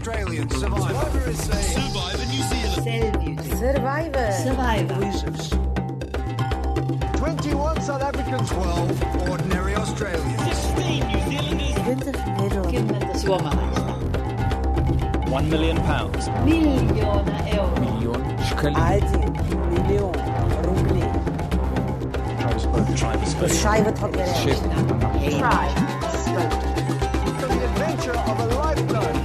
Australian. Survivor SA. Survivor New Zealand. Survivor. 21 South Africans. 12 ordinary Australians. 16 New Zealanders. 20 Suomalaiset. £1 million. Miljoona euroa. Miljoen roelie. Schrijven het weer eens. For the adventure of a lifetime.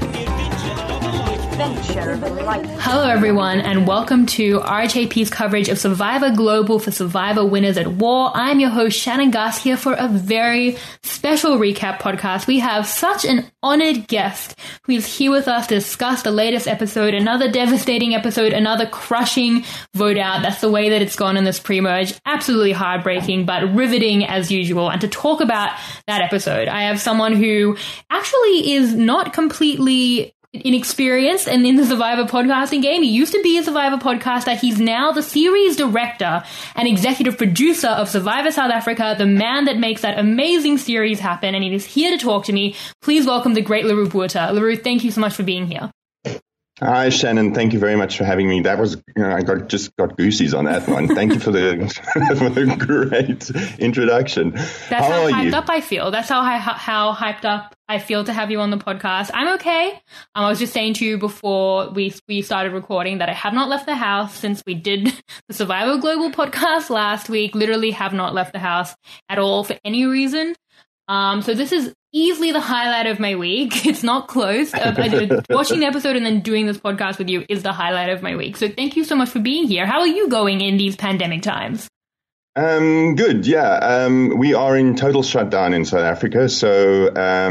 Hello everyone and welcome to RHAP's coverage of Survivor Global for Survivor Winners at War. I'm your host Shannon Gass here for a very special recap podcast. We have such an honored guest who is here with us to discuss the latest episode, another devastating episode, another crushing vote out. That's the way that it's gone in this pre-merge. Absolutely heartbreaking, but riveting as usual. And to talk about that episode, I have someone who actually is not completely inexperienced and in the Survivor podcasting game. He used to be a Survivor podcaster. He's now the series director and executive producer of Survivor South Africa, the man that makes that amazing series happen, and he is here to talk to me. Please welcome the great Leroux Botha. Leroux, thank you so much for being here. Hi, Shannon. Thank you very much for having me. That was, I just got goosies on that one. Thank you for the for the great introduction. That's how hyped up I feel. That's how hyped up I feel to have you on the podcast. I'm okay. I was just saying to you before we started recording that I have not left the house since we did the Survivor Global podcast last week. Literally have not left the house at all for any reason. So this is easily the highlight of my week. It's not close. Watching the episode and then doing this podcast with you is the highlight of my week. So thank you so much for being here. How are you going in these pandemic times? Good. Yeah. We are in total shutdown in South Africa. So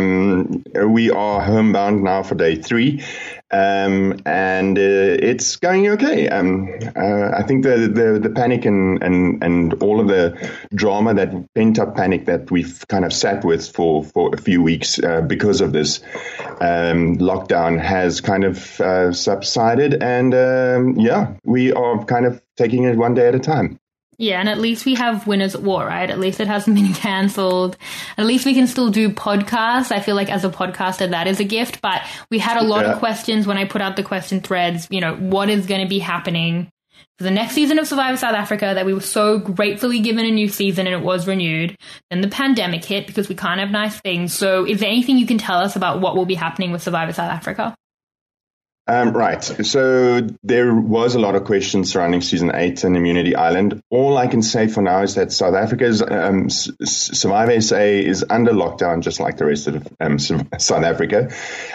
we are homebound now for day 3. And it's going okay. I think the panic and all of the drama, that pent up panic that we've kind of sat with for a few weeks because of this lockdown has kind of subsided. And we are kind of taking it one day at a time. Yeah, and at least we have Winners at War, right? At least it hasn't been cancelled. At least we can still do podcasts. I feel like as a podcaster, that is a gift. But we had a lot of questions when I put out the question threads, what is going to be happening for the next season of Survivor South Africa, that we were so gratefully given a new season and it was renewed. Then the pandemic hit because we can't have nice things. So is there anything you can tell us about what will be happening with Survivor South Africa? Right. So there was a lot of questions surrounding Season 8 and Immunity Island. All I can say for now is that South Africa's Survivor SA is under lockdown, just like the rest of South Africa.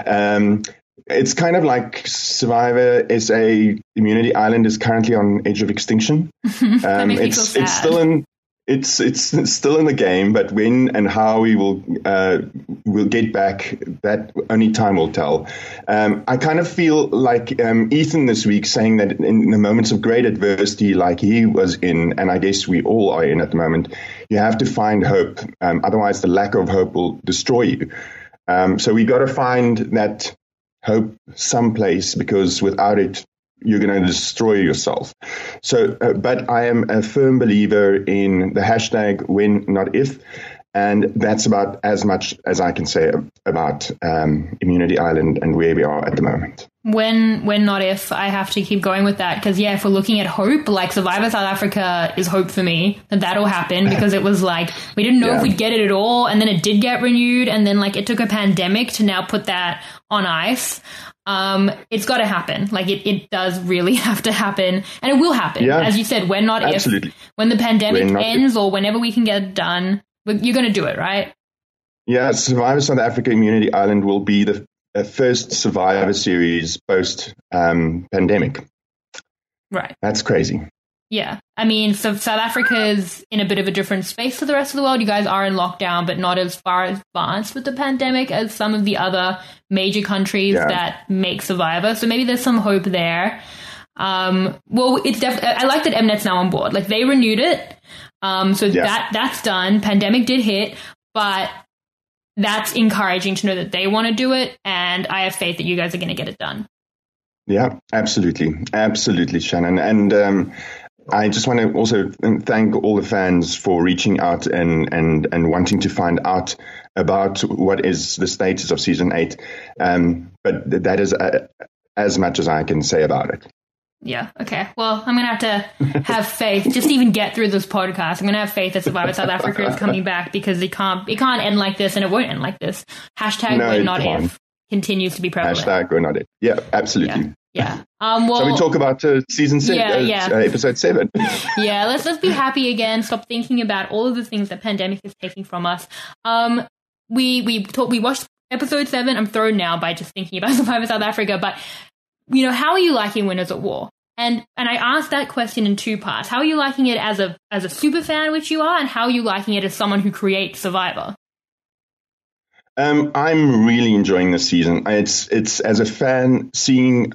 It's kind of like Survivor SA Immunity Island is currently on edge of extinction. It's still in the game, but when and how we will get back, that only time will tell. I kind of feel like Ethan this week saying that in the moments of great adversity, like he was in, and I guess we all are in at the moment, you have to find hope. Otherwise, the lack of hope will destroy you. So we got to find that hope someplace, because without it, you're going to destroy yourself. So, but I am a firm believer in the hashtag when, not if. And that's about as much as I can say about Immunity Island and where we are at the moment. When, not if, I have to keep going with that. Because, if we're looking at hope, like Survivor South Africa is hope for me that that'll happen, because it was like, we didn't know if we'd get it at all. And then it did get renewed. And then it took a pandemic to now put that on ice. It's got to happen. It does really have to happen, and it will happen. Yeah. As you said, when, not Absolutely. If. When the pandemic ends or whenever we can get it done, you're going to do it, right? Yeah, Survivor South Africa Immunity Island will be the first Survivor series post-pandemic. Right. That's crazy. Yeah. I mean, so South Africa's in a bit of a different space to the rest of the world. You guys are in lockdown, but not as far advanced with the pandemic as some of the other major countries that make Survivor. So maybe there's some hope there. It's definitely, I like that Mnet's now on board. They renewed it. That's done. Pandemic did hit, but that's encouraging to know that they want to do it. And I have faith that you guys are going to get it done. Yeah, absolutely. Absolutely, Shannon. And I just want to also thank all the fans for reaching out and wanting to find out about what is the status of season 8. But that is as much as I can say about it. Yeah, okay. Well, I'm going to have faith, just to even get through this podcast. I'm going to have faith that Survivor South Africa is coming back, because it can't end like this, and it won't end like this. Hashtag no, we're not if continues to be prevalent. Hashtag we're not if. Yeah, absolutely. Yeah. Well, so we talk about season 6, episode 7. Yeah, let's be happy again. Stop thinking about all of the things that pandemic is taking from us. We watched episode 7. I'm thrown now by just thinking about Survivor South Africa, but how are you liking Winners at War? And I asked that question in 2 parts. How are you liking it as a super fan, which you are, and how are you liking it as someone who creates Survivor? I'm really enjoying this season. It's as a fan, seeing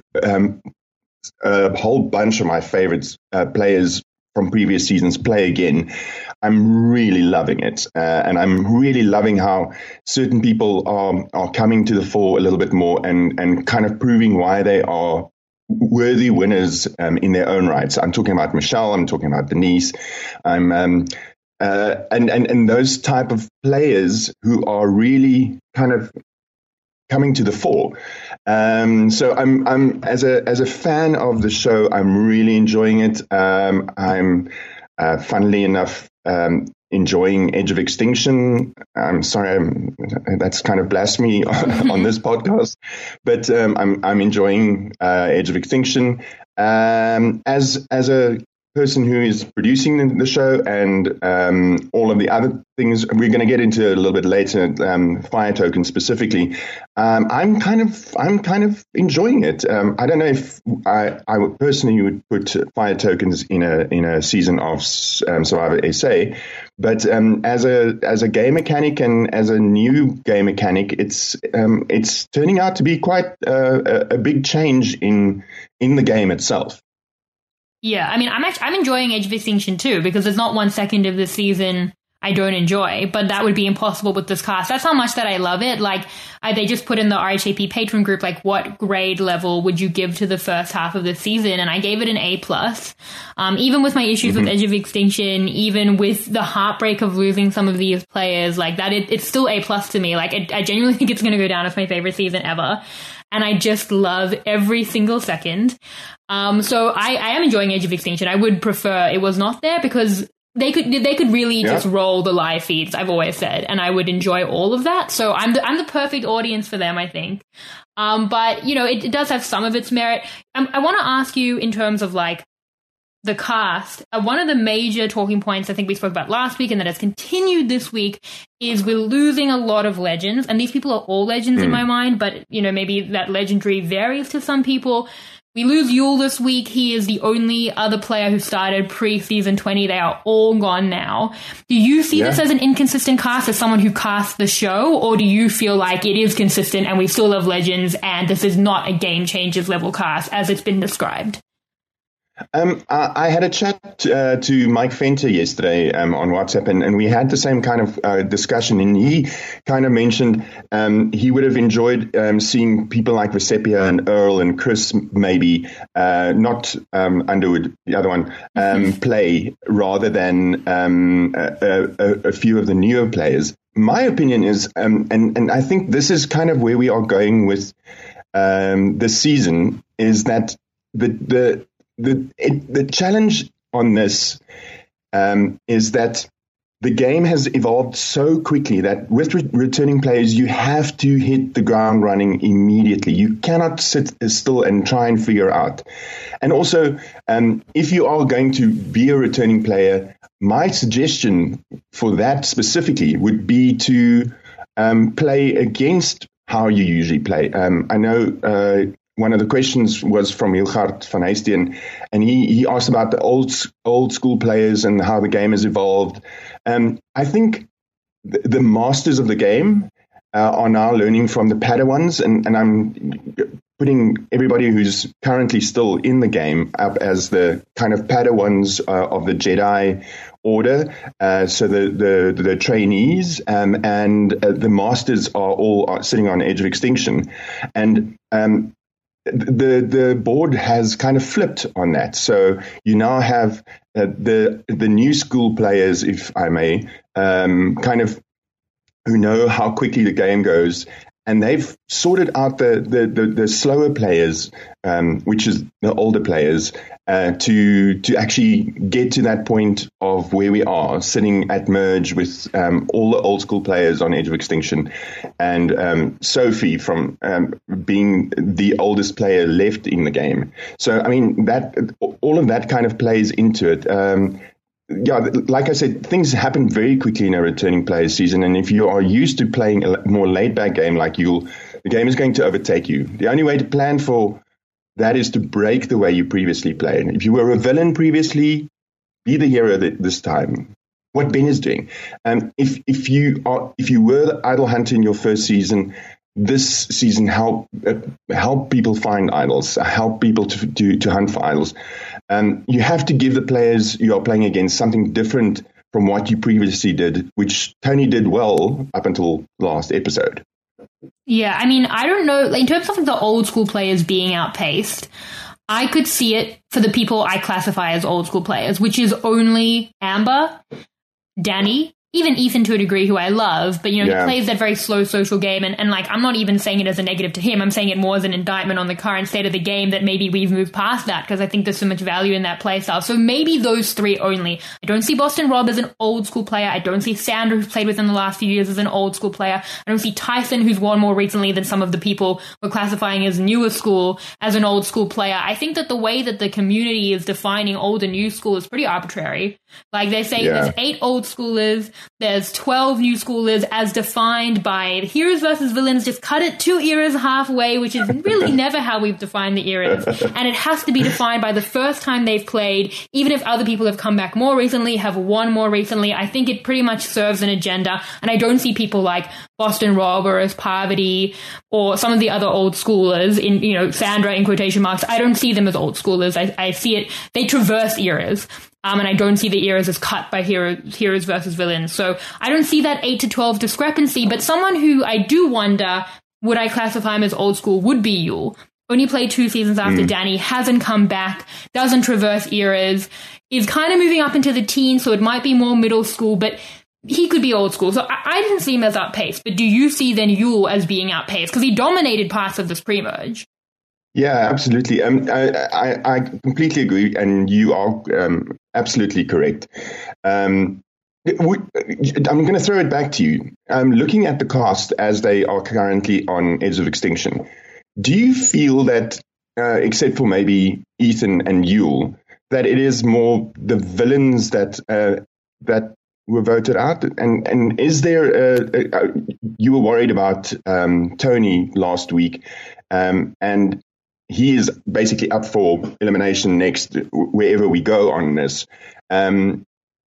a whole bunch of my favorites players from previous seasons play again. I'm really loving it, and I'm really loving how certain people are coming to the fore a little bit more and kind of proving why they are worthy winners in their own rights. I'm talking about Michelle. I'm talking about Denise. And those type of players who are really kind of coming to the fore. So I'm as a fan of the show, I'm really enjoying it. I'm funnily enough enjoying Edge of Extinction. I'm sorry, that's kind of blasphemy on this podcast, but I'm enjoying Edge of Extinction as a person who is producing the show, and all of the other things we're going to get into a little bit later. Fire Token specifically, I'm kind of enjoying it. I don't know if I would personally would put Fire Tokens in a season of Survivor SA, but as a game mechanic and as a new game mechanic, it's turning out to be quite a big change in the game itself. Yeah, I mean, I'm enjoying Edge of Extinction too, because there's not 1 second of this season I don't enjoy, but that would be impossible with this cast. That's how much that I love it. Like, they just put in the RHAP patron group, like, what grade level would you give to the first half of the season? And I gave it an A+. Even with my issues with Edge of Extinction, even with the heartbreak of losing some of these players, like that, it's still A+ to me. Like, I genuinely think it's going to go down as my favorite season ever. And I just love every single second. So I am enjoying Edge of Extinction. I would prefer it was not there, because they could really just roll the live feeds, I've always said, and I would enjoy all of that. So I'm the perfect audience for them, I think. But it does have some of its merit. I want to ask you, in terms of like the cast, one of the major talking points I think we spoke about last week and that has continued this week is we're losing a lot of legends, and these people are all legends in my mind, but maybe that legendary varies to some people. We lose Yul this week. He is the only other player who started pre-season 20. They are all gone now. Do you see this as an inconsistent cast, as someone who casts the show, or do you feel like it is consistent and we still have legends and this is not a Game Changers level cast as it's been described? I had a chat to Mike Fenter yesterday on WhatsApp, and we had the same kind of discussion, and he kind of mentioned he would have enjoyed seeing people like Vesepia and Earl and Chris, maybe not Underwood, the other one, play rather than a few of the newer players. My opinion is, and I think this is kind of where we are going with this season, is that the challenge on this is that the game has evolved so quickly that with returning players, you have to hit the ground running immediately. You cannot sit still and try and figure out. And also, if you are going to be a returning player, my suggestion for that specifically would be to play against how you usually play. I know one of the questions was from Hilgard van Heijsteen, and he asked about the old school players and how the game has evolved. I think the masters of the game are now learning from the Padawans, and I'm putting everybody who's currently still in the game up as the kind of Padawans of the Jedi Order. So the trainees and the masters are all sitting on Edge of Extinction, and the board has kind of flipped on that. So you now have the new school players, if I may, kind of who know how quickly the game goes, and they've sorted out the slower players, which is the older players, to actually get to that point of where we are, sitting at merge with all the old school players on Edge of Extinction, and Sophie from being the oldest player left in the game. So, I mean, that all of that kind of plays into it. Like I said, things happen very quickly in a returning players season, and if you are used to playing a more laid-back game like the game is going to overtake you. The only way to plan for that is to break the way you previously played. If you were a villain previously, be the hero this time. What Ben is doing. If you were the idol hunter in your first season, this season help people find idols, help people to hunt for idols. You have to give the players you are playing against something different from what you previously did, which Tony did well up until last episode. Yeah, I mean, I don't know. In terms of the old school players being outpaced, I could see it for the people I classify as old school players, which is only Amber, Danny, even Ethan to a degree, who I love, but, he plays that very slow social game, and like, I'm not even saying it as a negative to him, I'm saying it more as an indictment on the current state of the game, that maybe we've moved past that, because I think there's so much value in that play style. So maybe those three only. I don't see Boston Rob as an old school player. I don't see Sandra, who's played within the last few years, as an old school player. I don't see Tyson, who's won more recently than some of the people we're classifying as newer school, as an old school player. I think that the way that the community is defining old and new school is pretty arbitrary. Like, they say there's 8 old schoolers, there's 12 new schoolers, as defined by the heroes versus villains. Just cut it 2 eras halfway, which is really never how we've defined the eras. And it has to be defined by the first time they've played, even if other people have come back more recently, have won more recently. I think it pretty much serves an agenda. And I don't see people like Boston Rob or as Parvati or some of the other old schoolers in, Sandra in quotation marks. I don't see them as old schoolers. I see it, they traverse eras. And I don't see the eras as cut by heroes versus villains. So I don't see that 8 to 12 discrepancy, but someone who I do wonder, would I classify him as old school, would be Yul. Only played 2 seasons after Danny, hasn't come back, doesn't traverse eras, is kind of moving up into the teens, so it might be more middle school, but he could be old school. So I didn't see him as outpaced, but do you see then Yul as being outpaced? Because he dominated parts of this pre-merge. Yeah, absolutely. I completely agree, and you are absolutely correct. I'm going to throw it back to you. Looking at the cast as they are currently on Edge of Extinction, do you feel that, except for maybe Ethan and Yul, that it is more the villains that were voted out? And is there you were worried about Tony last week, and he is basically up for elimination next, wherever we go on this. And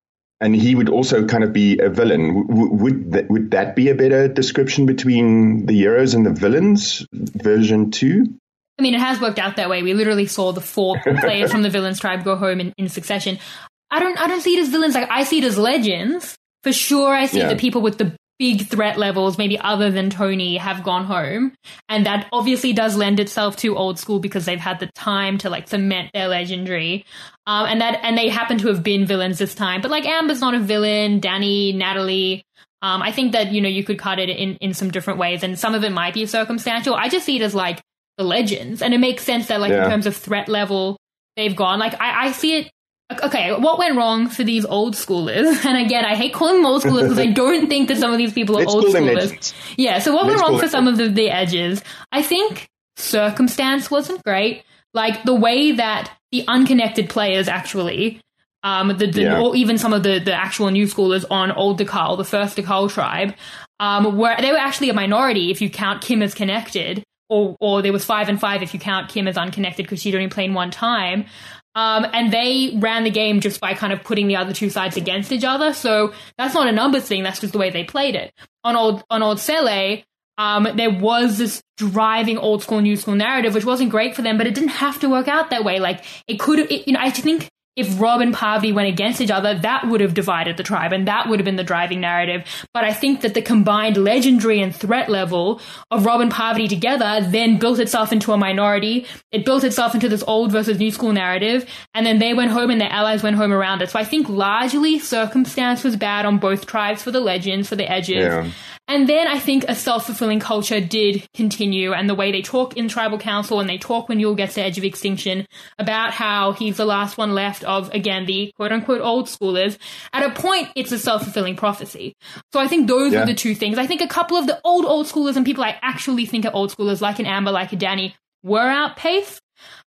he would also kind of be a villain. Would that be a better description between the heroes and the villains, version 2? I mean, it has worked out that way. We literally saw the 4 players from the villains tribe go home in succession. I don't see it as villains. Like, I see it as legends. For sure, I see the people with the big threat levels, maybe other than Tony, have gone home. And that obviously does lend itself to old school because they've had the time to like cement their legendary. And they happen to have been villains this time. But like Amber's not a villain, Danny, Natalie. I think that, you could cut it in some different ways, and some of it might be circumstantial. I just see it as like the legends. And it makes sense that in terms of threat level, they've gone. Like I see it. Okay, what went wrong for these old schoolers? And again, I hate calling them old schoolers because I don't think that some of these people are old schoolers. Yeah, so what went wrong for some of the edges? I think circumstance wasn't great. Like the way that the unconnected players actually, or even some of the actual new schoolers on Old Dakal, the first Dakal tribe, they were actually a minority if you count Kim as connected, or there was 5 and 5 if you count Kim as unconnected because she'd only played one time. And they ran the game just by kind of putting the other 2 sides against each other. So that's not a numbers thing. That's just the way they played it. On Old Sele, there was this driving old school, new school narrative, which wasn't great for them, but it didn't have to work out that way. Like it could have, I think if Rob and Parvati went against each other, that would have divided the tribe and that would have been the driving narrative. But I think that the combined legendary and threat level of Rob and Parvati together then built itself into a minority. It built itself into this old versus new school narrative. And then they went home and their allies went home around it. So I think largely circumstance was bad on both tribes for the legends, for the edges. Yeah. And then I think a self-fulfilling culture did continue, and the way they talk in tribal council and they talk when Yul gets to Edge of Extinction about how he's the last one left of, again, the quote-unquote old schoolers. At a point, it's a self-fulfilling prophecy. So I think those are the two things. I think a couple of the old schoolers and people I actually think are old schoolers, like an Amber, like a Danny, were outpaced.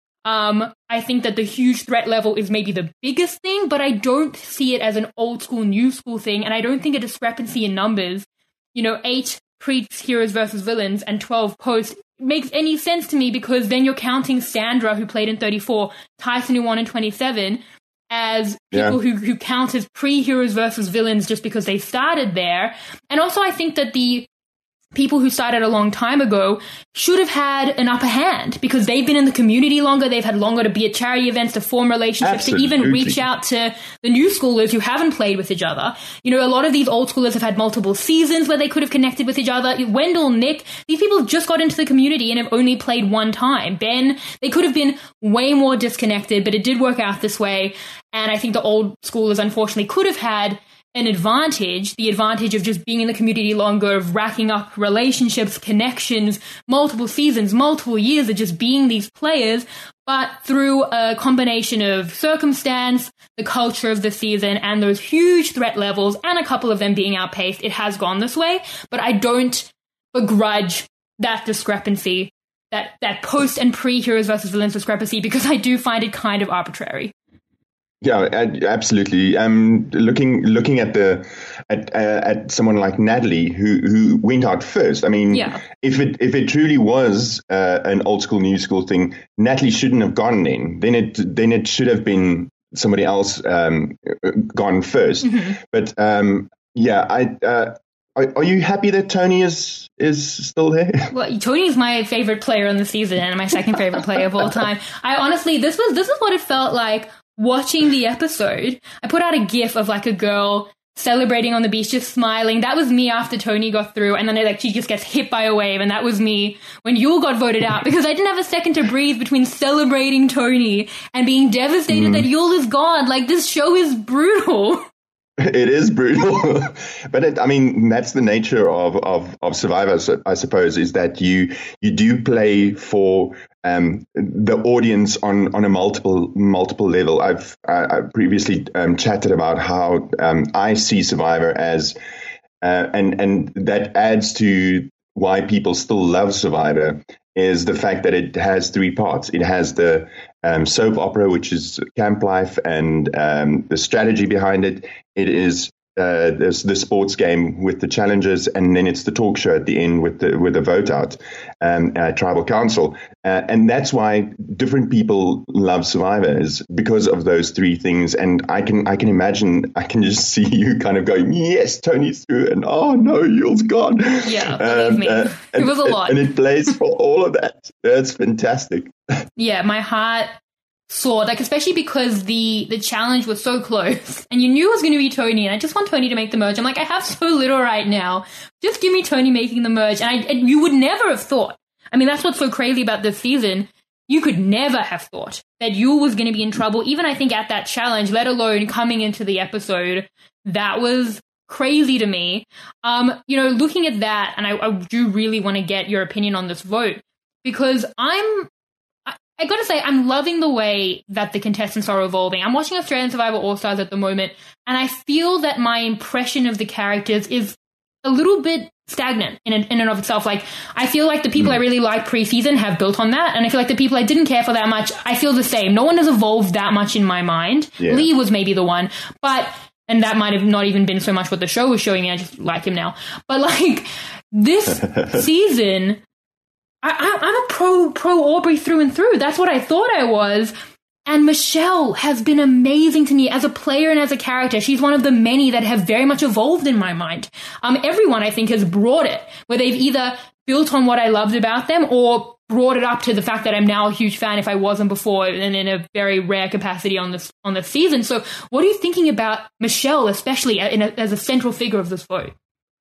I think that the huge threat level is maybe the biggest thing, but I don't see it as an old school, new school thing, and I don't think a discrepancy in numbers, 8 pre-heroes versus villains and 12 post makes any sense to me, because then you're counting Sandra, who played in 34, Tyson, who won in 27, as people who count as pre-heroes versus villains just because they started there. And also I think that the people who started a long time ago should have had an upper hand, because they've been in the community longer, they've had longer to be at charity events, to form relationships, to even reach out to the new schoolers who haven't played with each other. A lot of these old schoolers have had multiple seasons where they could have connected with each other. Wendell, Nick, these people just got into the community and have only played one time. Ben, they could have been way more disconnected, but it did work out this way. And I think the old schoolers, unfortunately, could have had an advantage, the advantage of just being in the community longer, of racking up relationships, connections, multiple seasons, multiple years of just being these players. But through a combination of circumstance, the culture of the season, and those huge threat levels, and a couple of them being outpaced, it has gone this way. But I don't begrudge that discrepancy, that post and pre-heroes versus villains discrepancy, because I do find it kind of arbitrary. Yeah, absolutely. Looking at someone like Natalie, who went out first. I mean, if it truly was an old school, new school thing, Natalie shouldn't have gone in. Then it should have been somebody else gone first. Mm-hmm. But are you happy that Tony is still there? Well, Tony is my favorite player on the season and my second favorite player of all time. I honestly, this is what it felt like. Watching the episode, I put out a gif of like a girl celebrating on the beach, just smiling. That was me after Tony got through, and then she just gets hit by a wave, and that was me when Yul got voted out, because I didn't have a second to breathe between celebrating Tony and being devastated that Yul is gone. Like, this show is brutal. It is brutal, but that's the nature of Survivor, I suppose, is that you do play for the audience on a multiple level. I've previously chatted about how I see Survivor as, and that adds to why people still love Survivor, is the fact that it has 3 parts. It has the soap opera, which is camp life, and the strategy behind it. It is there's the sports game with the challenges, and then it's the talk show at the end with the vote out tribal council, and that's why different people love Survivor, is because of those 3 things. And I can imagine, I can just see you kind of going, yes, Tony's through, and oh no, Yul's gone. Yeah, believe me, it was a lot, and it plays for all of that. That's fantastic. Yeah, my heart soared, like, especially because the challenge was so close and you knew it was going to be Tony, and I just want Tony to make the merge. I'm like, I have so little right now, just give me Tony making the merge. And you would never have thought, that's what's so crazy about this season, you could never have thought that Yul was going to be in trouble, even I think at that challenge, let alone coming into the episode. That was crazy to me. Looking at that, and I do really want to get your opinion on this vote, because I gotta say, I'm loving the way that the contestants are evolving. I'm watching Australian Survivor All-Stars at the moment, and I feel that my impression of the characters is a little bit stagnant in and of itself. Like, I feel like the people I really liked pre-season have built on that, and I feel like the people I didn't care for that much, I feel the same. No one has evolved that much in my mind. Yeah. Lee was maybe the one, and that might have not even been so much what the show was showing me. I just like him now. But like, this season, I'm a pro Aubrey through and through. That's what I thought I was. And Michelle has been amazing to me as a player and as a character. She's one of the many that have very much evolved in my mind. Everyone, I think, has brought it, where they've either built on what I loved about them or brought it up to the fact that I'm now a huge fan if I wasn't before, and in a very rare capacity on this season. So what are you thinking about Michelle, especially as a central figure of this vote?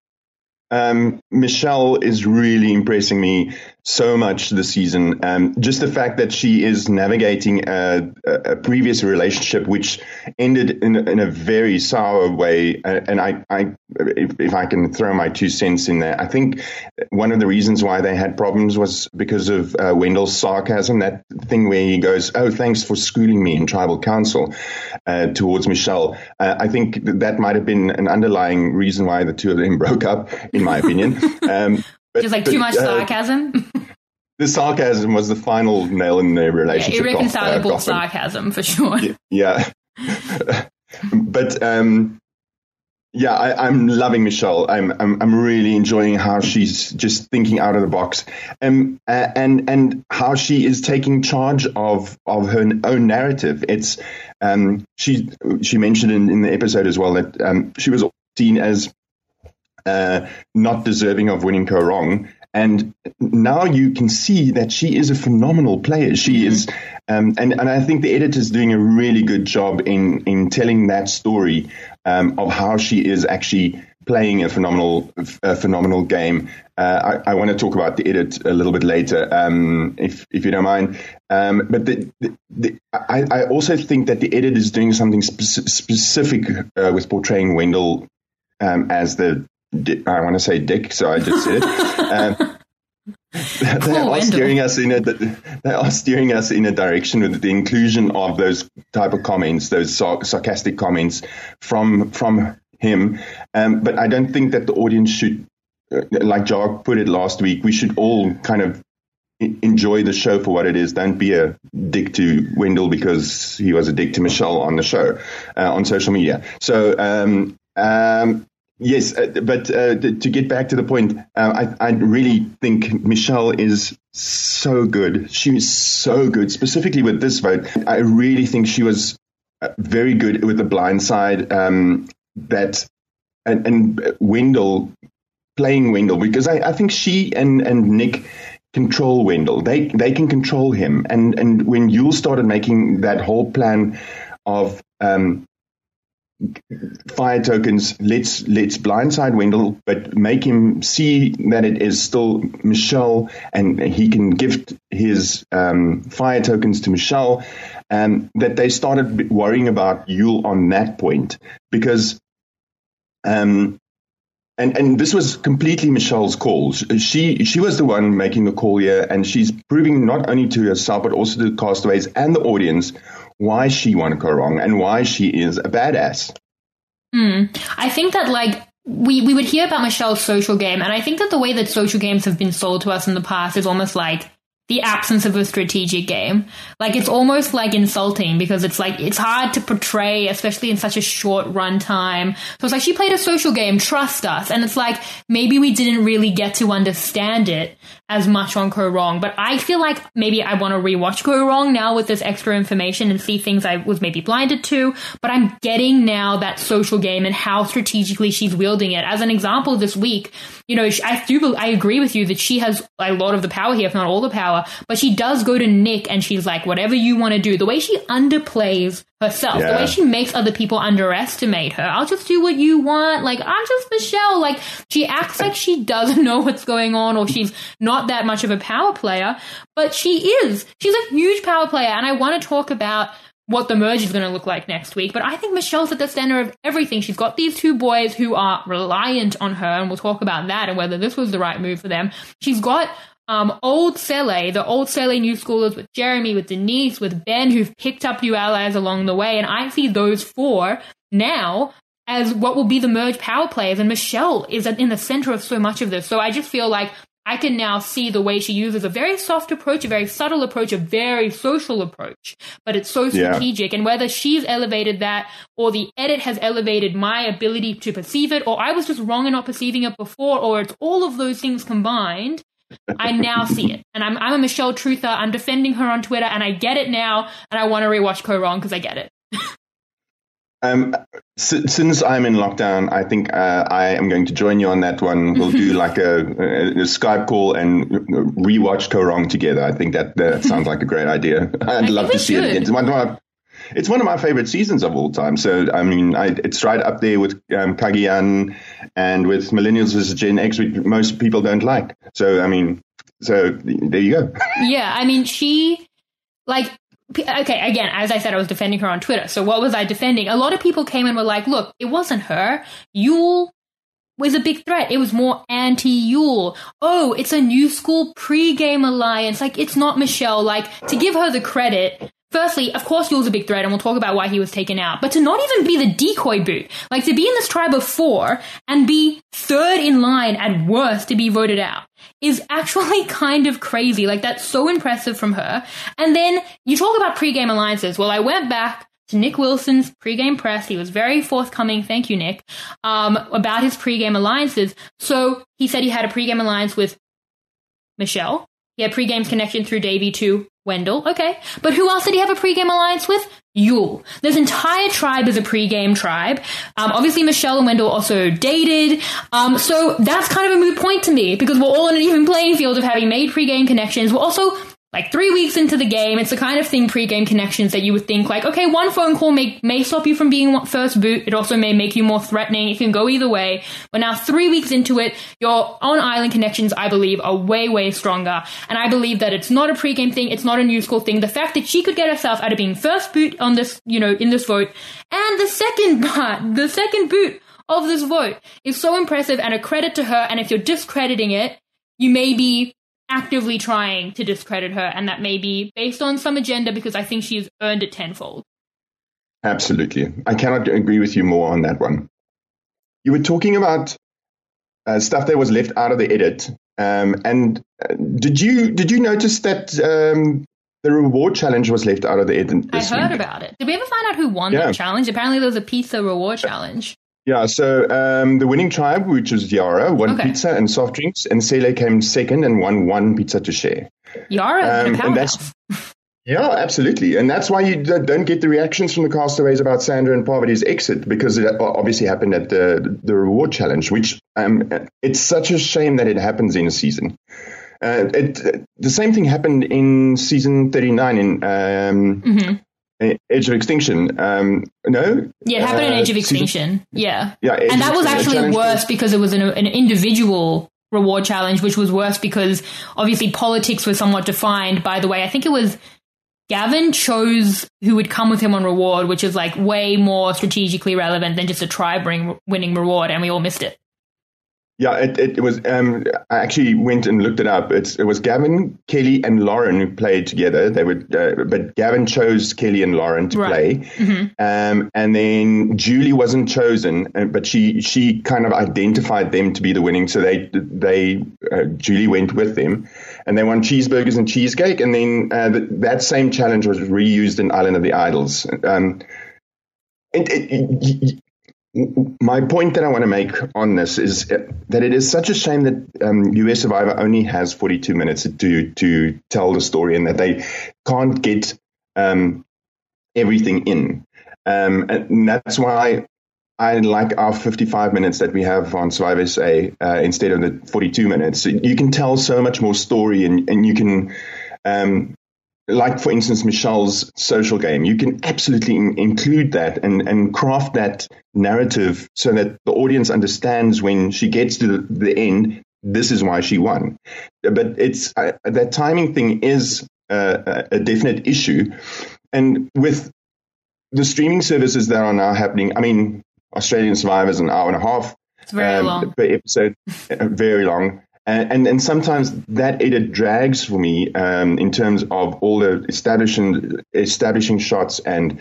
Michelle is really impressing me so much this season. Just the fact that she is navigating a previous relationship which ended in a very sour way, and if I can throw my 2 cents in there, I think one of the reasons why they had problems was because of Wendell's sarcasm, that thing where he goes, "Oh, thanks for schooling me in tribal council," towards Michelle. I think that might have been an underlying reason why the two of them broke up, in my opinion. Just like too much sarcasm. The sarcasm was the final nail in their relationship. Yeah, irreconcilable sarcasm for sure. Yeah. But yeah, I'm loving Michelle. I'm really enjoying how she's just thinking out of the box, and how she is taking charge of her own narrative. It's she mentioned in the episode as well that she was seen as not deserving of winning Ko Rong. And now you can see that she is a phenomenal player. She is, and I think the editor's doing a really good job in telling that story of how she is actually playing a phenomenal game. I want to talk about the edit a little bit later, if you don't mind. But I also think that the edit is doing something specific with portraying Wendell as I want to say Dick, so I just said it. They are steering us in a direction with the inclusion of those type of comments, those sarcastic comments from him. But I don't think that the audience should, like Jark put it last week, we should all kind of enjoy the show for what it is. Don't be a dick to Wendell because he was a dick to Michelle on the show, on social media. So, yes, but to get back to the point, I really think Michelle is so good. She was so good, specifically with this vote. I really think she was very good with the blind side, and Wendell, playing Wendell, because I think she and Nick control Wendell. They can control him. And when Yul started making that whole plan of fire tokens, let's blindside Wendell, but make him see that it is still Michelle, and he can gift his fire tokens to Michelle, and that they started worrying about Yul on that point, because and this was completely Michelle's call. She was the one making the call here, and she's proving not only to herself but also to the castaways and the audience why she won Ko Rong and why she is a badass. I think that, like, we would hear about Michelle's social game, and I think that the way that social games have been sold to us in the past is almost like the absence of a strategic game. Like, it's almost like insulting, because it's like, it's hard to portray, especially in such a short run time. So it's like, she played a social game, trust us. And it's like, maybe we didn't really get to understand it as much on Ko Rong. But I feel like maybe I want to rewatch Ko Rong now with this extra information and see things I was maybe blinded to. But I'm getting now that social game and how strategically she's wielding it. As an example, this week, you know, I agree with you that she has a lot of the power here, if not all the power. But she does go to Nick and she's like, whatever you want to do. The way she underplays herself, the way she makes other people underestimate her. I'll just do what you want. Like, I'm just Michelle. Like, she acts like she doesn't know what's going on, or she's not that much of a power player. But she is. She's a huge power player. And I want to talk about what the merge is going to look like next week. But I think Michelle's at the center of everything. She's got these two boys who are reliant on her, and we'll talk about that and whether this was the right move for them. She's got old Sele, the old Sele new schoolers with Jeremy, with Denise, with Ben, who've picked up new allies along the way. And I see those four now as what will be the merge power players. And Michelle is in the center of so much of this. So I just feel like I can now see the way she uses a very soft approach, a very subtle approach, a very social approach, but it's so strategic. And whether she's elevated that or the edit has elevated my ability to perceive it, or I was just wrong in not perceiving it before, or it's all of those things combined, I now see it. And I'm a Michelle truther. I'm defending her on Twitter, and I get it now, and I want to rewatch Ko Rong because I get it. Since I'm in lockdown, I think I am going to join you on that one. We'll do like a Skype call and rewatch Korong together. I think that sounds like a great idea. I'd love to see it again. It's one of my favorite seasons of all time. So, I mean, it's right up there with Kagian and with Millennials vs. Gen X, which most people don't like. So, I mean, so there you go. Yeah, I mean, okay, again, as I said, I was defending her on Twitter. So what was I defending? A lot of people came and were like, look, it wasn't her. Yul was a big threat. It was more anti-Yul. Oh, it's a new school pre-game alliance. Like, it's not Michelle. Like, to give her the credit, firstly, of course, Yul's a big threat, and we'll talk about why he was taken out. But to not even be the decoy boot, like to be in this tribe of 4 and be third in line at worst to be voted out, is actually kind of crazy. Like, that's so impressive from her. And then you talk about pre-game alliances. Well, I went back to Nick Wilson's pre-game press. He was very forthcoming. Thank you, Nick, about his pre-game alliances. So he said he had a pre-game alliance with Michelle. He had pre-game connection through Davey to Wendell. Okay. But who else did he have a pre-game alliance with? Yul. This entire tribe is a pre-game tribe. Obviously, Michelle and Wendell also dated. So that's kind of a moot point to me because we're all in an even playing field of having made pre-game connections. We're also like 3 weeks into the game. It's the kind of thing, pre-game connections, that you would think like, okay, one phone call may stop you from being first boot. It also may make you more threatening. It can go either way. But now 3 weeks into it, your on-island connections, I believe, are way, way stronger. And I believe that it's not a pre-game thing. It's not a new school thing. The fact that she could get herself out of being first boot on this, in this vote, and the second boot of this vote is so impressive and a credit to her. And if you're discrediting it, you may be actively trying to discredit her, and that may be based on some agenda because I think she's earned it tenfold. Absolutely. I cannot agree with you more on that one. You were talking about stuff that was left out of the edit. And did you notice that the reward challenge was left out of the edit this week? I heard about it. Did we ever find out who won that challenge? Apparently there was a pizza reward challenge. Yeah, so the winning tribe, which was Yara, won pizza and soft drinks, and Sele came second and won one pizza to share. Yara, powerhouse. Yeah, absolutely. And that's why you don't get the reactions from the castaways about Sandra and Parvati's exit, because it obviously happened at the reward challenge, which it's such a shame that it happens in a season. The same thing happened in season 39 in Edge of Extinction. No? Yeah, it happened in Edge of Extinction. Yeah. Edge and that was actually worse because it was an individual reward challenge, which was worse because obviously politics was somewhat defined by the way. I think it was Gavin chose who would come with him on reward, which is like way more strategically relevant than just a tribe winning reward, and we all missed it. Yeah, it was. I actually went and looked it up. It was Gavin, Kelly, and Lauren who played together. They would, but Gavin chose Kelly and Lauren to play, and then Julie wasn't chosen, but she kind of identified them to be the winning. So Julie went with them, and they won cheeseburgers and cheesecake. And then that same challenge was reused in Island of the Idols. My point that I want to make on this is that it is such a shame that US Survivor only has 42 minutes to tell the story, and that they can't get everything in. And that's why I like our 55 minutes that we have on Survivor SA instead of the 42 minutes. You can tell so much more story, and you can like, for instance, Michelle's social game, you can absolutely include that and craft that narrative so that the audience understands when she gets to the end, this is why she won. But it's that timing thing is a definite issue. And with the streaming services that are now happening, I mean, Australian Survivor is an hour and a half. It's very long. Per episode, very long. And sometimes that edit drags for me in terms of all the establishing shots and,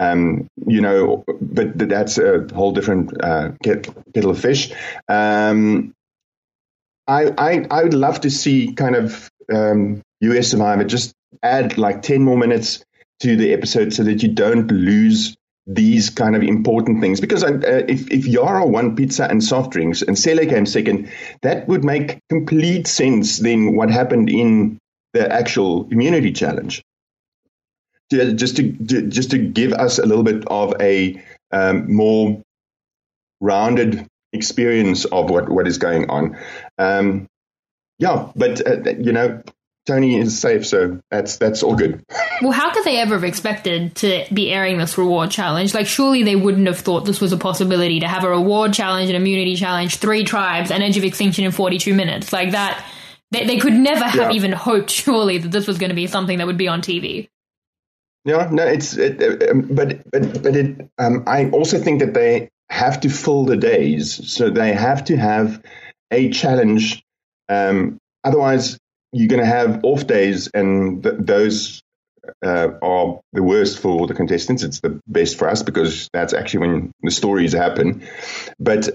but that's a whole different kettle of fish. I would love to see kind of US Survivor just add like 10 more minutes to the episode so that you don't lose these kind of important things, because if Yara won pizza and soft drinks and Sele came second, that would make complete sense then what happened in the actual immunity challenge. Just to give us a little bit of a more rounded experience of what is going on. But Tony is safe, so that's all good. Well, how could they ever have expected to be airing this reward challenge? Like, surely they wouldn't have thought this was a possibility to have a reward challenge, an immunity challenge, 3 tribes, an Edge of Extinction in 42 minutes. Like that, they could never have even hoped, surely, that this was going to be something that would be on TV. Yeah, no, I also think that they have to fill the days, so they have to have a challenge. Otherwise, you're going to have off days, and those are the worst for the contestants. It's the best for us because that's actually when the stories happen. But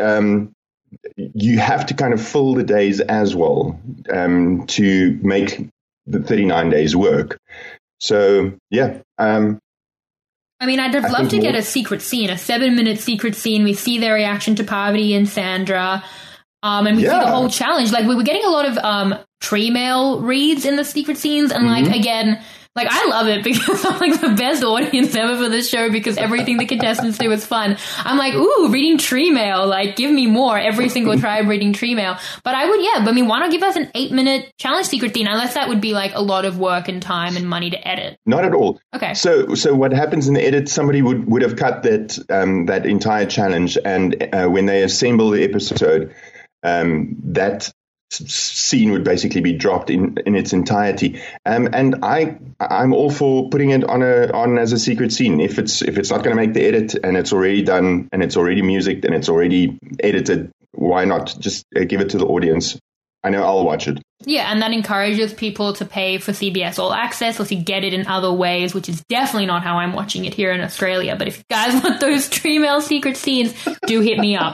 you have to kind of fill the days as well to make the 39 days work. So, yeah. I mean, I'd have loved to get a secret scene, a 7-minute secret scene. We see their reaction to Parvati and Sandra. And we see the whole challenge. Like, we were getting a lot of tree mail reads in the secret scenes. And, like, again, like, I love it because I'm, like, the best audience ever for this show because everything the contestants do is fun. I'm like, ooh, reading tree mail. Like, give me more. Every single tribe reading tree mail. But why not give us an 8-minute challenge secret scene? Unless that would be, like, a lot of work and time and money to edit. Not at all. Okay. So what happens in the edit, somebody would have cut that entire challenge. And when they assemble the episode, that scene would basically be dropped in its entirety. And I'm all for putting it on as a secret scene. If it's not going to make the edit and it's already done and it's already music and it's already edited, why not just give it to the audience? I know I'll watch it. Yeah, and that encourages people to pay for CBS All Access or to get it in other ways, which is definitely not how I'm watching it here in Australia. But if you guys want those tree mail secret scenes, do hit me up.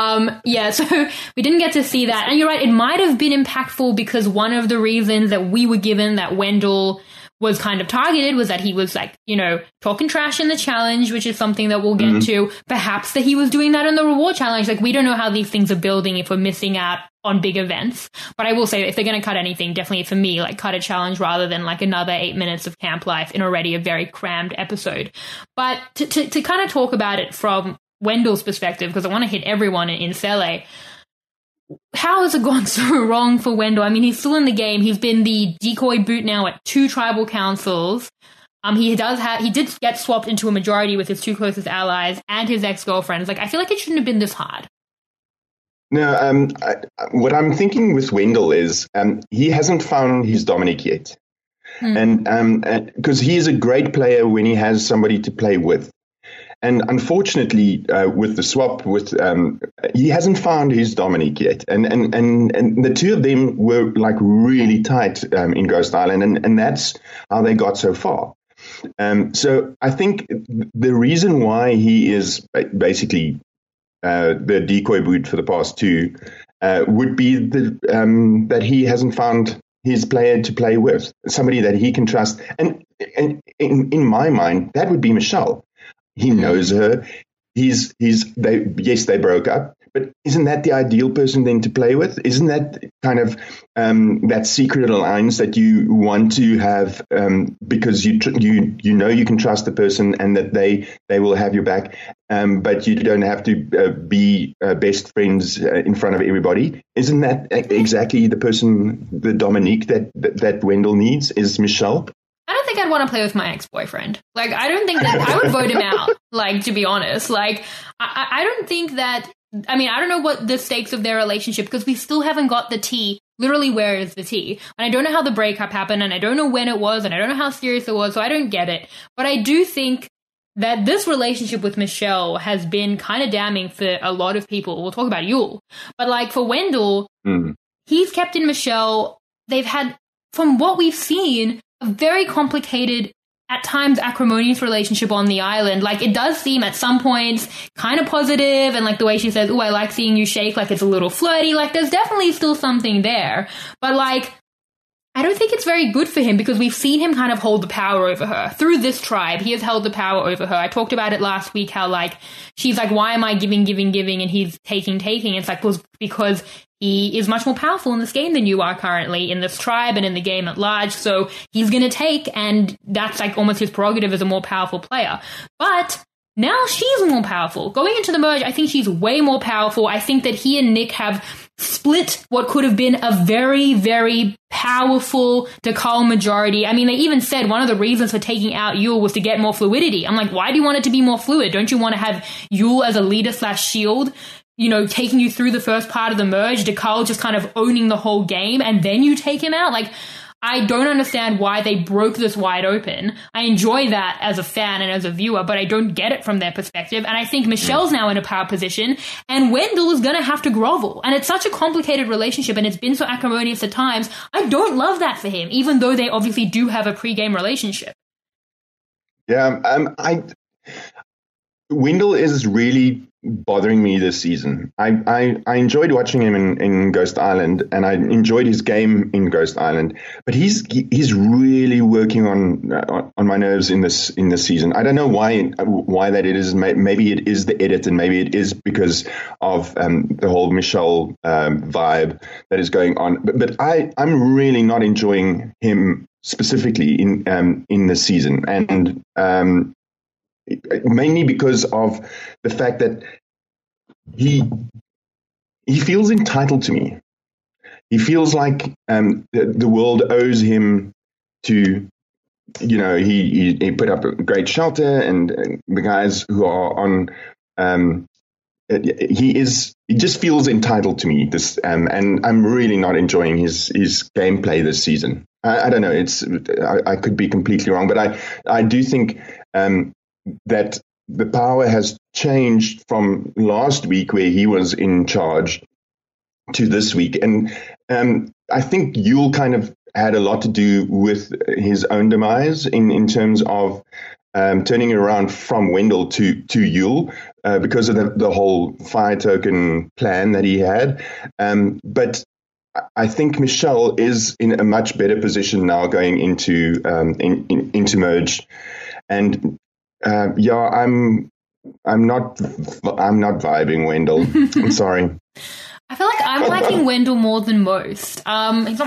So we didn't get to see that. And you're right, it might have been impactful because one of the reasons that we were given that Wendell was kind of targeted was that he was like, talking trash in the challenge, which is something that we'll get to. Perhaps that he was doing that in the reward challenge. Like, we don't know how these things are building if we're missing out on big events. But I will say, if they're going to cut anything, definitely for me, like, cut a challenge rather than like another 8 minutes of camp life in already a very crammed episode. But to kind of talk about it from Wendell's perspective, because I want to hit everyone in Sele. How has it gone so wrong for Wendell? I mean, he's still in the game. He's been the decoy boot now at 2 tribal councils. He did get swapped into a majority with his 2 closest allies and his ex-girlfriends. Like, I feel like it shouldn't have been this hard. No, what I'm thinking with Wendell is he hasn't found his Dominic yet. And because he is a great player when he has somebody to play with. And unfortunately, with the swap, he hasn't found his Dominic yet, and the two of them were like really tight in Ghost Island, and that's how they got so far. So I think the reason why he is basically the decoy boot for the past 2 would be that he hasn't found his player to play with, somebody that he can trust, and in my mind, that would be Michelle. He knows her. They broke up, but isn't that the ideal person then to play with? Isn't that kind of that secret alliance that you want to have because you know you can trust the person and that they will have your back, but you don't have to be best friends in front of everybody? Isn't that exactly the person, the Dominique that Wendell needs? Is Michelle? I don't think I'd want to play with my ex-boyfriend. Like, I don't think that I would vote him out, like, to be honest. Like, I don't think that, I mean, I don't know what the stakes of their relationship, because we still haven't got the tea. Literally, where is the tea? And I don't know how the breakup happened, and I don't know when it was, and I don't know how serious it was, so I don't get it. But I do think that this relationship with Michelle has been kind of damning for a lot of people. We'll talk about Yul. But, like, for Wendell, he's kept in Michelle. They've had, from what we've seen, a very complicated, at times acrimonious relationship on the island. Like, it does seem at some points kind of positive, and like the way she says, "Oh, I like seeing you shake," like it's a little flirty. Like, there's definitely still something there. But like, I don't think it's very good for him, because we've seen him kind of hold the power over her. Through this tribe, he has held the power over her. I talked about it last week, how like, she's like, why am I giving, and he's taking. It's like, well, because he is much more powerful in this game than you are currently, in this tribe and in the game at large. So he's going to take, and that's like almost his prerogative as a more powerful player. But Now she's more powerful. Going into the merge, I think she's way more powerful. I think that he and Nick have split what could have been a very, very powerful Dakal majority. I mean, they even said one of the reasons for taking out Yul was to get more fluidity. I'm like, why do you want it to be more fluid? Don't you want to have Yul as a leader / shield, you know, taking you through the first part of the merge, Dakal just kind of owning the whole game, and then you take him out? Like, I don't understand why they broke this wide open. I enjoy that as a fan and as a viewer, but I don't get it from their perspective. And I think Michelle's now in a power position, and Wendell is going to have to grovel. And it's such a complicated relationship, and it's been so acrimonious at times. I don't love that for him, even though they obviously do have a pre-game relationship. Yeah, Wendell is really bothering me this season. I enjoyed watching him in Ghost Island, and I enjoyed his game in Ghost Island. But he's really working on my nerves in this season. I don't know why that it is. Maybe it is the edit, and maybe it is because of the whole Michelle vibe that is going on. But I'm really not enjoying him specifically in this season, and mainly because of the fact that he feels entitled to me. He feels like the world owes him to, you know, he put up a great shelter, and the guys who are on, he just feels entitled to me. And I'm really not enjoying his gameplay this season. I don't know. I could be completely wrong, but I do think that the power has changed from last week, where he was in charge, to this week. And I think Yul kind of had a lot to do with his own demise in terms of turning it around from Wendell to Yul because of the whole fire token plan that he had. But I think Michelle is in a much better position now going into merge. And I'm not vibing Wendell. I'm sorry. I feel like I'm liking Wendell more than most. He's not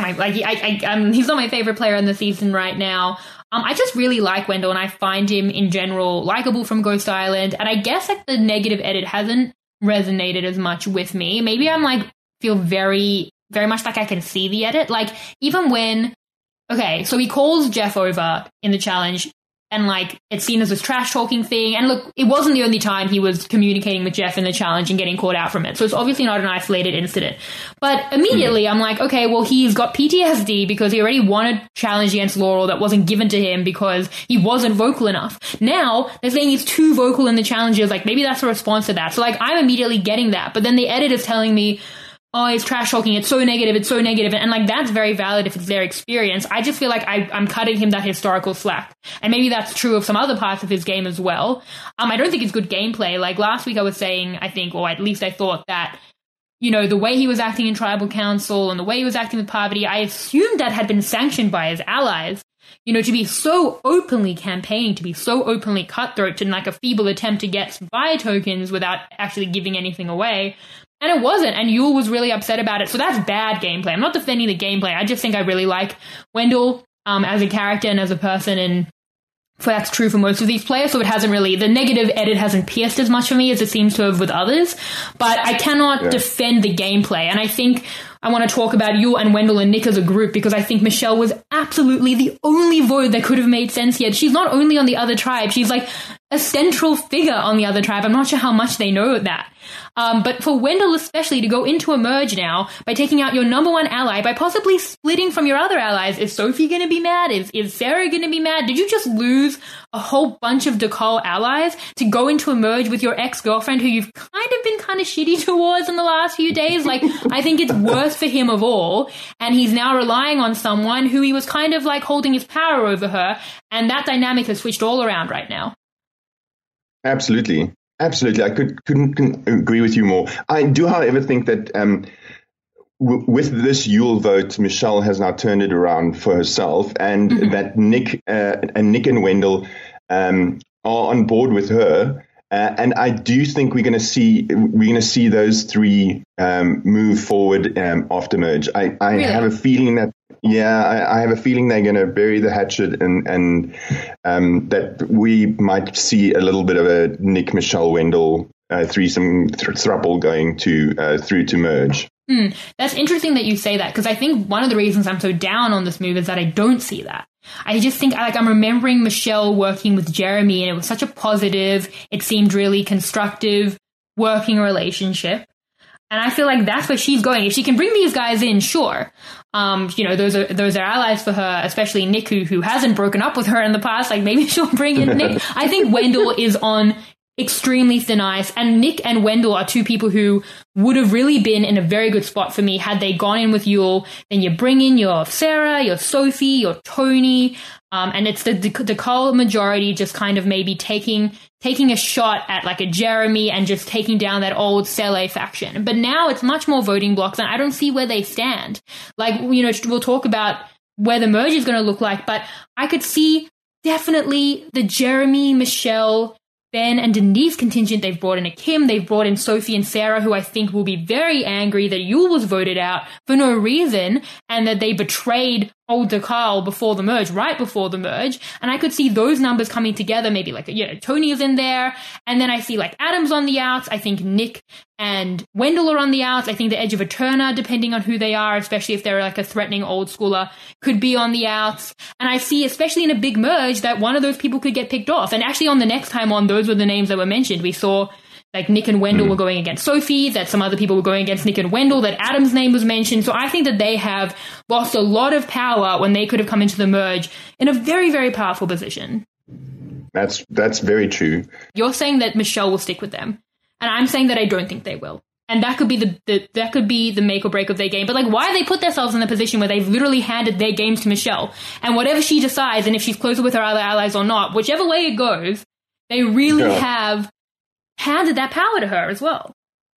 my favorite player in the season right now. I just really like Wendell, and I find him in general likable from Ghost Island. And I guess like the negative edit hasn't resonated as much with me. Maybe I'm like feel very, very much like I can see the edit. Like even when, okay, so he calls Jeff over in the challenge. And, like, it's seen as this trash-talking thing. And, look, it wasn't the only time he was communicating with Jeff in the challenge and getting caught out from it. So it's obviously not an isolated incident. But immediately, I'm like, okay, well, he's got PTSD because he already won a challenge against Laurel that wasn't given to him because he wasn't vocal enough. Now, they're saying he's too vocal in the challenges. Like, maybe that's a response to that. So, like, I'm immediately getting that. But then the edit is telling me, oh, it's trash talking, it's so negative. And like, that's very valid if it's their experience. I just feel like I'm cutting him that historical slack. And maybe that's true of some other parts of his game as well. I don't think it's good gameplay. Like last week I was saying, I think, or at least I thought that, you know, the way he was acting in Tribal Council and the way he was acting with Parvati, I assumed that had been sanctioned by his allies. You know, to be so openly campaigning, to be so openly cutthroat in like a feeble attempt to get buy tokens without actually giving anything away. And it wasn't, and Yul was really upset about it. So that's bad gameplay. I'm not defending the gameplay. I just think I really like Wendell as a character and as a person, and that's true for most of these players. So it hasn't really, the negative edit hasn't pierced as much for me as it seems to have with others. But I cannot defend the gameplay. And I think I want to talk about Yul and Wendell and Nick as a group, because I think Michelle was absolutely the only vote that could have made sense here. She's not only on the other tribe, she's like a central figure on the other tribe. I'm not sure how much they know that. But for Wendell especially to go into a merge now by taking out your number one ally, by possibly splitting from your other allies, is Sophie going to be mad? Is Sarah going to be mad? Did you just lose a whole bunch of Dakal allies to go into a merge with your ex-girlfriend who you've kind of been kind of shitty towards in the last few days? Like, I think it's worse for him of all, and he's now relying on someone who he was kind of like holding his power over her, and that dynamic has switched all around right now. Absolutely. I couldn't agree with you more. I do, however, think that with this Yul vote, Michelle has now turned it around for herself, and that Nick and Wendell are on board with her. And I do think we're going to see those three move forward after merge. I really? have a feeling that Yeah, I have a feeling they're going to bury the hatchet and that we might see a little bit of a Nick, Michelle, Wendell threesome throuple going through to merge. That's interesting that you say that, because I think one of the reasons I'm so down on this move is that I don't see that. I just think, like, I'm remembering Michelle working with Jeremy, and it was such a positive, it seemed really constructive working relationship. And I feel like that's where she's going. If she can bring these guys in, sure. Those are allies for her, especially Nick, who hasn't broken up with her in the past. Like, maybe she'll bring in Nick. I think Wendell is on extremely thin ice, and Nick and Wendell are two people who would have really been in a very good spot for me had they gone in with Yul. Then you bring in your Sarah, your Sophie, your Tony, and it's the Dakal majority just kind of maybe taking a shot at like a Jeremy and just taking down that old Sele faction. But now it's much more voting blocks, and I don't see where they stand. Like, we'll talk about where the merge is going to look like, but I could see definitely the Jeremy, Michelle, Ben and Denise contingent. They've brought in a Kim, they've brought in Sophie and Sarah, who I think will be very angry that Yul was voted out for no reason, and that they betrayed old Dakal right before the merge. And I could see those numbers coming together, maybe like, Tony is in there, and then I see like Adam's on the outs. I think Nick and Wendell are on the outs. I think the Edge of Eterna, depending on who they are, especially if they're like a threatening old schooler, could be on the outs. And I see, especially in a big merge, that one of those people could get picked off. And actually on the next time on, those were the names that were mentioned. We saw like Nick and Wendell were going against Sophie, that some other people were going against Nick and Wendell, that Adam's name was mentioned. So I think that they have lost a lot of power when they could have come into the merge in a very, very powerful position. That's very true. You're saying that Michelle will stick with them, and I'm saying that I don't think they will. And that could be that could be the make or break of their game. But like, why they put themselves in the position where they've literally handed their games to Michelle, and whatever she decides, and if she's closer with her other allies or not, whichever way it goes, they really have handed that power to her as well.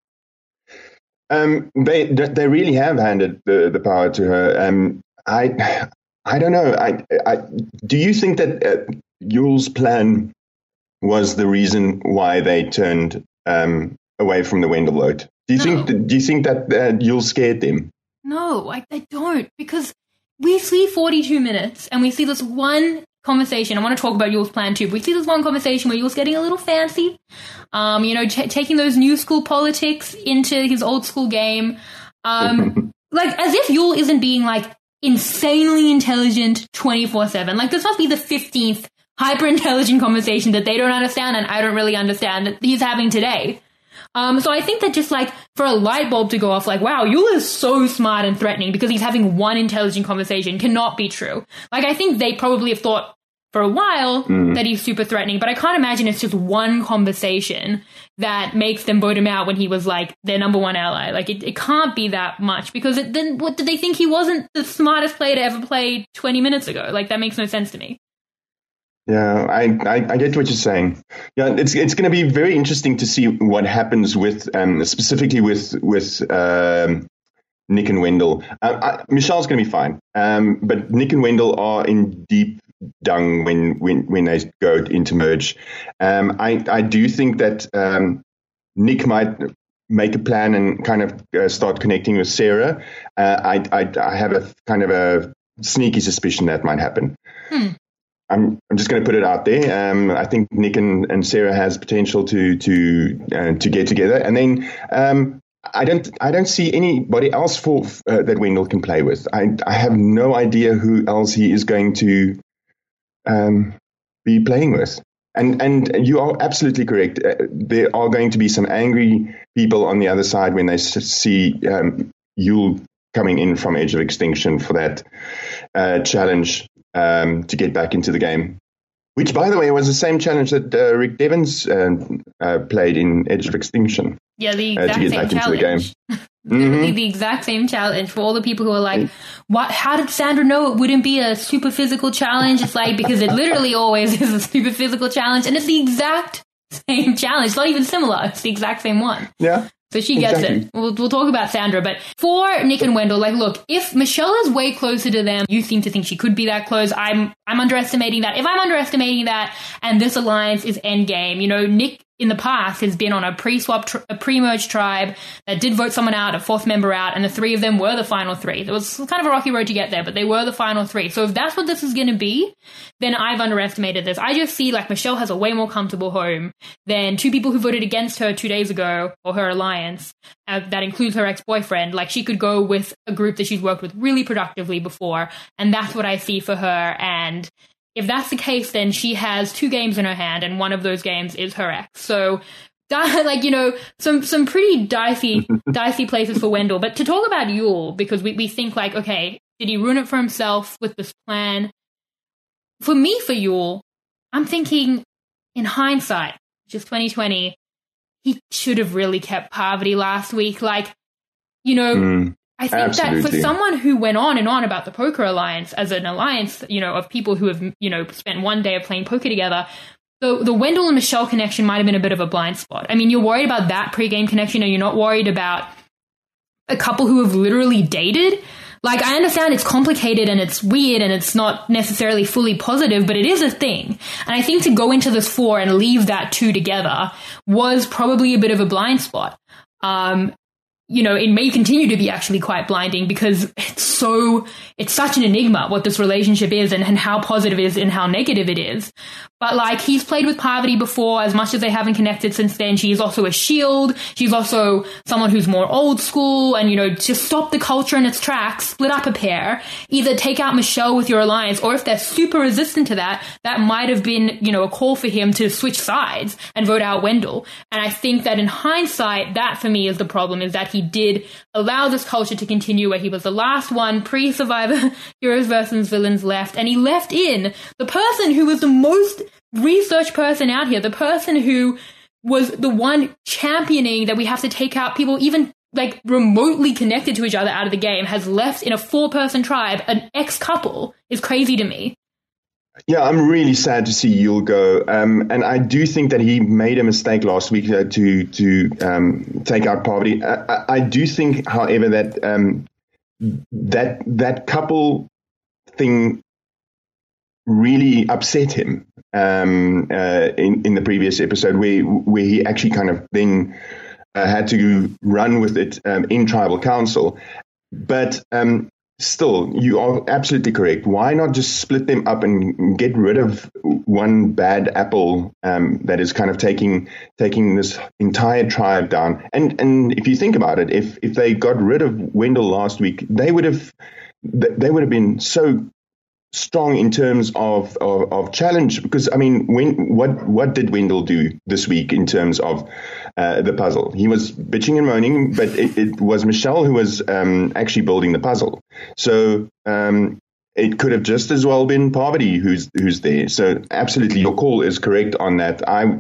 They really have handed the power to her. I don't know. Do you think that Yul's plan was the reason why they turned away from the Wendell vote? Do you think that Yul scared them? No, I don't, because we see 42 minutes and we see this one conversation. I want to talk about Yul's plan too. We see this one conversation where Yul's getting a little fancy, taking those new school politics into his old school game, like as if Yul isn't being like insanely intelligent 24/7. Like, this must be the 15th hyper intelligent conversation that they don't understand, and I don't really understand, that he's having today. So I think that just like for a light bulb to go off, like, wow, Yul is so smart and threatening because he's having one intelligent conversation, cannot be true. Like, I think they probably have thought for a while that he's super threatening, but I can't imagine it's just one conversation that makes them vote him out when he was like their number one ally. Like, it can't be that much, because then what did they think? He wasn't the smartest player to ever play 20 minutes ago. Like, that makes no sense to me. Yeah, I get what you're saying. Yeah, it's going to be very interesting to see what happens with specifically with Nick and Wendell. Michelle's going to be fine, but Nick and Wendell are in deep dung when they go into merge. I do think that Nick might make a plan and kind of start connecting with Sarah. I have a kind of a sneaky suspicion that might happen. I'm just going to put it out there. I think Nick and Sarah has potential to get together, and then I don't see anybody else that Wendell can play with. I have no idea who else he is going to be playing with. And you are absolutely correct. There are going to be some angry people on the other side when they see Yul coming in from Edge of Extinction for that challenge. To get back into the game, which, by the way, was the same challenge that Rick Devens played in Edge of Extinction. Yeah, the exact same challenge. Literally the exact same challenge. For all the people who are like, "What? How did Sandra know it wouldn't be a super physical challenge?" It's like, because it literally always is a super physical challenge, and it's the exact same challenge. It's not even similar. It's the exact same one. Yeah. So she gets it. We'll talk about Sandra. But for Nick and Wendell, like, look, if Michelle is way closer to them, you seem to think she could be that close. I'm underestimating that. If I'm underestimating that and this alliance is endgame, Nick in the past has been on a a pre-merge tribe that did vote someone out, a fourth member out, and the three of them were the final three. It was kind of a rocky road to get there, but they were the final three. So if that's what this is going to be, then I've underestimated this. I just see like Michelle has a way more comfortable home than two people who voted against her 2 days ago, or her alliance, that includes her ex-boyfriend. Like, she could go with a group that she's worked with really productively before, and that's what I see for her. And if that's the case, then she has 2 games in her hand, and one of those games is her ex. So, like, you know, some pretty dicey places for Wendell. But to talk about Yul, because we think like, okay, did he ruin it for himself with this plan? For me, for Yul, I'm thinking in hindsight, just 2020, he should have really kept Parvati last week. Like, you know, I think absolutely. that for someone who went on and on about the Poker Alliance as an alliance, you know, of people who have, you know, spent one day of playing poker together, the Wendell and Michelle connection might have been a bit of a blind spot. I mean, you're worried about that pre-game connection, and you're not worried about a couple who have literally dated. Like, I understand it's complicated and it's weird and it's not necessarily fully positive, but it is a thing. And I think to go into this 4 and leave that 2 together was probably a bit of a blind spot. You know, it may continue to be actually quite blinding, because it's such an enigma what this relationship is, and how positive it is and how negative it is. But like, he's played with Parvati before, as much as they haven't connected since then. She is also a shield. She's also someone who's more old school, and, you know, just stop the culture in its tracks, split up a pair, either take out Michelle with your alliance, or if they're super resistant to that, that might have been, you know, a call for him to switch sides and vote out Wendell. And I think that in hindsight, that for me is the problem, is that he did allow this culture to continue, where he was the last one pre-Survivor Heroes versus Villains left, and he left in the person who was the most research person out here, the person who was the one championing that we have to take out people even like remotely connected to each other out of the game, has left in a 4-person tribe. An ex-couple is crazy to me. Yeah, I'm really sad to see Yul go, and I do think that he made a mistake last week to take out Parvati. I do think, however, that that couple thing really upset him in the previous episode, where he actually kind of then had to run with it in tribal council. But still, you are absolutely correct. Why not just split them up and get rid of one bad apple that is kind of taking this entire tribe down? And if you think about it, if they got rid of Wendell last week, they would have been so strong in terms of challenge. Because I mean, what did Wendell do this week in terms of the puzzle? He was bitching and moaning, but it was Michelle who was actually building the puzzle. So it could have just as well been Parvati who's there. So absolutely, your call is correct on that.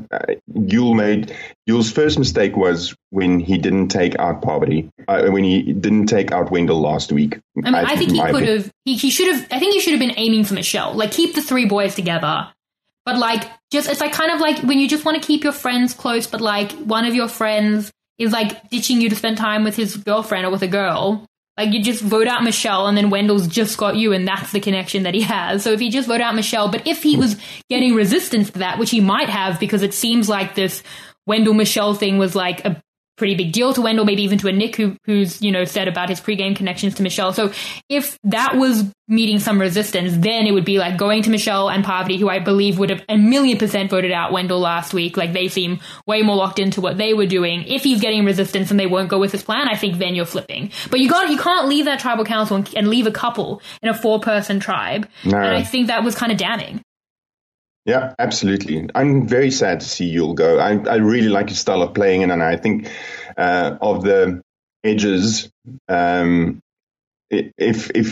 Yul's first mistake was when he didn't take out Parvati, when he didn't take out Wendell last week. I mean, I think he could have. He should have. I think he should have been aiming for Michelle. Like, keep the 3 boys together. But, like, just, it's like kind of like when you just want to keep your friends close, but, like, one of your friends is, like, ditching you to spend time with his girlfriend or with a girl. Like, you just vote out Michelle, and then Wendell's just got you, and that's the connection that he has. So if he just vote out Michelle, but if he was getting resistance to that, which he might have, because it seems like this Wendell-Michelle thing was, like, a pretty big deal to Wendell, maybe even to a Nick who's, you know, said about his pregame connections to Michelle. So if that was meeting some resistance, then it would be like going to Michelle and Parvati, who I believe would have 1,000,000% voted out Wendell last week. Like, they seem way more locked into what they were doing. If he's getting resistance and they won't go with his plan, I think then you're flipping. But you can't leave that tribal council and leave a couple in a 4-person tribe. No. And I think that was kind of damning. Yeah, absolutely. I'm very sad to see Yul go. I really like his style of playing, and I think of the edges, if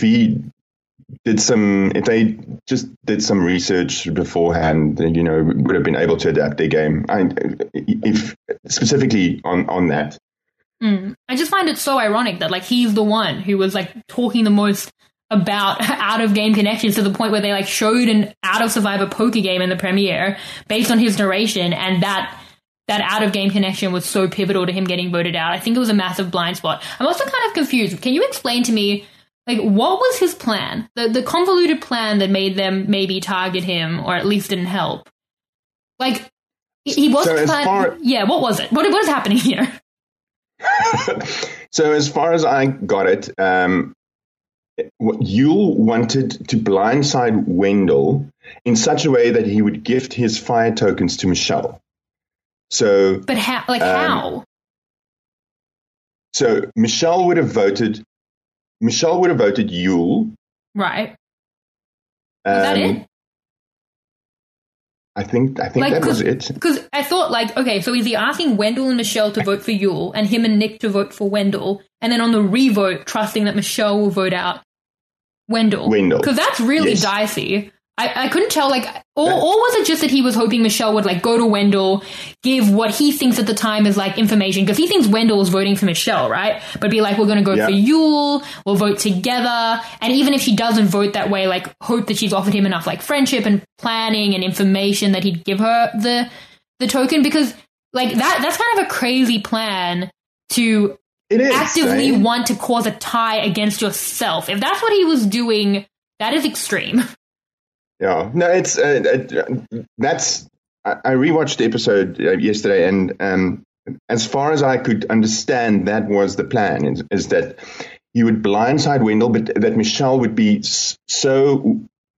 they just did some research beforehand, you know, would have been able to adapt their game. If specifically on that. I just find it so ironic that, like, he's the one who was, like, talking the most about out-of-game connections, to the point where they, like, showed an out-of-Survivor poker game in the premiere based on his narration, and that out-of-game connection was so pivotal to him getting voted out. I think it was a massive blind spot. I'm also kind of confused. Can you explain to me, like, what was his plan? The convoluted plan that made them maybe target him, or at least didn't help? Like, He wasn't So as far- Yeah, what was it? What is happening here? So as far as I got it, Yul wanted to blindside Wendell in such a way that he would gift his fire tokens to Michelle. So, But how? Like how? so Michelle would have voted Yul. Right. Was that it? I think Like, that was it. Because I thought, like, okay, so is he asking Wendell and Michelle to vote for Yul, and him and Nick to vote for Wendell, and then on the revote, trusting that Michelle will vote out Wendell? Because that's really Yes. dicey. I couldn't tell, like, or was it just that he was hoping Michelle would, like, go to Wendell, give what he thinks at the time is, like, information, because he thinks Wendell is voting for Michelle, right? But be like, we're going to go for Yul, we'll vote together, and even if she doesn't vote that way, like, hope that she's offered him enough, like, friendship and planning and information that he'd give her the token, because, like, that's kind of a crazy plan to actively want to cause a tie against yourself. If that's what he was doing, that is extreme. Yeah, no, it's that's. I rewatched the episode yesterday, and as far as I could understand, that was the plan: is that he would blindside Wendell, but that Michelle would be so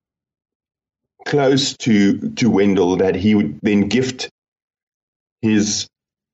close to Wendell that he would then gift his.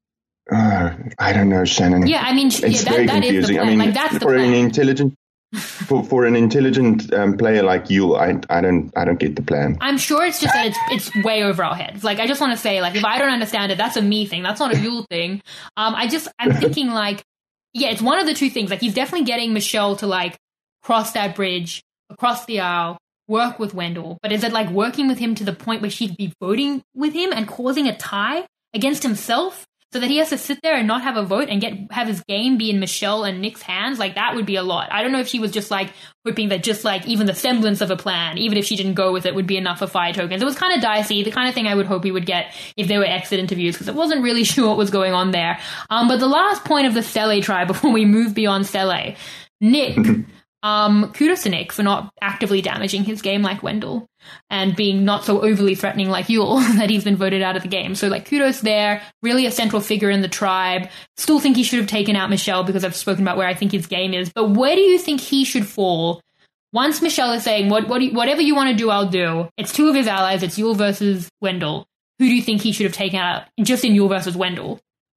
I don't know, Shannon. Yeah, I mean, it's very confusing. Is the plan. I mean, like, that's the for plan. an intelligent. For an intelligent player like you, I don't get the plan. I'm sure it's just that it's way over our heads. Like, I just want to say, like, if I don't understand it, that's a me thing. That's not a Yul thing. I'm thinking, like, yeah, it's one of the two things. Like, he's definitely getting Michelle to, like, cross that bridge, across the aisle, work with Wendell. But is it, like, working with him to the point where she'd be voting with him and causing a tie against himself? So that he has to sit there and not have a vote and have his game be in Michelle and Nick's hands, like, that would be a lot. I don't know if she was just, like, hoping that just, like, even the semblance of a plan, even if she didn't go with it, would be enough for fire tokens. It was kind of dicey, the kind of thing I would hope he would get if there were exit interviews, because I wasn't really sure what was going on there. But the last point of the Sele tribe, before we move beyond Sele, Nick, kudos to Nick for not actively damaging his game like Wendell and being not so overly threatening like Yul that he's been voted out of the game. So, like, kudos there. Really a central figure in the tribe. Still think he should have taken out Michelle because I've spoken about where I think his game is. But where do you think he should fall once Michelle is saying, whatever you want to do, I'll do? It's two of his allies. It's Yul versus Wendell. Who do you think he should have taken out just in Yul versus Wendell?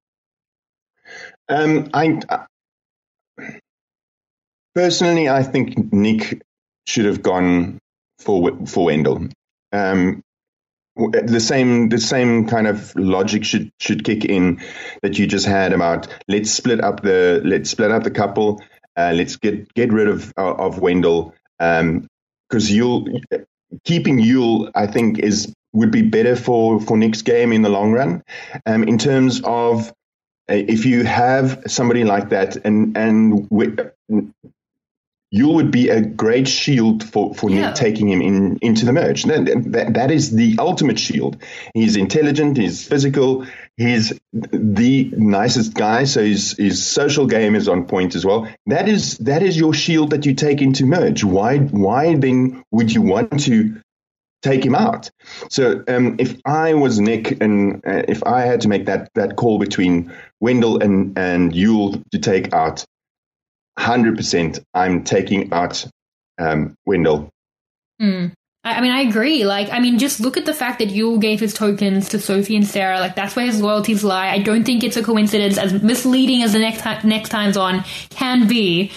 Personally, I think Nick should have gone for Wendell. The same kind of logic should kick in that you just had about let's split up the couple. Let's get rid of Wendell because keeping Yul, I think, would be better for Nick's game in the long run. In terms of if you have somebody like that and Yul would be a great shield for Nick taking him into the merge. That is the ultimate shield. He's intelligent, he's physical, he's the nicest guy, so his social game is on point as well. That is your shield that you take into merge. Why then would you want to take him out? So if I was Nick and if I had to make that call between Wendell and Yul to take out, 100%, I'm taking out Wendell. I mean, I agree. Like, I mean, just look at the fact that Yul gave his tokens to Sophie and Sarah. Like, that's where his loyalties lie. I don't think it's a coincidence, as misleading as the next times on can be.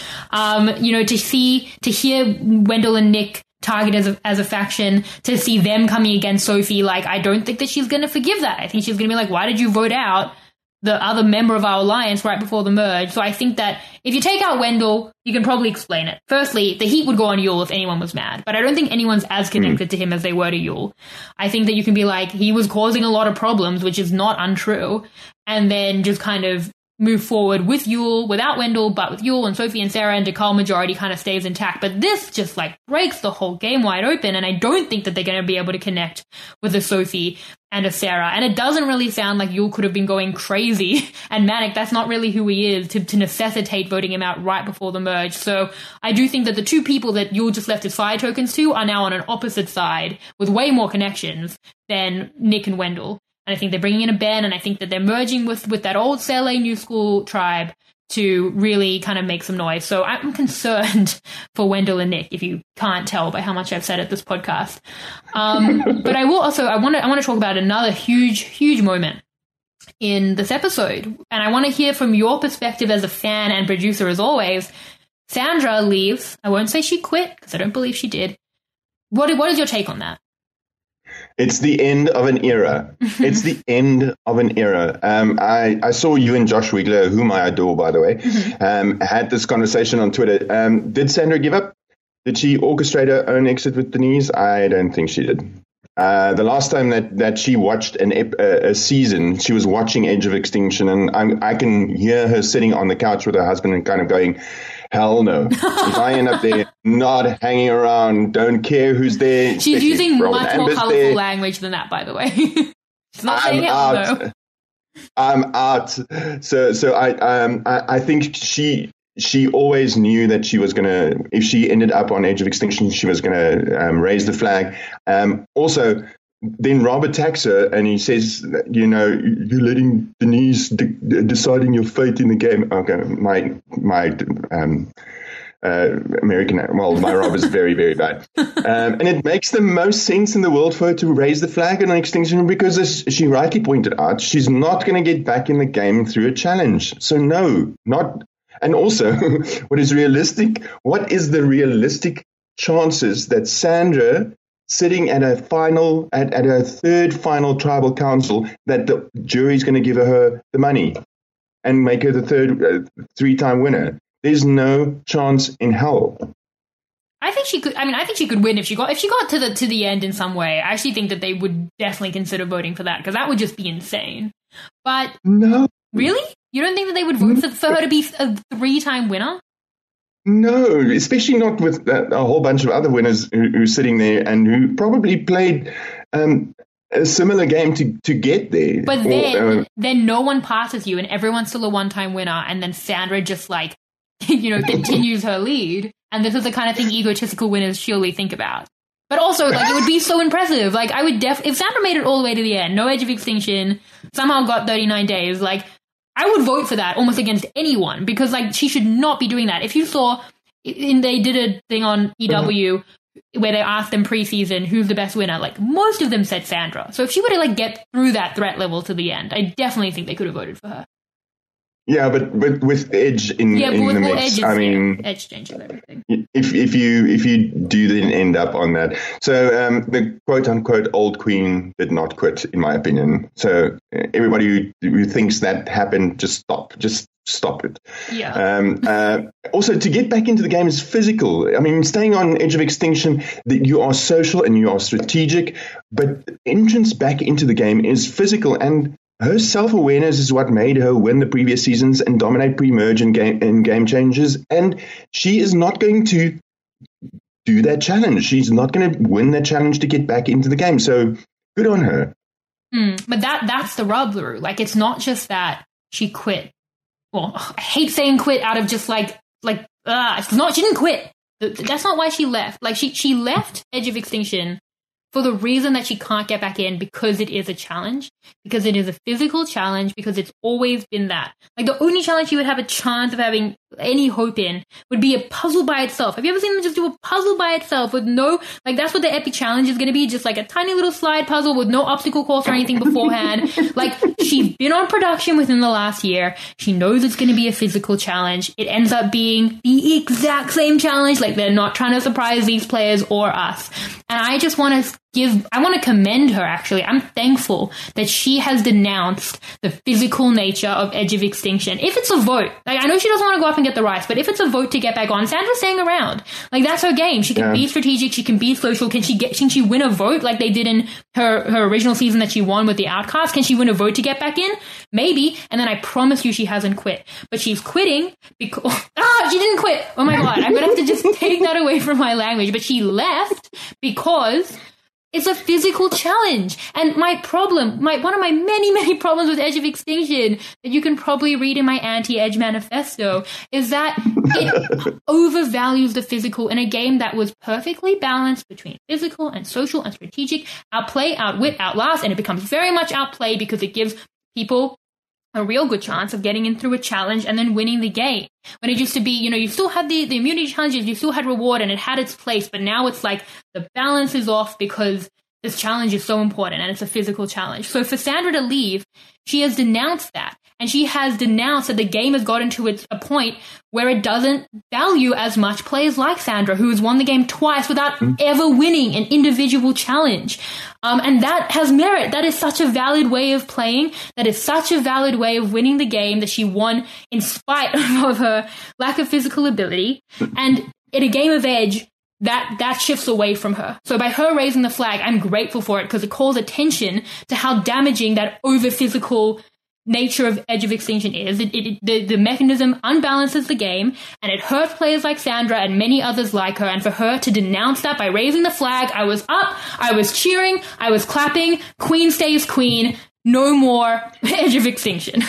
To hear Wendell and Nick targeted as a faction, to see them coming against Sophie, like, I don't think that she's going to forgive that. I think she's going to be like, why did you vote out the other member of our alliance right before the merge? So I think that if you take out Wendell, you can probably explain it. Firstly, the heat would go on Yul if anyone was mad, but I don't think anyone's as connected to him as they were to Yul. I think that you can be like, he was causing a lot of problems, which is not untrue, and then just kind of move forward with Yul, without Wendell, but with Yul and Sophie and Sarah, and Dekal majority kind of stays intact. But this just, like, breaks the whole game wide open, and I don't think that they're going to be able to connect with a Sophie and a Sarah. And it doesn't really sound like Yul could have been going crazy and manic. That's not really who he is to necessitate voting him out right before the merge. So I do think that the two people that Yul just left his fire tokens to are now on an opposite side with way more connections than Nick and Wendell. And I think they're bringing in a Ben, and I think that they're merging with that old CLA New School tribe to really kind of make some noise. So I'm concerned for Wendell and Nick, if you can't tell by how much I've said at this podcast. But I will also, I want to talk about another huge moment in this episode. And I want to hear from your perspective as a fan and producer, as always. Sandra leaves. I won't say she quit, because I don't believe she did. What is your take on that? It's the end of an era. It's the end of an era. I saw you and Josh Wigler, whom I adore, by the way, had this conversation on Twitter. Did Sandra give up? Did she orchestrate her own exit with Denise? I don't think she did. The last time that she watched a season, she was watching Edge of Extinction, and I can hear her sitting on the couch with her husband and kind of going, hell no. If I end up there not hanging around, don't care who's there. She's using much more colorful language than that, by the way. She's not saying hell no. I'm out. So I think she always knew that she was going to, if she ended up on Edge of Extinction, she was going to raise the flag. Also, then Rob attacks her and he says, you're letting Denise deciding your fate in the game. Okay, my American, my Rob is very, very bad. And it makes the most sense in the world for her to raise the flag on Extinction because, as she rightly pointed out, she's not going to get back in the game through a challenge. So no, not. And also, what is the realistic chances that Sandra, sitting at a third final tribal council, that the jury's going to give her the money and make her the third three-time winner? There's no chance in hell. I think she could. I mean, I think she could win if she got to the end in some way. I actually think that they would definitely consider voting for that, because that would just be insane. But no, really, you don't think that they would vote for her to be a three-time winner? No, especially not with a whole bunch of other winners who are sitting there and who probably played a similar game to get there. But then no one passes you, and everyone's still a one-time winner, and then Sandra just continues her lead. And this is the kind of thing egotistical winners surely think about. But also, it would be so impressive. I would if Sandra made it all the way to the end, no Edge of Extinction, somehow got 39 days, I would vote for that almost against anyone, because she should not be doing that. If you saw, they did a thing on EW where they asked them preseason who's the best winner, most of them said Sandra. So if she were to get through that threat level to the end, I definitely think they could have voted for her. Yeah, but with Edge in the mix, Edge changes everything. If you do then end up on that, so the quote unquote old queen did not quit, in my opinion. So everybody who thinks that happened, just stop it. Yeah. Also, to get back into the game is physical. I mean, staying on Edge of Extinction, you are social and you are strategic, but entrance back into the game is physical, and her self-awareness is what made her win the previous seasons and dominate pre-merge and game changes. And she is not going to do that challenge. She's not going to win that challenge to get back into the game. So good on her. But that's the rub, Leroux. It's not just that she quit. Well, I hate saying quit out of just she didn't quit. That's not why she left. She left Edge of Extinction for the reason that she can't get back in, because it is a challenge, because it is a physical challenge, because it's always been that. The only challenge she would have a chance of having any hope in would be a puzzle by itself. Have you ever seen them just do a puzzle by itself with no, that's what the epic challenge is going to be, just a tiny little slide puzzle with no obstacle course or anything beforehand. She's been on production within the last year. She knows it's going to be a physical challenge. It ends up being the exact same challenge. They're not trying to surprise these players or us. And I just want to commend her, actually. I'm thankful that she has denounced the physical nature of Edge of Extinction. If it's a vote, I know she doesn't want to go up and get the rice, but if it's a vote to get back on, Sandra's staying around. That's her game. She can be strategic. She can be social. Can she win a vote like they did in her original season that she won with the Outcast? Can she win a vote to get back in? Maybe. And then I promise you she hasn't quit. But she's quitting because... she didn't quit. Oh my God. I'm going to have to just take that away from my language. But she left because It's a physical challenge. And one of my many, many problems with Edge of Extinction that you can probably read in my anti-Edge manifesto is that it overvalues the physical in a game that was perfectly balanced between physical and social and strategic, outplay, outwit, outlast, and it becomes very much outplay because it gives people a real good chance of getting in through a challenge and then winning the game. When it used to be, you still had the immunity challenges, you still had reward, and it had its place, but now it's like the balance is off because this challenge is so important and it's a physical challenge. So for Sandra to leave, she has denounced that. And she has denounced that the game has gotten to a point where it doesn't value as much players like Sandra, who has won the game twice without ever winning an individual challenge. And that has merit. That is such a valid way of playing. That is such a valid way of winning the game that she won in spite of her lack of physical ability. And in a game of Edge, that shifts away from her. So by her raising the flag, I'm grateful for it because it calls attention to how damaging that over-physical nature of Edge of Extinction is. The mechanism unbalances the game, and it hurts players like Sandra and many others like her, and for her to denounce that by raising the flag, I was up, I was cheering, I was clapping, Queen stays Queen, no more Edge of Extinction.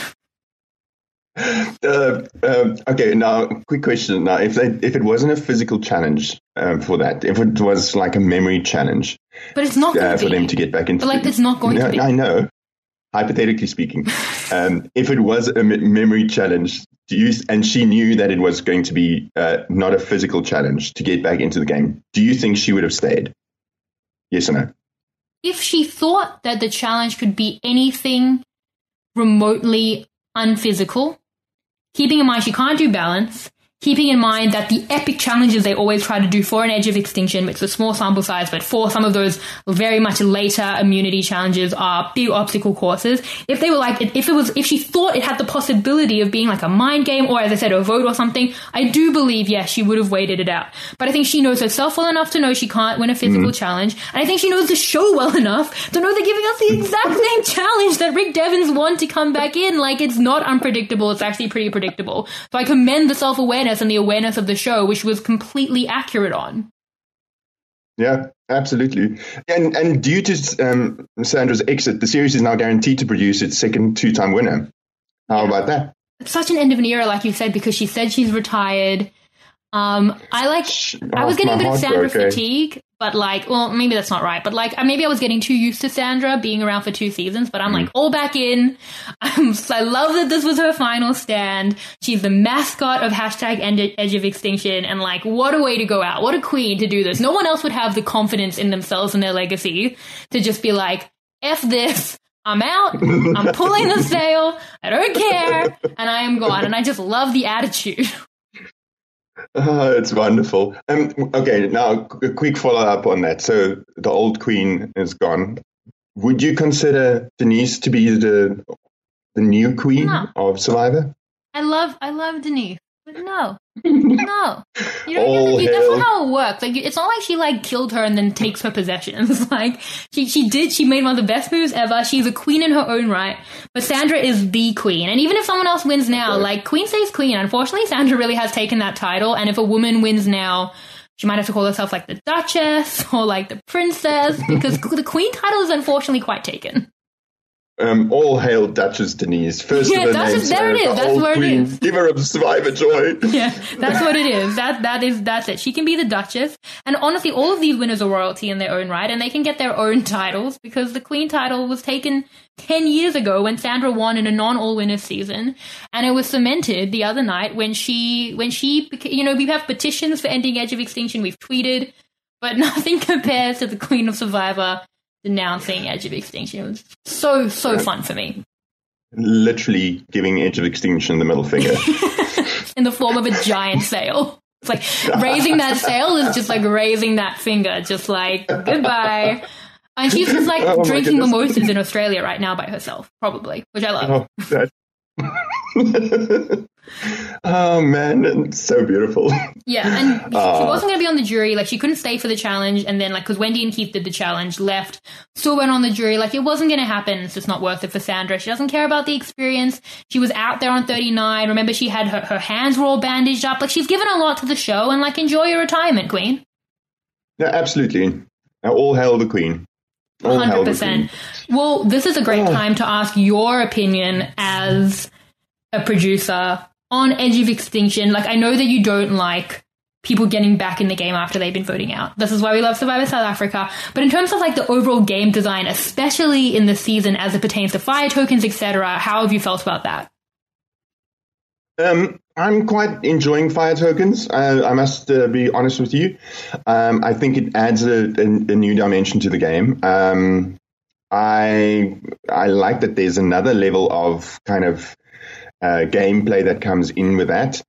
Okay, now, quick question. Now, if it wasn't a physical challenge for that, if it was like a memory challenge, but it's not going to for them to get back into, but it's not going to be. I know. Hypothetically speaking, if it was a memory challenge, and she knew that it was going to be not a physical challenge to get back into the game, do you think she would have stayed? Yes or no? If she thought that the challenge could be anything remotely unphysical, keeping in mind she can't do balance, keeping in mind that the epic challenges they always try to do for an Edge of Extinction, which is a small sample size, but for some of those very much later immunity challenges are big obstacle courses. If they were like, if she thought it had the possibility of being like a mind game or, as I said, a vote or something, I do believe, yes, she would have waited it out. But I think she knows herself well enough to know she can't win a physical challenge. And I think she knows the show well enough to know they're giving us the exact same challenge that Rick Devens won to come back in. Like, it's not unpredictable. It's actually pretty predictable. So I commend the self-awareness and the awareness of the show, which was completely accurate on. Yeah, absolutely. And due to Sandra's exit, the series is now guaranteed to produce its second two-time winner. How about that? It's such an end of an era, like you said, because she said she's retired. I was getting a bit of Sandra fatigue, but maybe that's not right. But maybe I was getting too used to Sandra being around for 2 seasons, but I'm all back in. I love that this was her final stand. She's the mascot of #Edge of Extinction. And what a way to go out. What a queen to do this. No one else would have the confidence in themselves and their legacy to just be like, F this. I'm out. I'm pulling the sail. I don't care. And I am gone. And I just love the attitude. It's wonderful. Okay, now a quick follow-up on that. So the old queen is gone. Would you consider Denise to be the new queen of Survivor? I love Denise. But no. You don't get that's not how it works. It's not like she killed her and then takes her possessions. She made one of the best moves ever. She's a queen in her own right. But Sandra is the queen. And even if someone else wins now, queen stays queen. Unfortunately, Sandra really has taken that title. And if a woman wins now, she might have to call herself the Duchess or the Princess, because the queen title is unfortunately quite taken. All hail Duchess Denise. First of the names. There it is. That's where it is. Giver of Survivor joy. Yeah, that's what it is. That's it. She can be the Duchess. And honestly, all of these winners are royalty in their own right, and they can get their own titles because the Queen title was taken 10 years ago when Sandra won in a non-all-winners season, and it was cemented the other night when she we have petitions for ending Edge of Extinction. We've tweeted, but nothing compares to the Queen of Survivor denouncing Edge of Extinction. It was so fun for me. Literally giving Edge of Extinction the middle finger. In the form of a giant sail. It's raising that sail is just raising that finger, just goodbye. And she's just drinking mimosas in Australia right now by herself, probably, which I love. Oh man, it's so beautiful. Yeah, and she wasn't going to be on the jury. She couldn't stay for the challenge, and then because Wendy and Keith did the challenge, left, still went on the jury. It wasn't going to happen. It's just not worth it for Sandra. She doesn't care about the experience. She was out there on 39. Remember, she had her hands were all bandaged up. She's given a lot to the show, and enjoy your retirement, Queen. Yeah, absolutely. Now, all hail the Queen. All hell with 100%. him. Well, this is a great time to ask your opinion as a producer on Edge of Extinction. Like, I know that you don't like people getting back in the game after they've been voting out. This is why we love Survivor South Africa. But in terms of like the overall game design, especially in the season as it pertains to fire tokens, etc., how have you felt about that? I'm quite enjoying fire tokens. I must be honest with you. I think it adds a new dimension to the game. I like that there's another level of kind of gameplay that comes in with that.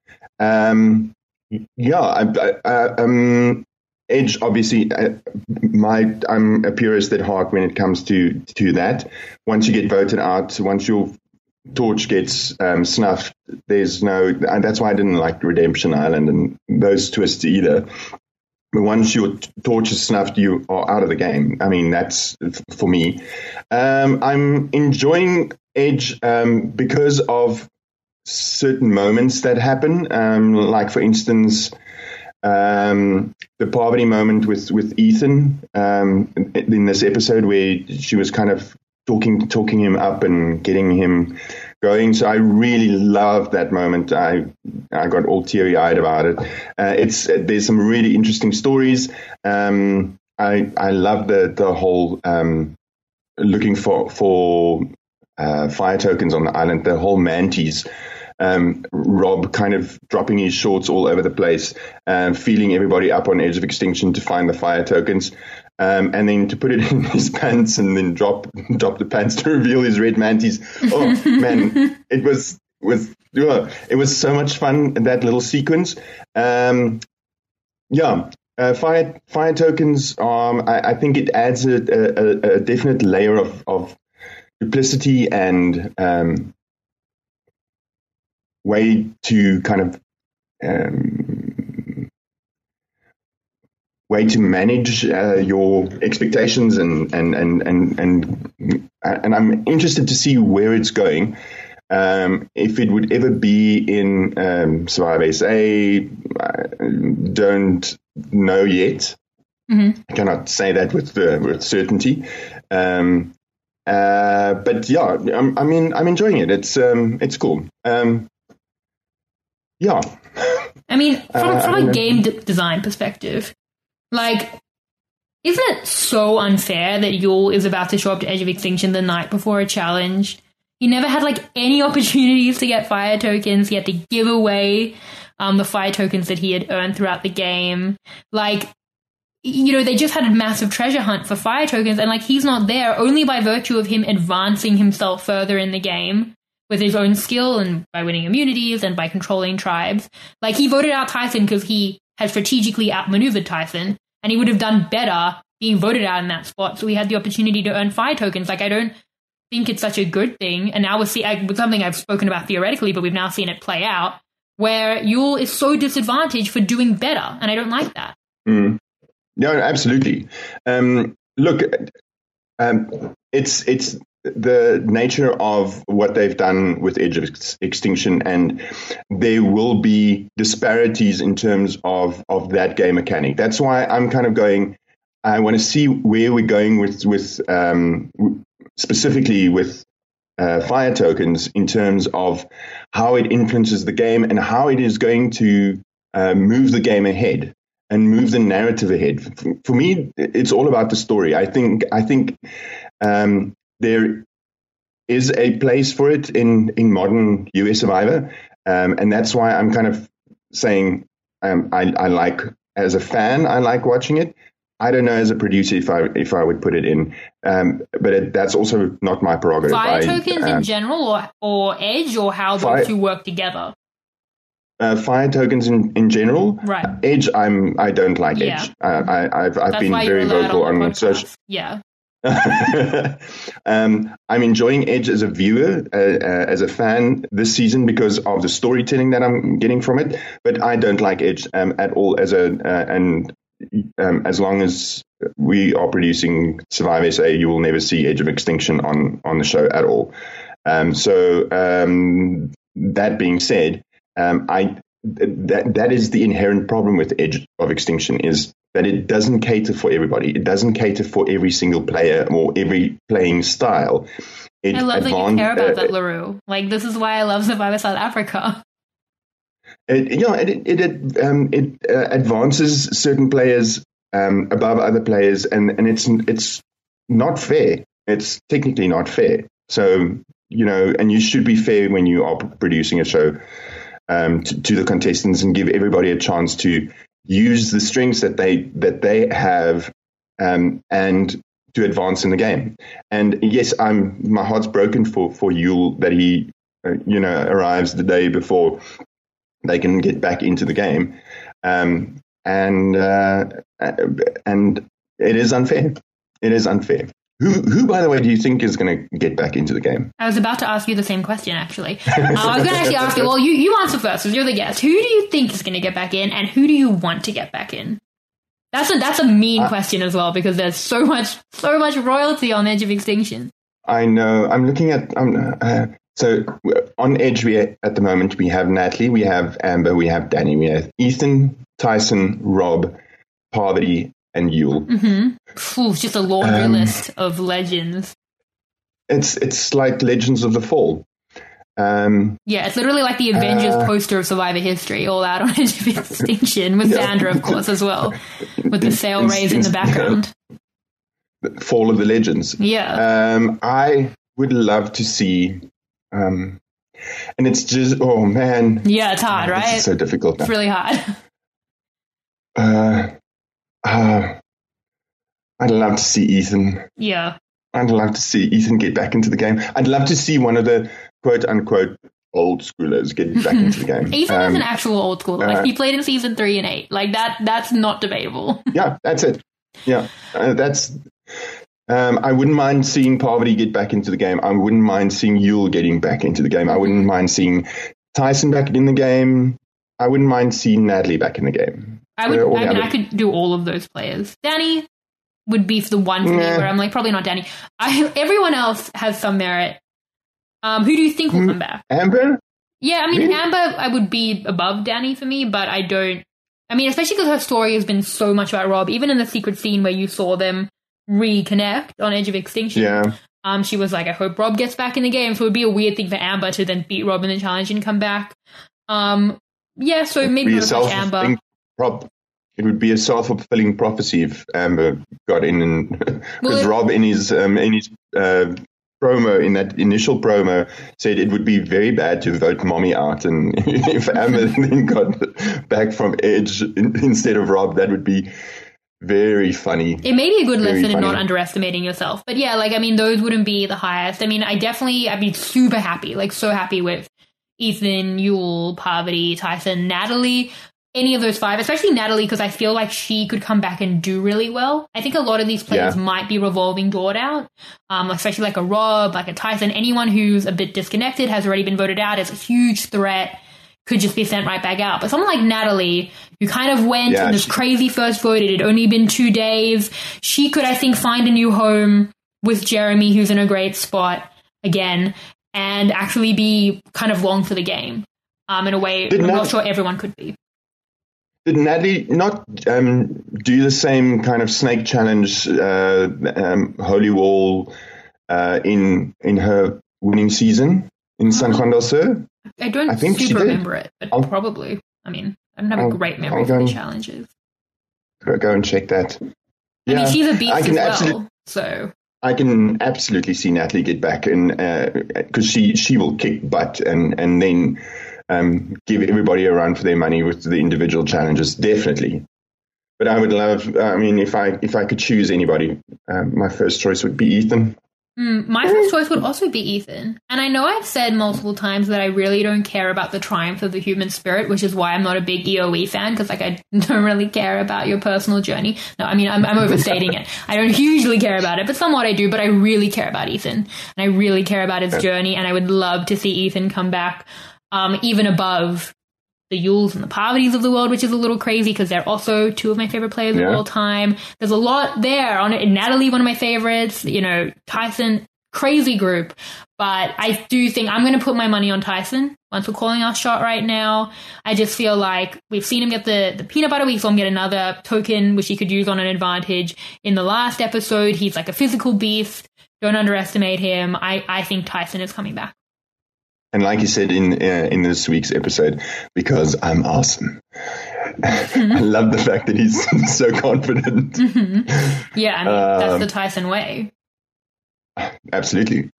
Edge, obviously, I'm a purist at heart when it comes to that. Once you get voted out, once your torch gets snuffed, there's no, and that's why I didn't like Redemption Island and those twists either. But once your torch is snuffed, you are out of the game. I mean, that's for me. I'm enjoying Edge because of certain moments that happen. Like, for instance, the poverty moment with Ethan in this episode where she was kind of talking him up and getting him going. So I really loved that moment. I got all teary-eyed about it. There's some really interesting stories. I love the whole looking for fire tokens on the island. The whole Mantis. Rob kind of dropping his shorts all over the place, feeling everybody up on Edge of Extinction to find the fire tokens. And then to put it in his pants and then drop the pants to reveal his red mantis. Oh man, it was so much fun, that little sequence. Fire tokens. I think it adds a definite layer of duplicity and way to kind of way to manage your expectations and I'm interested to see where it's going. If it would ever be in Survivor SA, I don't know yet. Mm-hmm. I cannot say that with certainty. But yeah, I'm enjoying it. It's cool. Yeah. I mean, from a game design perspective, like, isn't it so unfair that Yul is about to show up to Edge of Extinction the night before a challenge? He never had, like, any opportunities to get fire tokens. He had to give away the fire tokens that he had earned throughout the game. Like, you know, they just had a massive treasure hunt for fire tokens, and, like, he's not there only by virtue of him advancing himself further in the game with his own skill and by winning immunities and by controlling tribes. Like, he voted out Tyson because he had strategically outmaneuvered Tyson, and he would have done better being voted out in that spot, so he had the opportunity to earn fire tokens. Like, I don't think it's such a good thing, and now with something I've spoken about theoretically, but we've now seen it play out, where Yul is so disadvantaged for doing better, and I don't like that. Mm. No, absolutely. Look, it's the nature of what they've done with Edge of Extinction, and there will be disparities in terms of that game mechanic. That's why I'm kind of going, I want to see where we're going with specifically with fire tokens in terms of how it influences the game and how it is going to move the game ahead and move the narrative ahead. For me, it's all about the story. I think there is a place for it in modern US Survivor, and that's why I'm kind of saying I like, as a fan, I like watching it. I don't know as a producer if I would put it in, but that's also not my prerogative. Fire tokens in general, or Edge, or how those two work together. Fire tokens in general, right? Edge, I don't like Edge. I've been very vocal on social. Yeah. I'm enjoying Edge as a viewer, as a fan this season because of the storytelling that I'm getting from it. But I don't like Edge at all as as long as we are producing Survivor SA, you will never see Edge of Extinction on the show at all. That being said, that is the inherent problem with Edge of Extinction is that it doesn't cater for everybody. It doesn't cater for every single player or every playing style. I love that you care about that, LaRue. Like, this is why I love Survivor South Africa. It advances certain players above other players, and it's not fair. It's technically not fair. So, and you should be fair when you are producing a show to the contestants and give everybody a chance to use the strengths that they have and to advance in the game. And yes, my heart's broken for Yul that he arrives the day before they can get back into the game, and it is unfair. It is unfair. Who, by the way, do you think is going to get back into the game? I was about to ask you the same question, actually. I was going to actually ask you, well, you answer first, because you're the guest. Who do you think is going to get back in, and who do you want to get back in? That's a mean question as well, because there's so much royalty on Edge of Extinction. I know. I'm looking at... so on Edge, at the moment, we have Natalie, we have Amber, we have Danny, we have Ethan, Tyson, Rob, Parvati, and Yul. Mm-hmm. Ooh, just a laundry list of legends. It's like Legends of the Fall. Yeah, it's literally like the Avengers poster of Survivor history, all out on Edge of Extinction, with Sandra, of course, as well, with the sail rays in the background. Fall of the Legends. Yeah. I would love to see, and it's just, oh man. Yeah, it's hard, right? It's so difficult now. It's really hard. I'd love to see Ethan. Yeah. I'd love to see Ethan get back into the game. I'd love to see one of the quote-unquote old schoolers get back into the game. Ethan is an actual old schooler. Like, he played in season 3 and 8. Like, that's not debatable. Yeah, that's it. Yeah, that's... I wouldn't mind seeing Parvati get back into the game. I wouldn't mind seeing Yul getting back into the game. I wouldn't mind seeing Tyson back in the game. I wouldn't mind seeing Natalie back in the game. I could do all of those players. Danny would be the one for me where I'm like, probably not Danny. Everyone else has some merit. Who do you think will come back? Amber? Yeah, I mean, really? Amber, I would be above Danny for me, but I don't... I mean, especially because her story has been so much about Rob. Even in the secret scene where you saw them reconnect on Edge of Extinction, she was like, I hope Rob gets back in the game. So it would be a weird thing for Amber to then beat Rob in the challenge and come back. Yeah, so maybe not as much Amber. It would be a self-fulfilling prophecy if Amber got in, because Rob in his promo, in that initial promo, said it would be very bad to vote Mommy out, and if Amber then got back from Edge instead of Rob, that would be very funny. It may be a good lesson in not underestimating yourself, but yeah, like, I mean, those wouldn't be the highest. I mean, I'd be super happy, like so happy with Ethan, Yul, Parvati, Tyson, Natalie. Any of those 5, especially Natalie, because I feel like she could come back and do really well. I think a lot of these players might be revolving doored out, especially like a Rob, like a Tyson. Anyone who's a bit disconnected has already been voted out as a huge threat, could just be sent right back out. But someone like Natalie, who kind of went in this crazy first vote, it had only been 2 days, she could, I think, find a new home with Jeremy, who's in a great spot again, and actually be kind of long for the game in a way I'm not sure everyone could be. Did Natalie not do the same kind of snake challenge, Holy Wall, in her winning season in San Juan del Sur? I think super remember it, but probably. I mean, I don't have a great memory for the challenges. Go and check that. I mean, she's a beast as well, so... I can absolutely see Natalie get back, and because she will kick butt and then... give everybody a run for their money with the individual challenges, definitely. But I would love, I mean, if I could choose anybody, my first choice would be Ethan. My first choice would also be Ethan. And I know I've said multiple times that I really don't care about the triumph of the human spirit, which is why I'm not a big EOE fan, because like I don't really care about your personal journey. No, I mean, I'm overstating it. I don't hugely care about it, but somewhat I do. But I really care about Ethan. And I really care about his journey. And I would love to see Ethan come back. Even above the Yules and the Parvatis of the world, which is a little crazy because they're also 2 of my favorite players of all time. There's a lot there on it. Natalie, one of my favorites, Tyson, crazy group. But I do think I'm going to put my money on Tyson once we're calling our shot right now. I just feel like we've seen him get the peanut butter. We saw him get another token, which he could use on an advantage. In the last episode, he's like a physical beast. Don't underestimate him. I think Tyson is coming back. And like you said in this week's episode, because I'm awesome. I love the fact that he's so confident. Yeah, I mean, that's the Tyson way. Absolutely.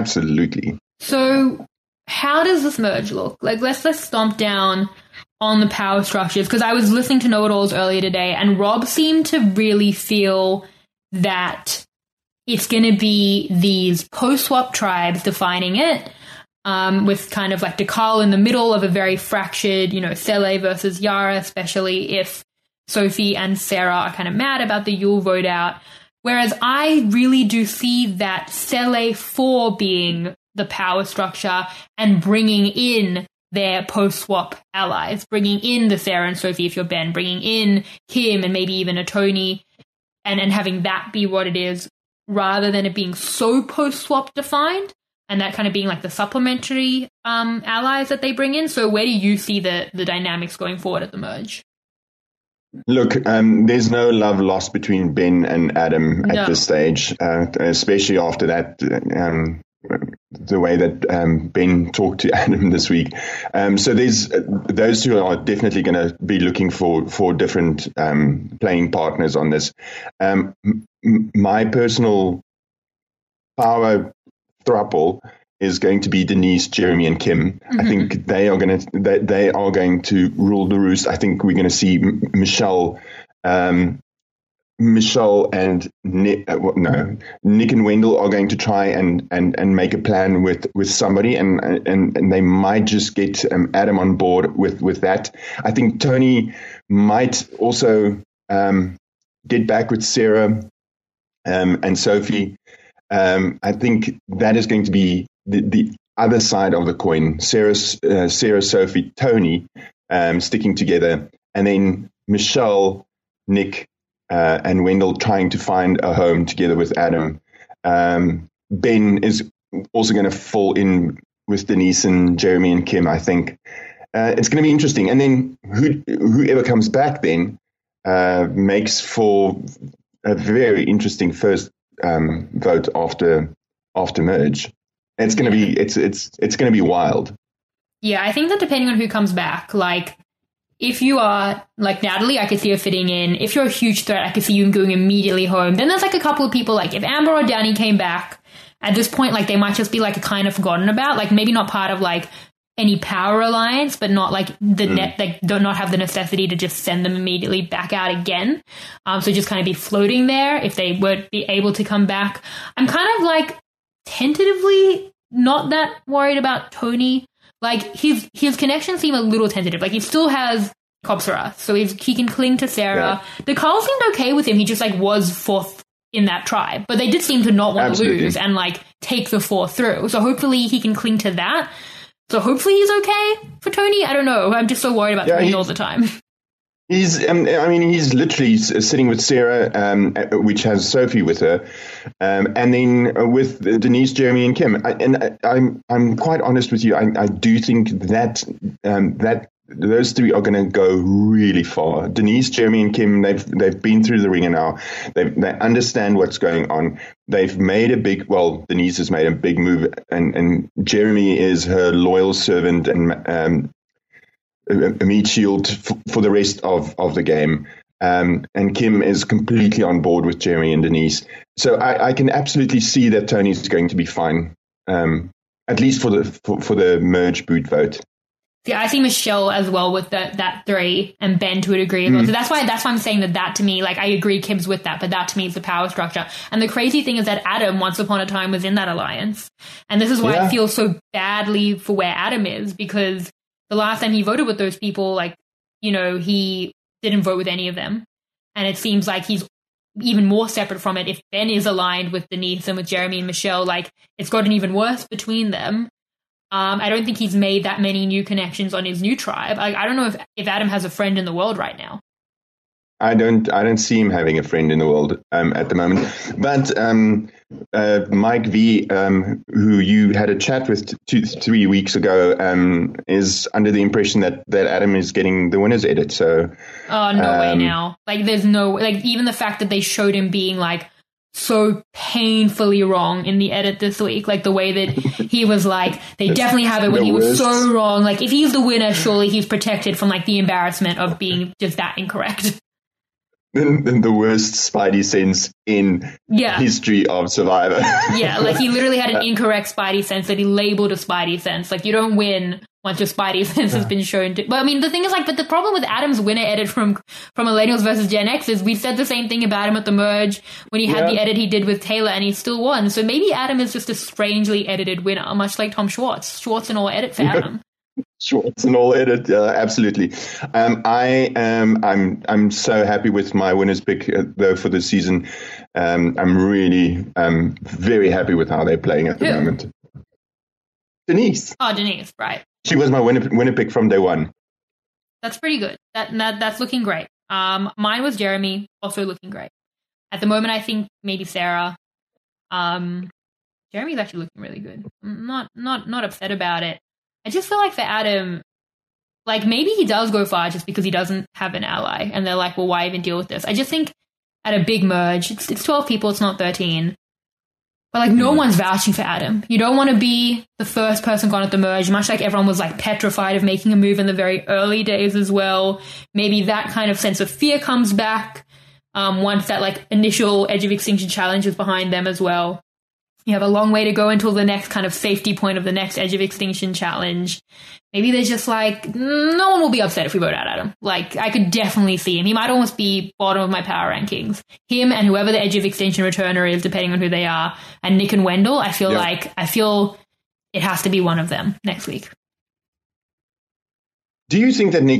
So how does this merge look? Like, let's stomp down on the power structures, because I was listening to Know-It-Alls earlier today, and Rob seemed to really feel that it's going to be these post-swap tribes defining it, with kind of like Dekal in the middle of a very fractured, Sele versus Yara, especially if Sophie and Sarah are kind of mad about the Yule vote out. Whereas I really do see that Sele 4 being the power structure and bringing in their post-swap allies, bringing in the Sarah and Sophie if you're Ben, bringing in Kim and maybe even a Tony, and having that be what it is, rather than it being so post-swap defined, and that kind of being like the supplementary allies that they bring in. So where do you see the dynamics going forward at the merge? Look, there's no love lost between Ben and Adam at this stage, especially after that, the way that Ben talked to Adam this week. So there's those two are definitely going to be looking for different playing partners on this. My personal power throuple is going to be Denise, Jeremy, and Kim. I think they are going to rule the roost. I think we're going to see Michelle and Nick. Nick and Wendell are going to try and make a plan with somebody, and they might just get Adam on board with that. I think Tony might also get back with Sarah and Sophie. I think that is going to be the other side of the coin. Sarah, Sophie, Tony sticking together, and then Michelle, Nick, and Wendell trying to find a home together with Adam. Ben is also going to fall in with Denise and Jeremy and Kim, I think. It's going to be interesting. And then whoever comes back then makes for a very interesting first vote after merge. And it's going to be it's going to be wild. Yeah, I think that depending on who comes back, like if you are like Natalie, I could see her fitting in. If you're a huge threat, I could see you going immediately home. Then there's like a couple of people, like if Amber or Danny came back at this point, like they might just be like a kind of forgotten about, like maybe not part of like any power alliance, but not like they do not have the necessity to just send them immediately back out again. So just kind of be floating there if they were be able to come back. I'm kind of like tentatively not that worried about Tony. Like his connections seem a little tentative. Like he still has Kopsara, so he can cling to Sarah. Yeah. The Carl seemed okay with him. He just like was fourth in that tribe, but they did seem to not want to lose and like take the fourth through. So hopefully he can cling to that. So hopefully he's okay for Tony. I don't know. I'm just so worried about Tony all the time. He's literally sitting with Sarah, which has Sophie with her, and then with Denise, Jeremy, and Kim. I'm quite honest with you. I do think that those three are going to go really far. Denise, Jeremy, and Kim, they've been through the ringer now. They understand what's going on. They've made Denise has made a big move, and Jeremy is her loyal servant and a meat shield for the rest of the game. And Kim is completely on board with Jeremy and Denise. So I can absolutely see that Tony's going to be fine, at least for the merge boot vote. Yeah, I see Michelle as well with that three, and Ben to a degree as well. So that's why I'm saying that to me, like I agree Kim's with that, but that to me is the power structure. And the crazy thing is that Adam once upon a time was in that alliance. And this is why I feel so badly for where Adam is, because the last time he voted with those people, like, he didn't vote with any of them. And it seems like he's even more separate from it. If Ben is aligned with Denise and with Jeremy and Michelle, like it's gotten even worse between them. I don't think he's made that many new connections on his new tribe. I don't know if Adam has a friend in the world right now. I don't see him having a friend in the world at the moment. But Mike V, who you had a chat with 3 weeks ago, is under the impression that Adam is getting the winner's edit. So, oh, no way now. Like, there's no, like, even the fact that they showed him being like so painfully wrong in the edit this week, like the way that he was like, they definitely have it when he was so wrong. Like, if he's the winner, surely he's protected from like the embarrassment of being just that incorrect. The worst Spidey sense in history of Survivor. Yeah, like he literally had an incorrect Spidey sense that he labeled a Spidey sense. Like, you don't win once your Spidey sense has been shown to. But I mean, the thing is, like, but the problem with Adam's winner edit from Millennials versus Gen X is we said the same thing about him at the merge when he had the edit he did with Taylor and he still won. So maybe Adam is just a strangely edited winner, much like Tom Schwartz. Schwartz and all edit for Adam. Schwartz and all edit, absolutely. I'm so happy with my winner's pick though for the season. I'm really very happy with how they're playing at the moment. Denise. Oh, Denise, right. She was my winner pick from day one. That's pretty good. That's looking great. Mine was Jeremy, also looking great. At the moment, I think maybe Sarah. Jeremy's actually looking really good. I'm not upset about it. I just feel like for Adam, like maybe he does go far just because he doesn't have an ally, and they're like, well, why even deal with this? I just think at a big merge, it's 12 people, it's not 13. But like no one's vouching for Adam. You don't want to be the first person gone at the merge, much like everyone was like petrified of making a move in the very early days as well. Maybe that kind of sense of fear comes back once that like initial Edge of Extinction challenge is behind them as well. You have a long way to go until the next kind of safety point of the next Edge of Extinction challenge. Maybe they're just like, no one will be upset if we vote out Adam. Like, I could definitely see him. He might almost be bottom of my power rankings. Him and whoever the Edge of Extinction returner is, depending on who they are, and Nick and Wendell, I feel it has to be one of them next week. Do you think that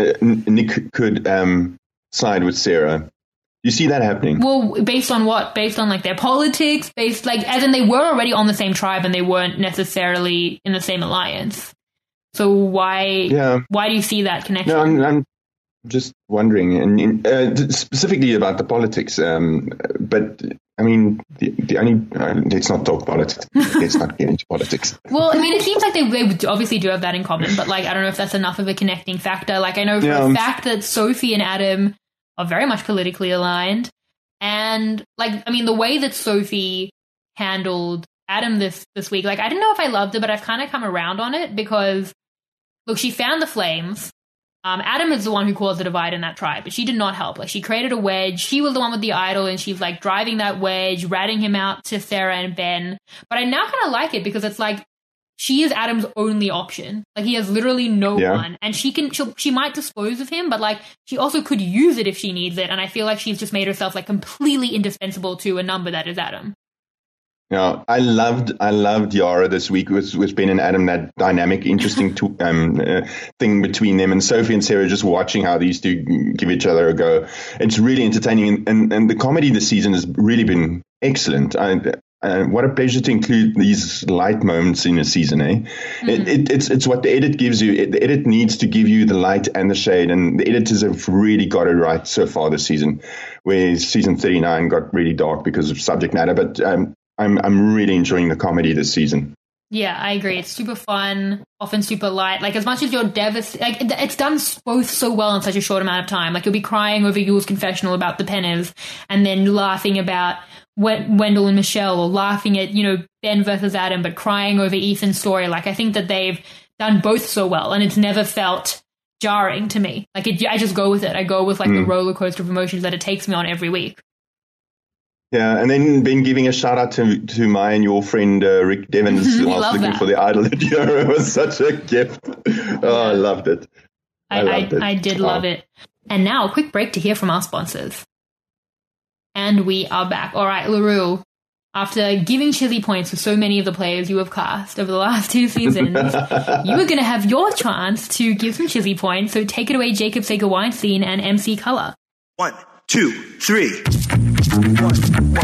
Nick could side with Sarah? You see that happening? Well, based on what? Based on like their politics? Based like as in they were already on the same tribe and they weren't necessarily in the same alliance. So why do you see that connection? No, I'm just wondering, and specifically about the politics. But I mean, the only let's not talk politics. Let's not get into politics. Well, I mean, it seems like they obviously do have that in common, but like I don't know if that's enough of a connecting factor. Like I know for a fact that Sophie and Adam are very much politically aligned. And like, I mean, the way that Sophie handled Adam this week, like, I didn't know if I loved it, but I've kind of come around on it because, look, she found the flames. Adam is the one who caused the divide in that tribe, but she did not help. Like, she created a wedge. She was the one with the idol, and she's like driving that wedge, ratting him out to Sarah and Ben. But I now kind of like it because it's like, she is Adam's only option. Like, he has literally no one. And she might dispose of him, but, like, she also could use it if she needs it. And I feel like she's just made herself, like, completely indispensable to a number that is Adam. Yeah, I loved Yara this week with Ben and Adam, that dynamic, interesting thing between them, and Sophie and Sarah just watching how these two give each other a go. It's really entertaining. And the comedy this season has really been excellent. What a pleasure to include these light moments in a season, eh? Mm-hmm. It's what the edit gives you. The edit needs to give you the light and the shade, and the editors have really got it right so far this season, where season 39 got really dark because of subject matter. But I'm really enjoying the comedy this season. Yeah, I agree. It's super fun, often super light. Like, as much as you're devastated, like, it's done both so well in such a short amount of time. Like, you'll be crying over Yule's confessional about the pennies, and then laughing about Wendell and Michelle, or laughing at, Ben versus Adam, but crying over Ethan's story. Like, I think that they've done both so well, and it's never felt jarring to me. Like, I just go with it. I go with, like, the roller coaster of emotions that it takes me on every week. Yeah, and then Ben giving a shout out to my and your friend Rick Devens whilst looking for the idol at Euro was such a gift. Oh, I loved it. I did love it. And now a quick break to hear from our sponsors. And we are back. All right, LaRue, after giving Chizzy points for so many of the players you have cast over the last 2 seasons, you are going to have your chance to give some Chizzy points. So take it away, Jacob Sager-Weinstein and MC Color. 1, 2, 3. 1, 2, 3. 1,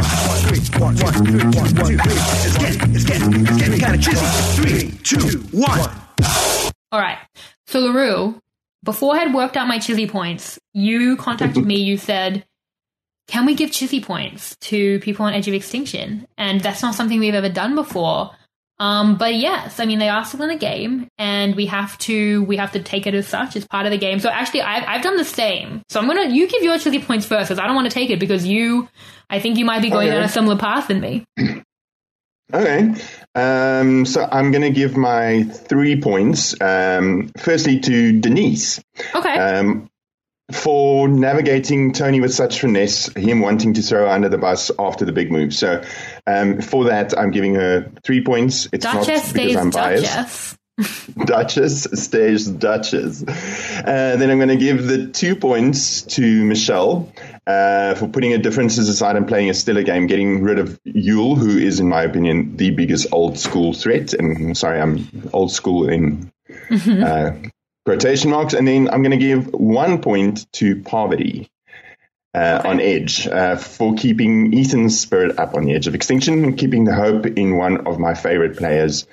2, 3. It's getting kind of Chizzy. 3, 2, 1. All right. So LaRue, before I had worked out my Chizzy points, you contacted me. You said, can we give Chizzy points to people on Edge of Extinction? And that's not something we've ever done before. But yes, I mean, they are still in the game, and we have to take it as such as part of the game. So actually, I've done the same. So you give your Chizzy points first, because I don't want to take it, because I think you might be going down a similar path than me. Okay. So I'm going to give my 3 points, firstly to Denise. Okay. For navigating Tony with such finesse, him wanting to throw her under the bus after the big move. So for that, I'm giving her 3 points. It's Duchess not because I'm biased. Duchess. Duchess stays Duchess. Then I'm going to give the 2 points to Michelle for putting her differences aside and playing a stellar game, getting rid of Yule, who is, in my opinion, the biggest old school threat. And sorry, I'm old school in quotation marks. And then I'm going to give 1 point to Parvati on Edge for keeping Ethan's spirit up on the edge of extinction and keeping the hope in one of my favorite players.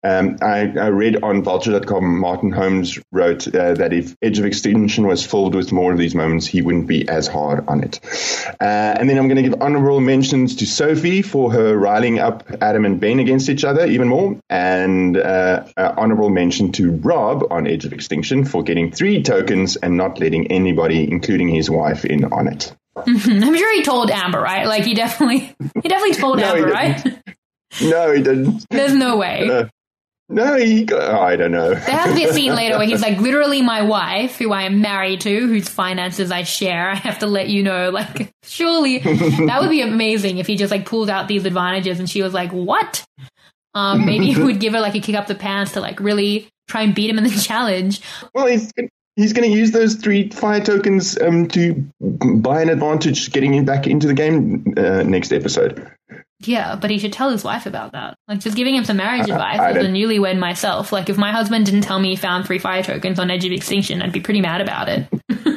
I read on Vulture.com, Martin Holmes wrote that if Edge of Extinction was filled with more of these moments, he wouldn't be as hard on it. And then I'm going to give honorable mentions to Sophie for her riling up Adam and Ben against each other even more. And honorable mention to Rob on Edge of Extinction for getting 3 tokens and not letting anybody, including his wife, in on it. Mm-hmm. I'm sure he told Amber, right? Like, he definitely told Amber, right? No, he didn't. There's no way. No, I don't know. There has to be a scene later where he's like, literally my wife, who I am married to, whose finances I share, I have to let you know. Like, surely that would be amazing if he just like pulled out these advantages and she was like, what? Maybe he would give her like a kick up the pants to like really try and beat him in the challenge. Well, he's going to use those 3 fire tokens to buy an advantage getting him back into the game next episode. Yeah, but he should tell his wife about that. Like, just giving him some marriage advice as a newlywed myself. Like, if my husband didn't tell me he found 3 fire tokens on Edge of Extinction, I'd be pretty mad about it.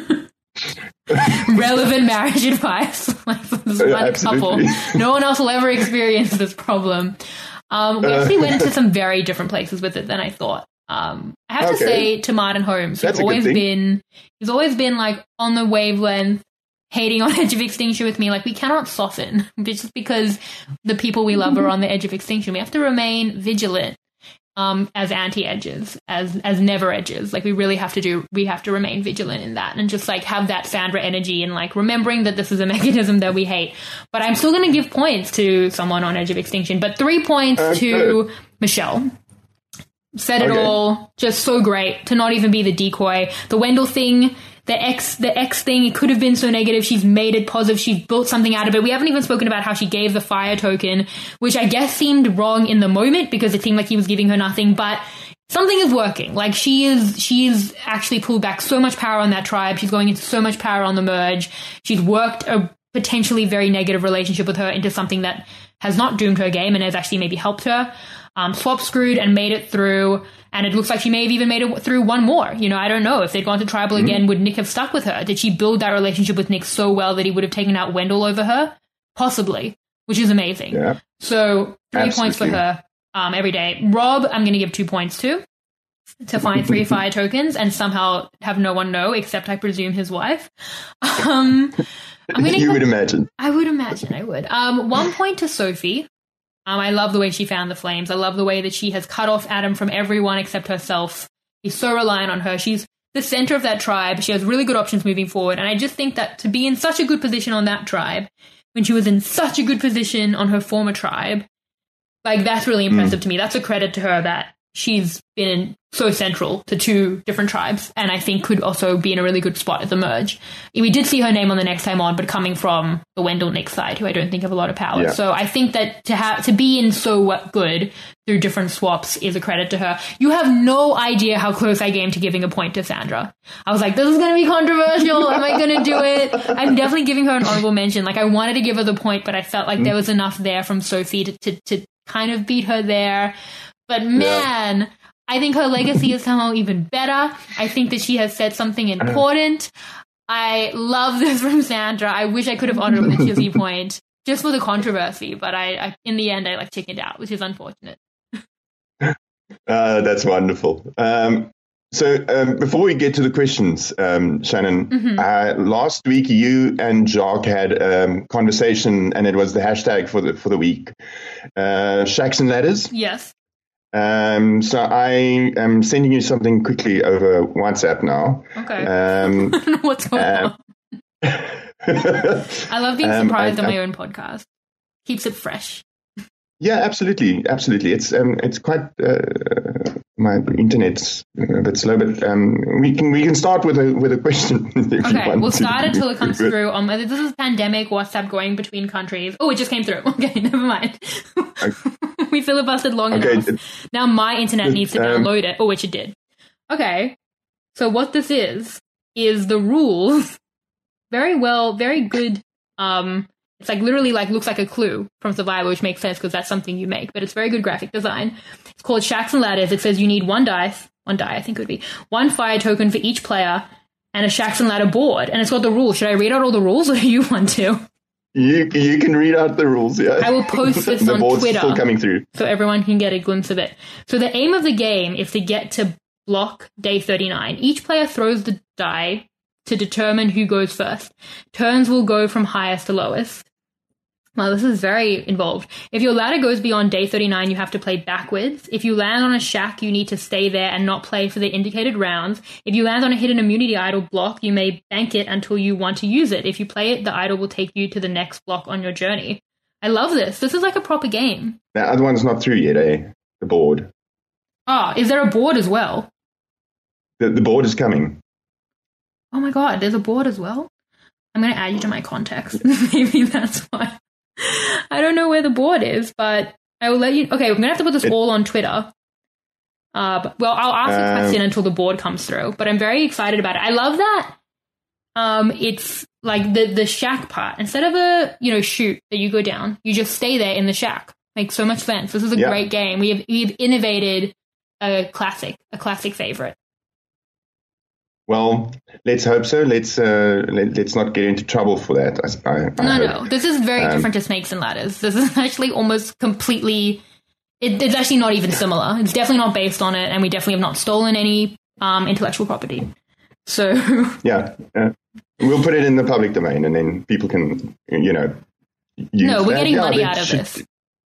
Relevant marriage advice. Like, for this one couple. No one else will ever experience this problem. We actually went into some very different places with it than I thought. I have to say to Martin Holmes, he's always been like on the wavelength, hating on Edge of Extinction with me. Like, we cannot soften just because the people we love are on the edge of extinction. We have to remain vigilant as anti-edges, as never edges. Like, we really have to remain vigilant in that and just like have that Sandra energy and like remembering that this is a mechanism that we hate. But I'm still going to give points to someone on Edge of Extinction, but 3 points to Michelle. Said it all. Just so great to not even be the decoy. The Wendell thing, the X thing, it could have been so negative. She's made it positive. She's built something out of it. We haven't even spoken about how she gave the fire token, which I guess seemed wrong in the moment because it seemed like he was giving her nothing, but something is working. Like, she's actually pulled back so much power on that tribe. She's going into so much power on the merge. She's worked a potentially very negative relationship with her into something that has not doomed her game and has actually maybe helped her. Swap screwed and made it through, and it looks like she may have even made it through one more. You know, I don't know. If they'd gone to tribal again, would Nick have stuck with her? Did she build that relationship with Nick so well that he would have taken out Wendell over her? Possibly, which is amazing. Yeah. So 3 points for her every day. Rob, I'm going to give 2 points to find 3 fire tokens and somehow have no one know except I presume his wife. You would imagine. I would imagine I would. 1 point to Sophie. I love the way she found the flames. I love the way that she has cut off Adam from everyone except herself. He's so reliant on her. She's the center of that tribe. She has really good options moving forward. And I just think that to be in such a good position on that tribe, when she was in such a good position on her former tribe, like, that's really impressive to me. That's a credit to her that she's been so central to 2 different tribes, and I think could also be in a really good spot at the merge. We did see her name on the next time on, but coming from the Wendell Nick side, who I don't think have a lot of power. Yeah. So I think that to be in so good through different swaps is a credit to her. You have no idea how close I came to giving a point to Sandra. I was like, this is going to be controversial. Am I going to do it? I'm definitely giving her an honorable mention. Like, I wanted to give her the point, but I felt like there was enough there from Sophie to kind of beat her there. But man, I think her legacy is somehow even better. I think that she has said something important. I love this from Sandra. I wish I could have honored with the Chizzy point just for the controversy, but I in the end, I chickened out, which is unfortunate. That's wonderful. So before we get to the questions, Shannon, last week you and Jacques had a conversation, and it was the hashtag for the week, Shacks and Ladders. Yes. So I am sending you something quickly over WhatsApp now. Okay. I don't know what's going on. I love being surprised on my own podcast. Keeps it fresh. Yeah, absolutely. It's quite my internet's a bit slow, but we can start with a question. Okay, we'll start until it comes through. This is pandemic WhatsApp going between countries. Oh, it just came through. Okay, never mind. We filibustered long enough. Now my internet needs to download it, which it did. Okay, so what this is the rules. Very good. It's like literally like looks like a clue from Survivor, which makes sense because that's something you make, but it's very good graphic design. It's called Shacks and Ladders. It says you need one die, I think it would be, one fire token for each player, and a Shacks and Ladder board. And it's got the rules. Should I read out all the rules, or do you want to? You can read out the rules, yeah. I will post this the on board's Twitter still coming through, so everyone can get a glimpse of it. So the aim of the game is to get to block day 39. Each player throws the die to determine who goes first. Turns will go from highest to lowest. Well, this is very involved. If your ladder goes beyond day 39, you have to play backwards. If you land on a shack, you need to stay there and not play for the indicated rounds. If you land on a hidden immunity idol block, you may bank it until you want to use it. If you play it, the idol will take you to the next block on your journey. I love this. This is like a proper game. The other one's not through yet, eh? The board. Oh, is there a board as well? The board is coming. Oh my god, there's a board as well? I'm going to add you to my contacts. Maybe that's why. I don't know where the board is, but I will let you... Okay, we're going to have to put this all on Twitter. Well, I'll ask the question until the board comes through, but I'm very excited about it. I love that it's like the shack part. Instead of a, chute that you go down, you just stay there in the shack. Makes so much sense. This is a great game. We've innovated a classic favorite. Well, let's hope so. Let's not get into trouble for that. No. This is very different to Snakes and Ladders. This is actually almost completely... It's actually not even similar. It's definitely not based on it, and we definitely have not stolen any intellectual property. So... Yeah. We'll put it in the public domain, and then people can, use No, we're getting money out of this.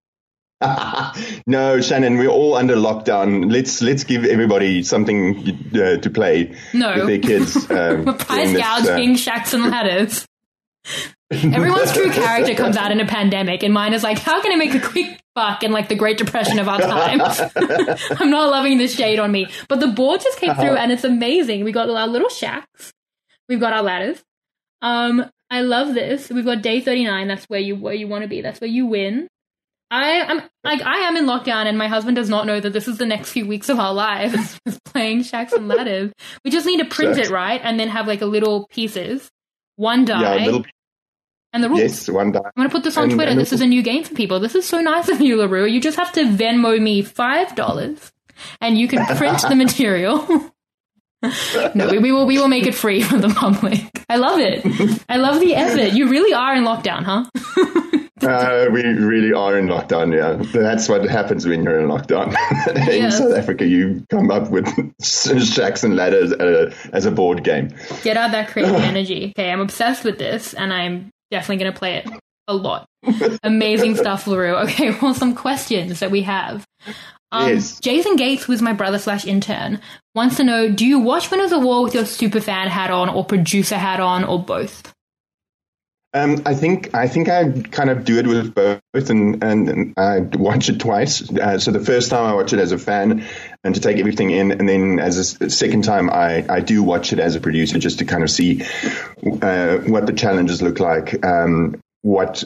No, Shannon, we're all under lockdown. Let's give everybody something to play with their kids. We're prize gouging Shacks and Ladders. Everyone's true character comes out in a pandemic, and mine is like, how can I make a quick buck in like the Great Depression of our time? I'm not loving the shade on me. But the board just came through, and it's amazing. We got our little shacks. We've got our ladders. I love this. We've got day 39. That's where you want to be. That's where you win. I am in lockdown, and my husband does not know that this is the next few weeks of our lives playing Shacks and Ladders. We just need to print it, right? And then have like a little pieces, one die, and the rules. Yes, one die. I'm going to put this on Twitter. This is a new game for people. This is so nice of you, LaRue. You just have to Venmo me $5, and you can print the material. No, we will make it free for the public. I love it. I love the effort. You really are in lockdown, huh? We really are in lockdown, yeah. That's what happens when you're in lockdown. In South Africa, you come up with Shacks and Ladders as a board game. Get out that creative energy. Okay, I'm obsessed with this, and I'm definitely going to play it a lot. Amazing stuff, LaRue. Okay, well, some questions that we have. Yes. Jason Gates, who is my brother/intern, wants to know, do you watch Winners of War with your superfan hat on or producer hat on or both? I think I kind of do it with both, and I watch it twice. So the first time I watch it as a fan and to take everything in, and then as a second time I do watch it as a producer just to kind of see what the challenges look like, what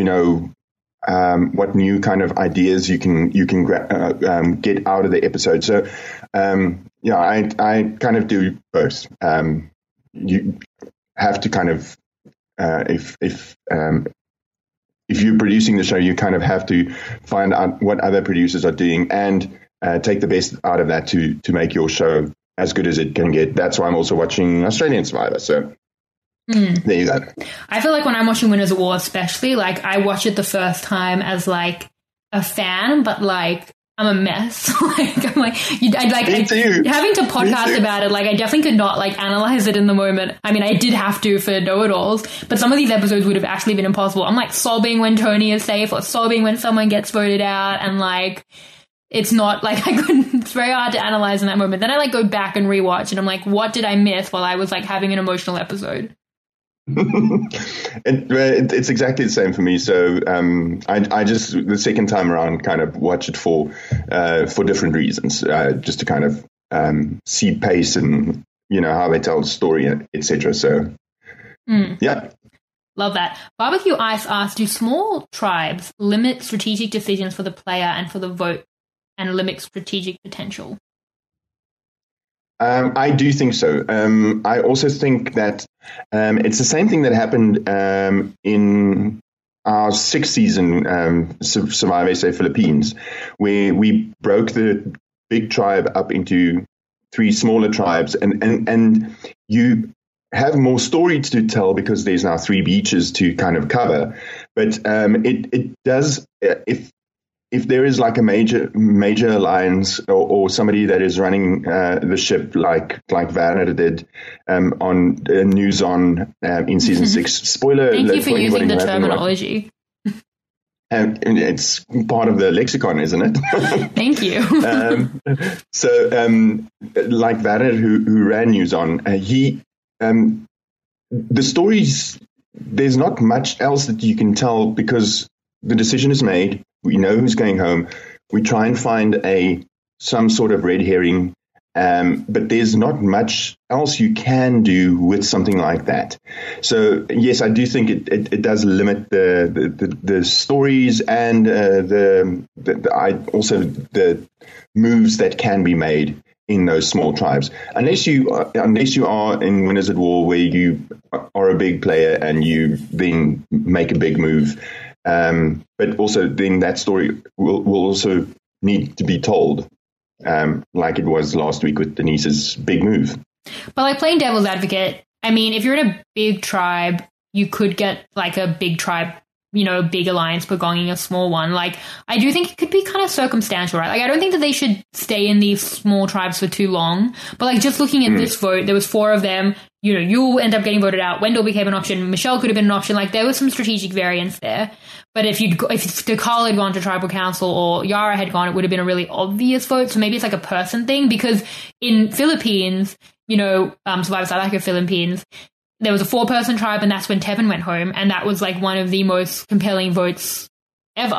new kind of ideas you can get out of the episode. So I kind of do both. You have to kind of if you're producing the show, you kind of have to find out what other producers are doing and take the best out of that to make your show as good as it can get. That's why I'm also watching Australian Survivor. So there you go. I feel like when I'm watching Winners of War, especially, like I watch it the first time as like a fan, but like I'm a mess. Me too. Having to podcast about it. Like, I definitely could not like analyze it in the moment. I mean, I did have to for know-it-alls, but some of these episodes would have actually been impossible. I'm like sobbing when Tony is safe, or sobbing when someone gets voted out, and like, it's not like I couldn't. It's very hard to analyze in that moment. Then I like go back and rewatch, and I'm like, what did I miss while I was like having an emotional episode? It's exactly the same for me. So I just the second time around kind of watch it for different reasons, just to kind of see pace and how they tell the story, etc. So yeah. Love that. Barbecue Ice asks, do small tribes limit strategic decisions for the player and for the vote, and limit strategic potential? I do think so. I also think that it's the same thing that happened in our sixth season, Survivor SA Philippines, where we broke the big tribe up into 3 smaller tribes, and you have more story to tell because there's now 3 beaches to kind of cover. But it does, if there is like a major alliance or somebody that is running the ship like Werner did on News On in season 6. Spoiler Thank alert you for for using the anybody terminology. And it's part of the lexicon, isn't it? Thank you. Like Werner, who ran News On, the stories, there's not much else that you can tell because the decision is made. We know who's going home. We try and find some sort of red herring, but there's not much else you can do with something like that. So yes, I do think it does limit the stories and also the moves that can be made in those small tribes, unless you are in Winners at War, where you are a big player and you then make a big move. But also then that story will also need to be told, like it was last week with Denise's big move. But like playing devil's advocate, I mean, if you're in a big tribe, you could get like a big tribe, a big alliance begonging a small one. Like, I do think it could be kind of circumstantial, right? Like, I don't think that they should stay in these small tribes for too long. But like, just looking at this vote, there was 4 of them. You'll end up getting voted out. Wendell became an option. Michelle could have been an option. Like, there was some strategic variance there. But if Dakal had gone to tribal council or Yara had gone, it would have been a really obvious vote. So maybe it's like a person thing, because in Philippines, Survivor South Africa Philippines, there was a 4-person tribe, and that's when Tevin went home, and that was like one of the most compelling votes ever.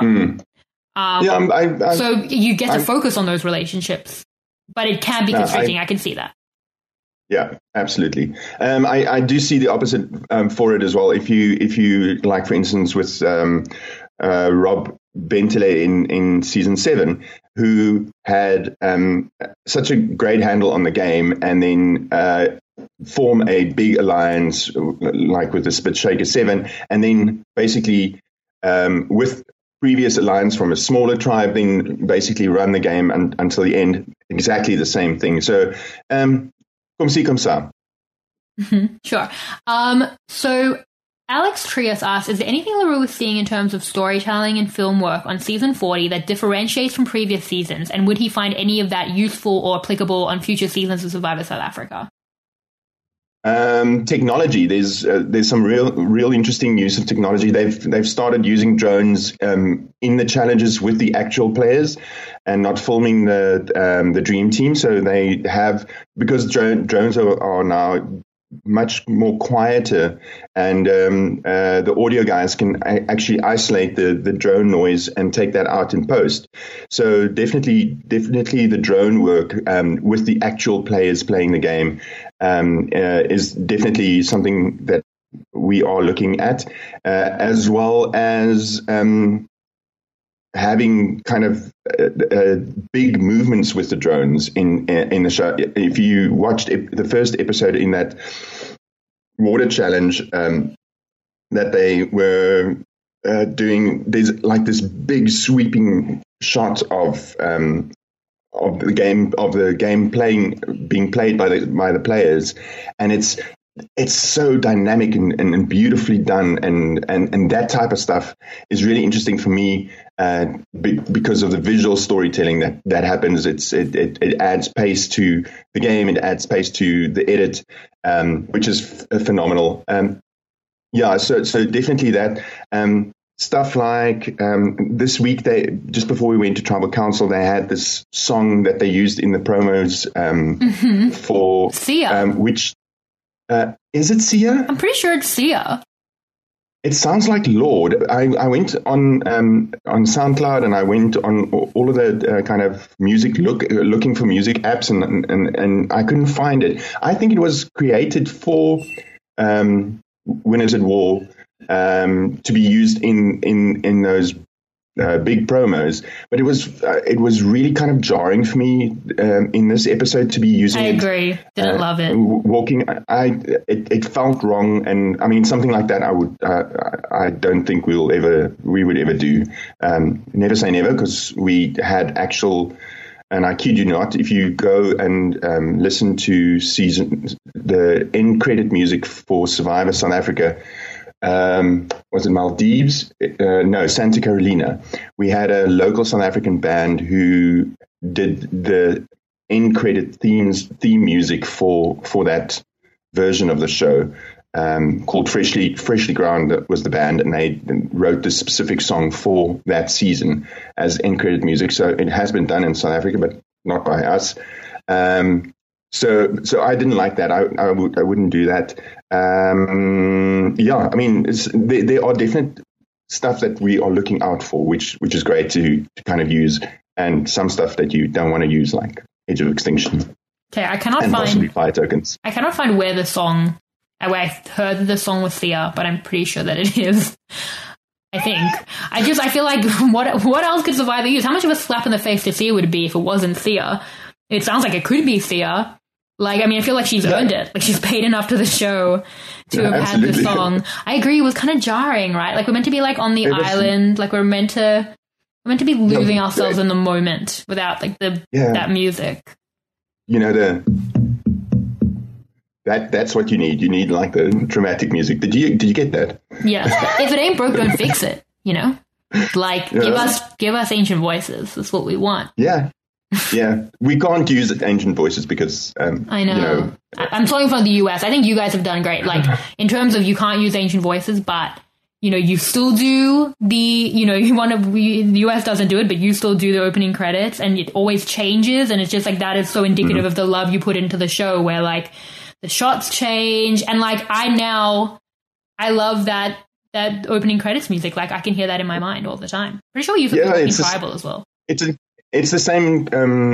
So you get to focus on those relationships, but it can be constricting. I can see that. Yeah, absolutely. I do see the opposite for it as well. If you like, for instance, with Rob Bentele in season 7, who had such a great handle on the game, and then form a big alliance like with the Spit Shaker 7, and then basically with previous alliance from a smaller tribe, then basically run the game until the end, exactly the same thing. So comme ci, comme ça. Sure. So Alex Trias asks, is there anything LaRue was seeing in terms of storytelling and film work on season 40 that differentiates from previous seasons, and would he find any of that useful or applicable on future seasons of Survivor South Africa? Technology. There's some real interesting use of technology. They've started using drones in the challenges with the actual players, and not filming the dream team. So they have, because drones are now much more quieter, and the audio guys can actually isolate the drone noise and take that out in post. So definitely the drone work with the actual players playing the game is definitely something that we are looking at, as well as having kind of big movements with the drones in the show. If you watched the first episode in that water challenge that they were doing, there's like this big sweeping shot of the game being played by the players, and it's it's so dynamic and beautifully done, and that type of stuff is really interesting for me because of the visual storytelling that happens. It adds pace to the game, it adds pace to the edit, which is phenomenal. So definitely that. Stuff like this week, just before we went to Tribal Council, they had this song that they used in the promos for Sia. Which is it Sia? I'm pretty sure it's Sia. It sounds like Lord. I went on SoundCloud and I went on all of the kind of music looking for music apps and I couldn't find it. I think it was created for Winners at War to be used in those big promos, but it was really kind of jarring for me in this episode to be using. I agree. Didn't love it. Walking, it felt wrong, and I mean something like that. I don't think we would ever do. Never say never, because we had actual. And I kid you not, if you go and listen to the end credit music for Survivor South Africa. Was it Maldives? No, Santa Carolina. We had a local South African band who did the end credit theme music for that version of the show, called Freshly Ground was the band, and they wrote this specific song for that season as end credit music. So it has been done in South Africa, but not by us. So I didn't like that. I wouldn't do that. I mean, there are definite stuff that we are looking out for, which is great to kind of use, and some stuff that you don't want to use, like Edge of Extinction. Okay, I cannot possibly Fire Tokens. I cannot find where I heard the song with Sia, but I'm pretty sure that it is. I think. I feel like what else could Survivor use? How much of a slap in the face to Sia would it be if it wasn't Sia? It sounds like it could be Sia. Like, I mean, I feel like she's earned it. Like, she's paid enough to the show to have had the song. I agree. It was kind of jarring, right? Like, we're meant to be, like, on the island. Like, we're meant to be losing ourselves in the moment without, like, that music. You know, that's what you need. You need, like, the dramatic music. Did you get that? Yeah. If it ain't broke, don't fix it, you know? Like, give us ancient voices. That's what we want. Yeah. Yeah, we can't use ancient voices because I know. I'm talking from the US. I think you guys have done great. Like, in terms of you can't use ancient voices, but you still do the the US doesn't do it, but you still do the opening credits, and it always changes, and it's just like that is so indicative of the love you put into the show, where like the shots change, and like I love that opening credits music. Like, I can hear that in my mind all the time. Pretty sure you've in Tribal as well. It's the same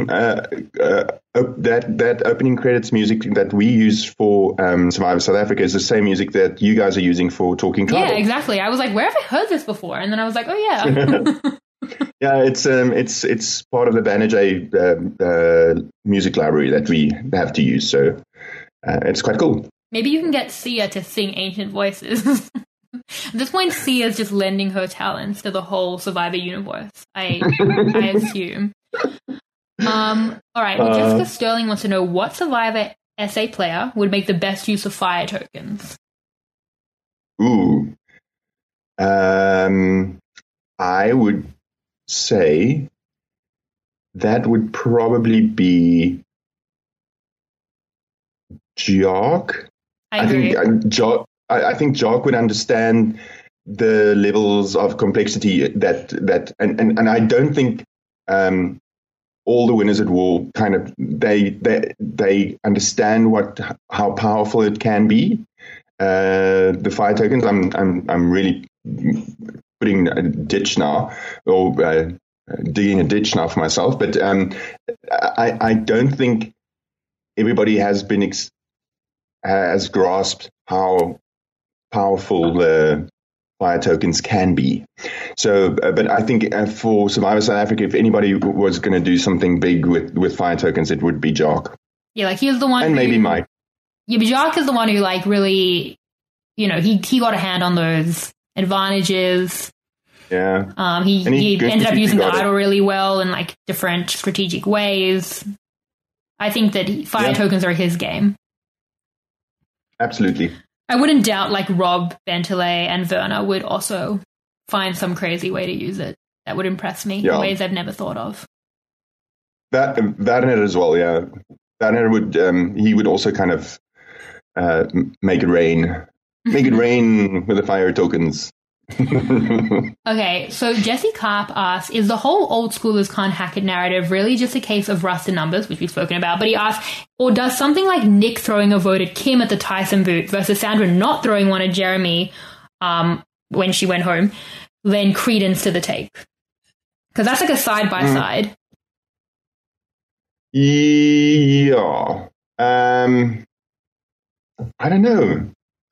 that opening credits music that we use for Survivor South Africa is the same music that you guys are using for Talking Tribal. Yeah, exactly. I was like, where have I heard this before? And then I was like, oh yeah. Yeah, it's part of the Banijay music library that we have to use. So it's quite cool. Maybe you can get Sia to sing Ancient Voices. At this point, Sia is just lending her talents to the whole Survivor universe, I assume. All right, Jessica Sterling wants to know what Survivor SA player would make the best use of fire tokens. Ooh. I would say that would probably be Jock. I agree. I think Jock would understand the levels of complexity that and I don't think all the Winners at War kind of they understand how powerful it can be. The fire tokens, I'm really putting a ditch now, or digging a ditch now for myself, but I don't think everybody has grasped how powerful the fire tokens can be. So, but I think for Survivor South Africa, if anybody was going to do something big with fire tokens, it would be Jock. Yeah, like he's the one, and maybe Mike. Yeah, but Jock is the one who like really, he got a hand on those advantages. Yeah. He ended up using the idol really well in like different strategic ways. I think that fire tokens are his game. absolutely. I wouldn't doubt like Rob, Bentley, and Werner would also find some crazy way to use it that would impress me in ways I've never thought of. Werner as well, yeah. Werner would he would also kind of make it rain with the fire tokens. Okay, so Jesse Karp asks, is the whole old schoolers can't hack it narrative really just a case of rust and numbers, which we've spoken about? But he asks, or does something like Nick throwing a vote at Kim at the Tyson boot versus Sandra not throwing one at Jeremy when she went home lend credence to the take? Because that's like a side-by-side. Yeah. I don't know.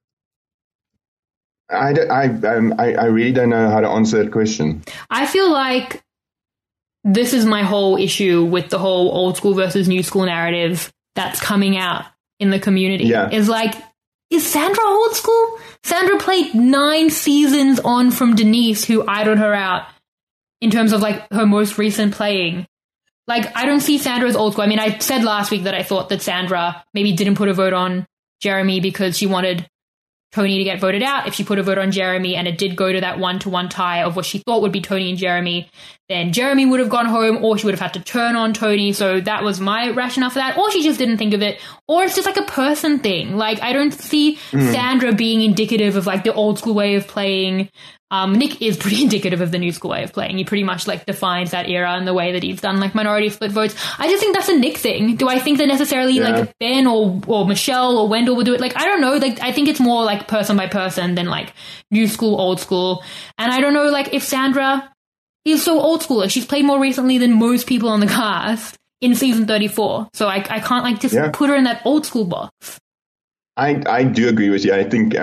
I really don't know how to answer that question. I feel like this is my whole issue with the whole old school versus new school narrative that's coming out in the community. Yeah. Is like, is Sandra old school? Sandra played 9 seasons on from Denise, who idled her out in terms of like her most recent playing. Like, I don't see Sandra as old school. I mean, I said last week that I thought that Sandra maybe didn't put a vote on Jeremy because she wanted Tony to get voted out. If she put a vote on Jeremy and it did go to that 1-to-1 tie of what she thought would be Tony and Jeremy, then Jeremy would have gone home, or she would have had to turn on Tony. So that was my rationale for that. Or she just didn't think of it. Or it's just like a person thing. Like, I don't see Sandra being indicative of like the old school way of playing. Nick is pretty indicative of the new school way of playing. He pretty much like defines that era in the way that he's done like minority split votes. I just think that's a Nick thing. Do I think that necessarily like Ben or Michelle or Wendell would do it? Like, I don't know. Like, I think it's more like person by person than like new school, old school. And I don't know like if Sandra is so old school. She's played more recently than most people on the cast in season 34. So I can't like just put her in that old school box. I do agree with you. I think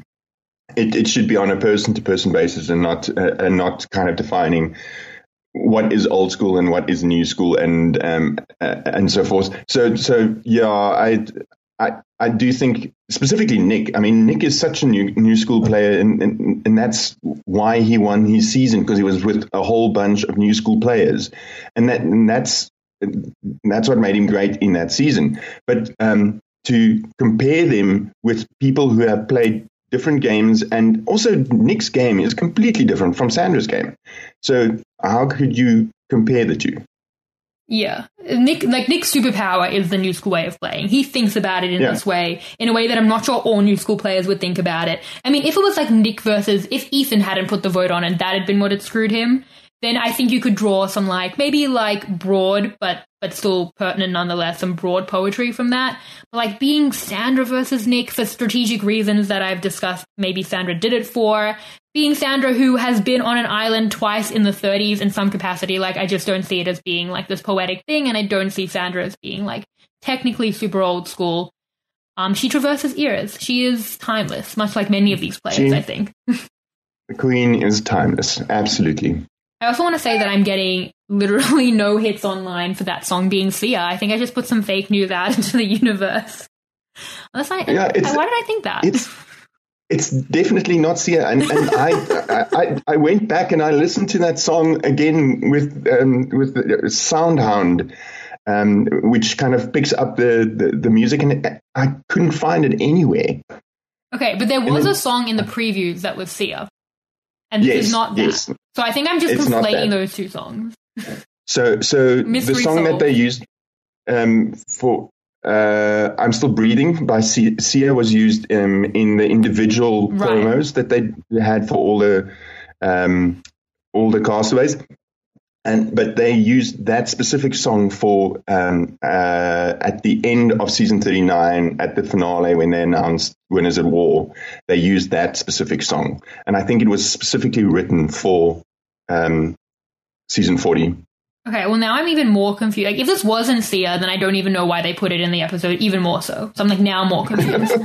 it should be on a person-to-person basis and not kind of defining what is old school and what is new school and so forth. So yeah, I do think specifically Nick. I mean, Nick is such a new school player, and that's why he won his season, because he was with a whole bunch of new school players, and that's what made him great in that season. But to compare them with people who have played different games, and also Nick's game is completely different from Sandra's game. So how could you compare the two? Yeah. Nick's superpower is the new school way of playing. He thinks about it in this way, in a way that I'm not sure all new school players would think about it. I mean, if it was like Nick versus, if Ethan hadn't put the vote on and that had been what had screwed him, then I think you could draw some like, maybe like broad, but still pertinent nonetheless, some broad poetry from that. But like being Sandra versus Nick for strategic reasons that I've discussed, maybe Sandra did it for. Being Sandra who has been on an island twice in the 30s in some capacity, like I just don't see it as being like this poetic thing, and I don't see Sandra as being like technically super old school. She traverses eras. She is timeless, much like many of these players, I think. The Queen is timeless, absolutely. I also want to say that I'm getting literally no hits online for that song being Sia. I think I just put some fake news out into the universe. Why did I think that? It's definitely not Sia. And I went back and I listened to that song again with the Soundhound, which kind of picks up the music, and I couldn't find it anywhere. Okay, but there was a song in the previews that was Sia. And this is not that. Yes. So I think I'm just conflating those two songs. So the song that they used for I'm Still Breathing by Sia was used in the individual promos that they had for all the castaways. But they used that specific song for at the end of season 39 at the finale when they announced Winners at War. They used that specific song, and I think it was specifically written for season 40. Okay, well now I'm even more confused. Like if this wasn't Sia, then I don't even know why they put it in the episode. Even more so. So I'm like now more confused.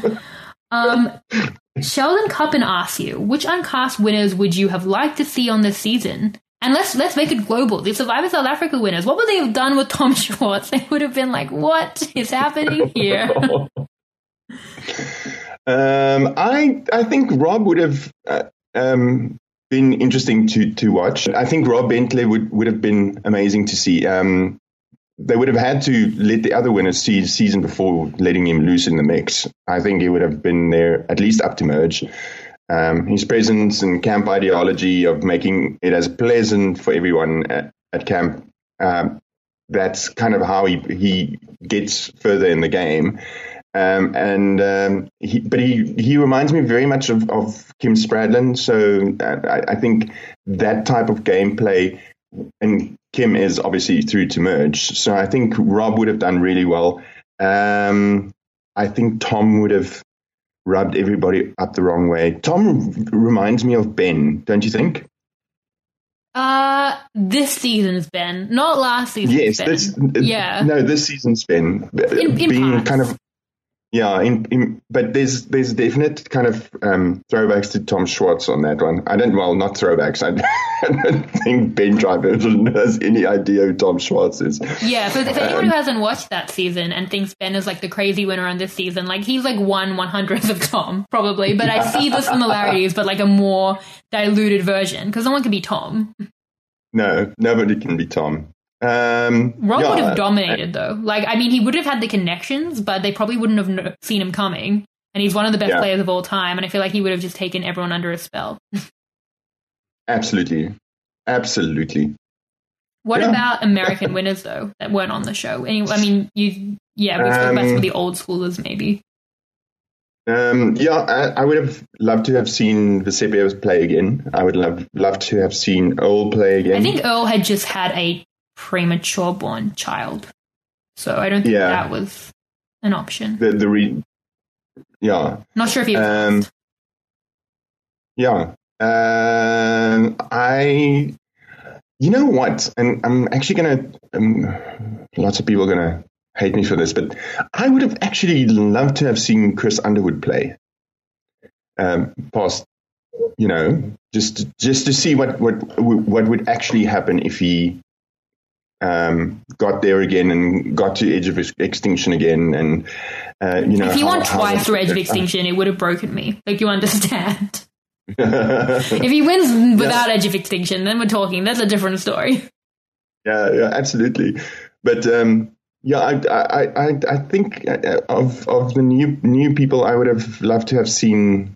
Sheldon Cuppen asks you, which uncast winners would you have liked to see on this season? And let's make it global. The Survivor South Africa winners, what would they have done with Tom Schwartz? They would have been like, what is happening here? I think Rob would have been interesting to watch. I think Rob Bentley would have been amazing to see. they would have had to let the other winners see the season before letting him loose in the mix. I think he would have been there at least up to merge. His presence and camp ideology of making it as pleasant for everyone at camp, that's kind of how he gets further in the game. He reminds me very much of Kim Spradlin. So I think that type of gameplay, and Kim is obviously through to merge. So I think Rob would have done really well. I think Tom would have rubbed everybody up the wrong way. Tom reminds me of Ben, don't you think? This season's Ben, not last season's Ben. This season's Ben. Being kind of, but there's definite kind of throwbacks to Tom Schwartz on that one. Not throwbacks. I don't think Ben Driver has any idea who Tom Schwartz is. Yeah, for anyone who hasn't watched that season and thinks Ben is like the crazy winner on this season, like he's like 1/100th of Tom, probably. But I see the similarities, but like a more diluted version, because no one can be Tom. No, nobody can be Tom. Rob would have dominated, though. Like, I mean, he would have had the connections, but they probably wouldn't have seen him coming. And he's one of the best players of all time, and I feel like he would have just taken everyone under his spell. Absolutely. What about American winners, though, that weren't on the show? We've talked about some of the old schoolers, maybe. I would have loved to have seen Vesepios play again. I would love to have seen Earl play again. I think Earl had just had a premature born child, so I don't think that was an option. Not sure if he was you know what, and I'm actually gonna lots of people are gonna hate me for this, but I would have actually loved to have seen Chris Underwood play past, just to see what would actually happen if he got there again and got to Edge of Extinction again, and if he won twice through Edge of Extinction, it would have broken me. Like, you understand? If he wins without Edge of Extinction, then we're talking. That's a different story. Yeah, absolutely. But I think of the new people, I would have loved to have seen.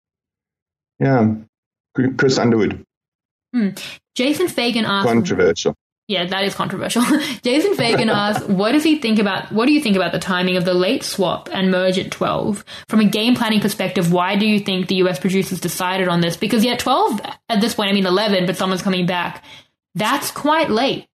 Chris Underwood. Jason Fagan asked. Controversial. Yeah, that is controversial. Jason Fagan asked, what do you think about the timing of the late swap and merge at 12? From a game planning perspective, why do you think the US producers decided on this? Because 12 at this point, 11, but someone's coming back. That's quite late.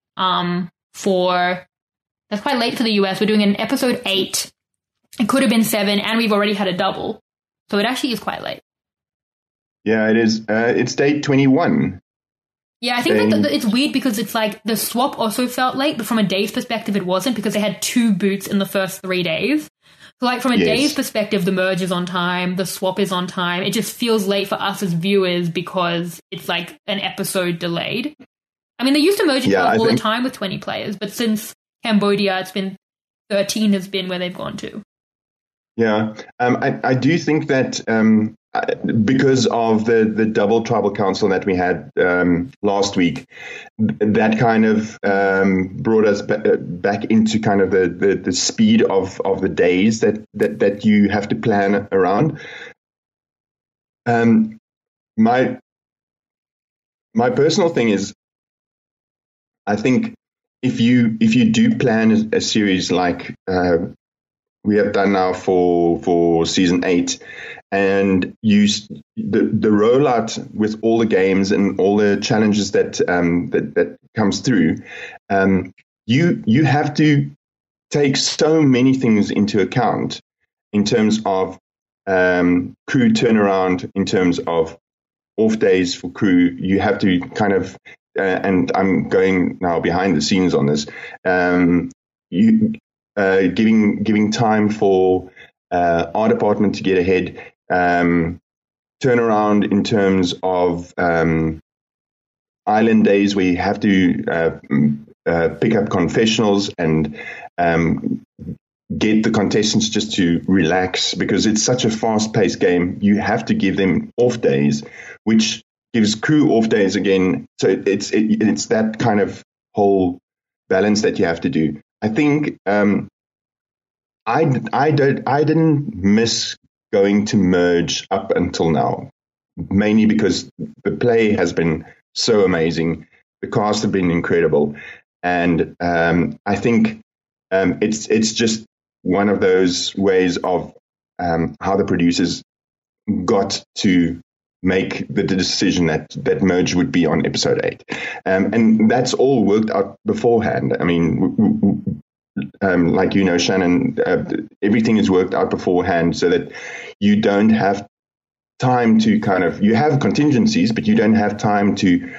That's quite late for the US. We're doing an episode 8. It could have been 7, and we've already had a double. So it actually is quite late. Yeah, it is. It's day 21. Yeah, I think that it's weird because it's like the swap also felt late, but from a day's perspective, it wasn't, because they had 2 boots in the first 3 days. So like from a day's perspective, the merge is on time, the swap is on time. It just feels late for us as viewers because it's like an episode delayed. I mean, they used to merge it all the time with 20 players, but since Cambodia, it's been 13 has been where they've gone to. Yeah, I do think that because of the double tribal council that we had last week, that kind of brought us back into kind of the speed of the days that you have to plan around. My personal thing is, I think if you do plan a series like we have done now for season 8, and use the rollout with all the games and all the challenges that comes through, you have to take so many things into account in terms of crew turnaround, in terms of off days for crew. You have to kind of and I'm going now behind the scenes on this. Giving time for our department to get ahead, turnaround in terms of island days where you have to pick up confessionals and get the contestants just to relax, because it's such a fast-paced game. You have to give them off days, which gives crew off days again. So it's that kind of whole balance that you have to do. I think I didn't miss going to merge up until now, mainly because the play has been so amazing, the cast have been incredible, and I think it's just one of those ways of how the producers got to make the decision that merge would be on episode 8, and that's all worked out beforehand. I mean, like Shannon, everything is worked out beforehand so that you don't have time to you have contingencies, but you don't have time to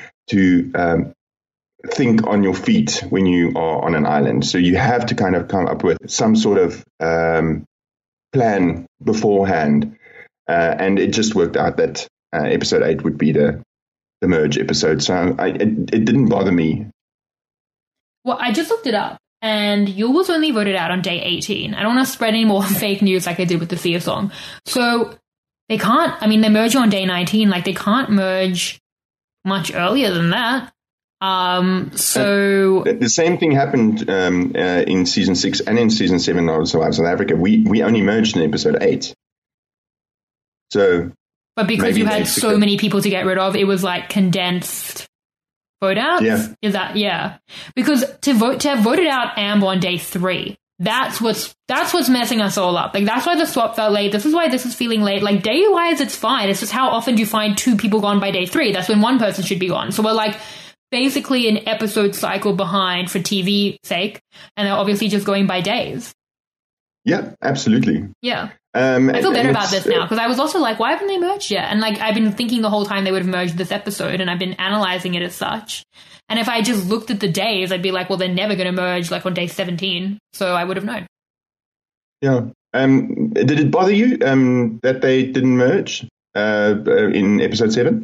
think on your feet when you are on an island. So you have to come up with some sort of plan beforehand, and it just worked out that episode 8 would be the merge episode. So it didn't bother me. Well, I just looked it up, and Yule was only voted out on day 18. I don't want to spread any more fake news like I did with the Sia song. So they can't, I mean, they merge on day 19. Like, they can't merge much earlier than that. So the same thing happened in season 6 and in season 7 of Survivor South Africa. We only merged in episode 8. So, but because you had so many people to get rid of, it was like condensed vote outs. Yeah. Is that Because to have voted out Amber on day 3, that's what's messing us all up. Like, that's why the swap felt late. This is why this is feeling late. Like, day wise, it's fine. It's just how often do you find 2 people gone by day 3? That's when one person should be gone. So we're like basically an episode cycle behind for TV sake, and they're obviously just going by days. Yeah, absolutely. Yeah. I feel better about this now, because I was also like, why haven't they merged yet? And like, I've been thinking the whole time they would have merged this episode, and I've been analyzing it as such. And if I just looked at the days, I'd be like, well, they're never going to merge like on day 17. So I would have known. Yeah. Did it bother you that they didn't merge in episode 7?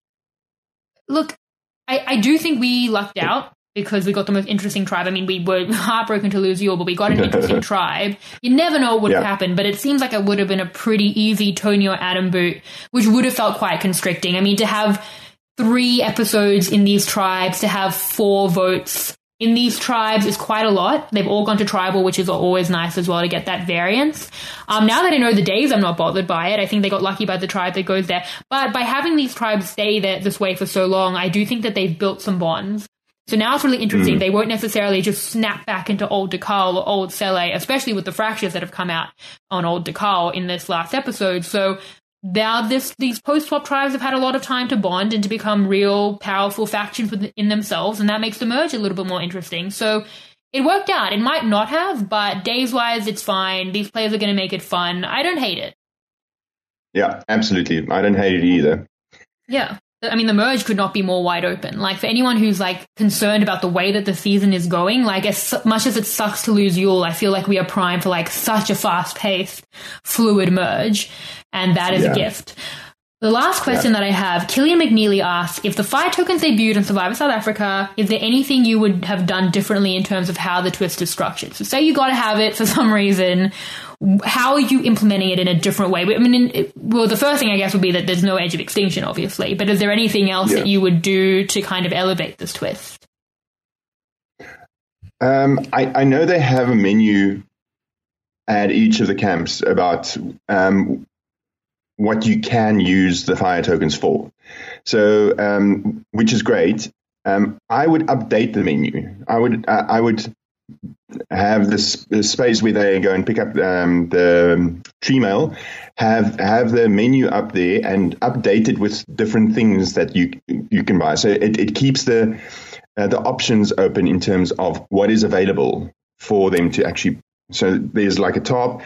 Look, I do think we lucked out, because we got the most interesting tribe. I mean, we were heartbroken to lose Yule, but we got an interesting tribe. You never know what would have happened, but it seems like it would have been a pretty easy Tony or Adam boot, which would have felt quite constricting. I mean, to have 3 episodes in these tribes, to have 4 votes in these tribes is quite a lot. They've all gone to tribal, which is always nice as well to get that variance. Now that I know the days, I'm not bothered by it. I think they got lucky by the tribe that goes there. But by having these tribes stay there this way for so long, I do think that they've built some bonds. So now it's really interesting. They won't necessarily just snap back into old Dakal or old Sele, especially with the fractures that have come out on old Dakal in this last episode. So now these post-swap tribes have had a lot of time to bond and to become real powerful factions within themselves, and that makes the merge a little bit more interesting. So it worked out. It might not have, but days-wise, it's fine. These players are going to make it fun. I don't hate it. Yeah, absolutely. I don't hate it either. Yeah. I mean, the merge could not be more wide open. Like, for anyone who's like concerned about the way that the season is going, like, as much as it sucks to lose Yule, I feel like we are primed for like such a fast-paced, fluid merge, and that is a gift. The last question that I have, Killian McNeely asks, if the fire tokens debuted on Survivor South Africa, is there anything you would have done differently in terms of how the twist is structured? So say you got to have it for some reason, how are you implementing it in a different way? I mean, well, the first thing I guess would be that there's no edge of extinction, obviously, but is there anything else that you would do to kind of elevate this twist? I know they have a menu at each of the camps about what you can use the fire tokens for. So, which is great. I would update the menu. I would have this space where they go and pick up the tree mail, have the menu up there and update it with different things that you can buy. So it keeps the options open in terms of what is available for them to actually. So there's like a top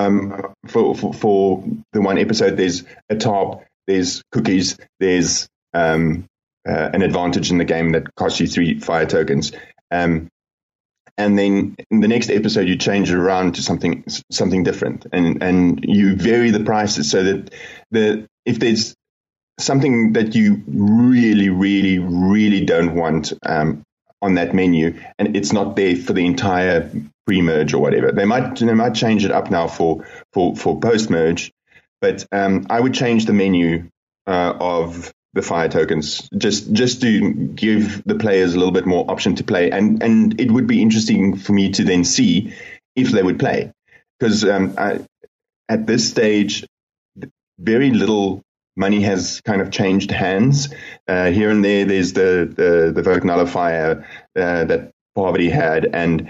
for the one episode. There's a top. There's cookies. There's an advantage in the game that costs you 3 fire tokens. And then in the next episode, you change it around to something different, and you vary the prices so that if there's something that you really, really, really don't want on that menu, and it's not there for the entire pre-merge or whatever, they might change it up now for post-merge. But I would change the menu of the fire tokens, just to give the players a little bit more option to play. And it would be interesting for me to then see if they would play. Because at this stage, very little money has kind of changed hands. Here and there, there's the vote nullifier that Parvati had, and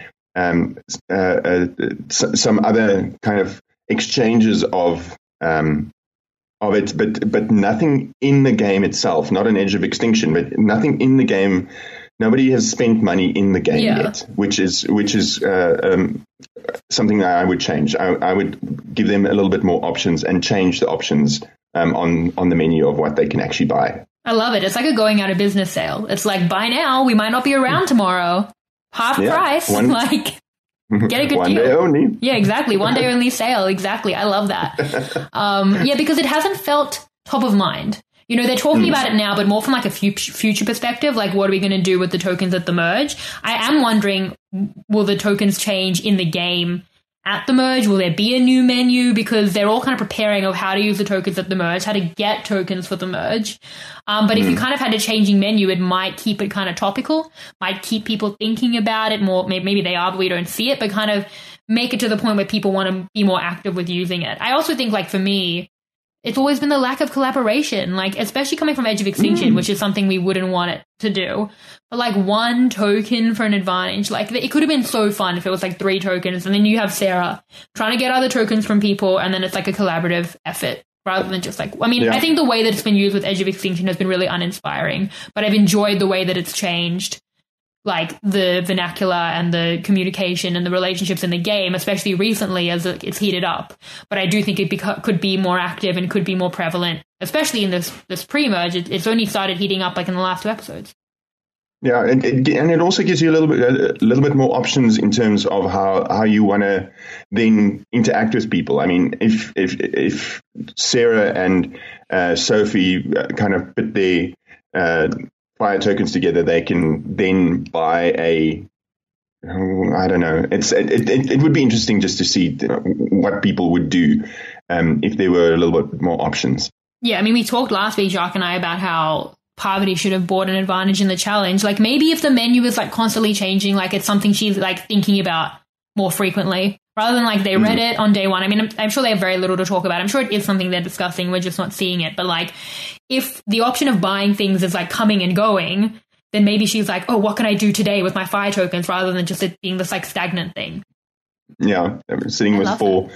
some other kind of exchanges of it, but nothing in the game itself, not an Edge of Extinction, but nothing in the game. Nobody has spent money in the game yet, which is something that I would change. I would give them a little bit more options and change the options on the menu of what they can actually buy. I love it. It's like a going out of business sale. It's like, buy now, we might not be around tomorrow. Half price. Get a good one deal. Day only. Yeah, exactly. One day only sale. Exactly. I love that. Because it hasn't felt top of mind. You know, they're talking about it now, but more from like a future perspective. Like, what are we going to do with the tokens at the merge? I am wondering, will the tokens change in the game at the merge? Will there be a new menu? Because they're all kind of preparing of how to use the tokens at the merge, how to get tokens for the merge. But if you kind of had a changing menu, it might keep it kind of topical, might keep people thinking about it more. Maybe they are, but we don't see it, but kind of make it to the point where people want to be more active with using it. I also think, like, for me, it's always been the lack of collaboration, like, especially coming from Edge of Extinction, which is something we wouldn't want it to do. But like, one token for an advantage, like, it could have been so fun if it was like 3 tokens, and then you have Sarah trying to get other tokens from people, and then it's like a collaborative effort rather than just like, I think the way that it's been used with Edge of Extinction has been really uninspiring, but I've enjoyed the way that it's changed, like, the vernacular and the communication and the relationships in the game, especially recently as it's heated up. But I do think it could be more active and could be more prevalent, especially in this pre-merge. It's only started heating up like in the last 2 episodes. Yeah, and it also gives you a little bit more options in terms of how you want to then interact with people. I mean, if Sarah and Sophie kind of put their fire tokens together, they can then buy I don't know. It would be interesting just to see what people would do if there were a little bit more options. Yeah, I mean, we talked last week, Jacques and I, about how Parvati should have bought an advantage in the challenge. Like, maybe if the menu is like constantly changing, like it's something she's like thinking about more frequently, rather than like they read it on day one. I mean, I'm sure they have very little to talk about. I'm sure it is something they're discussing. We're just not seeing it. But like, if the option of buying things is like coming and going, then maybe she's like, oh, what can I do today with my fire tokens, rather than just it being this like stagnant thing. Yeah, sitting with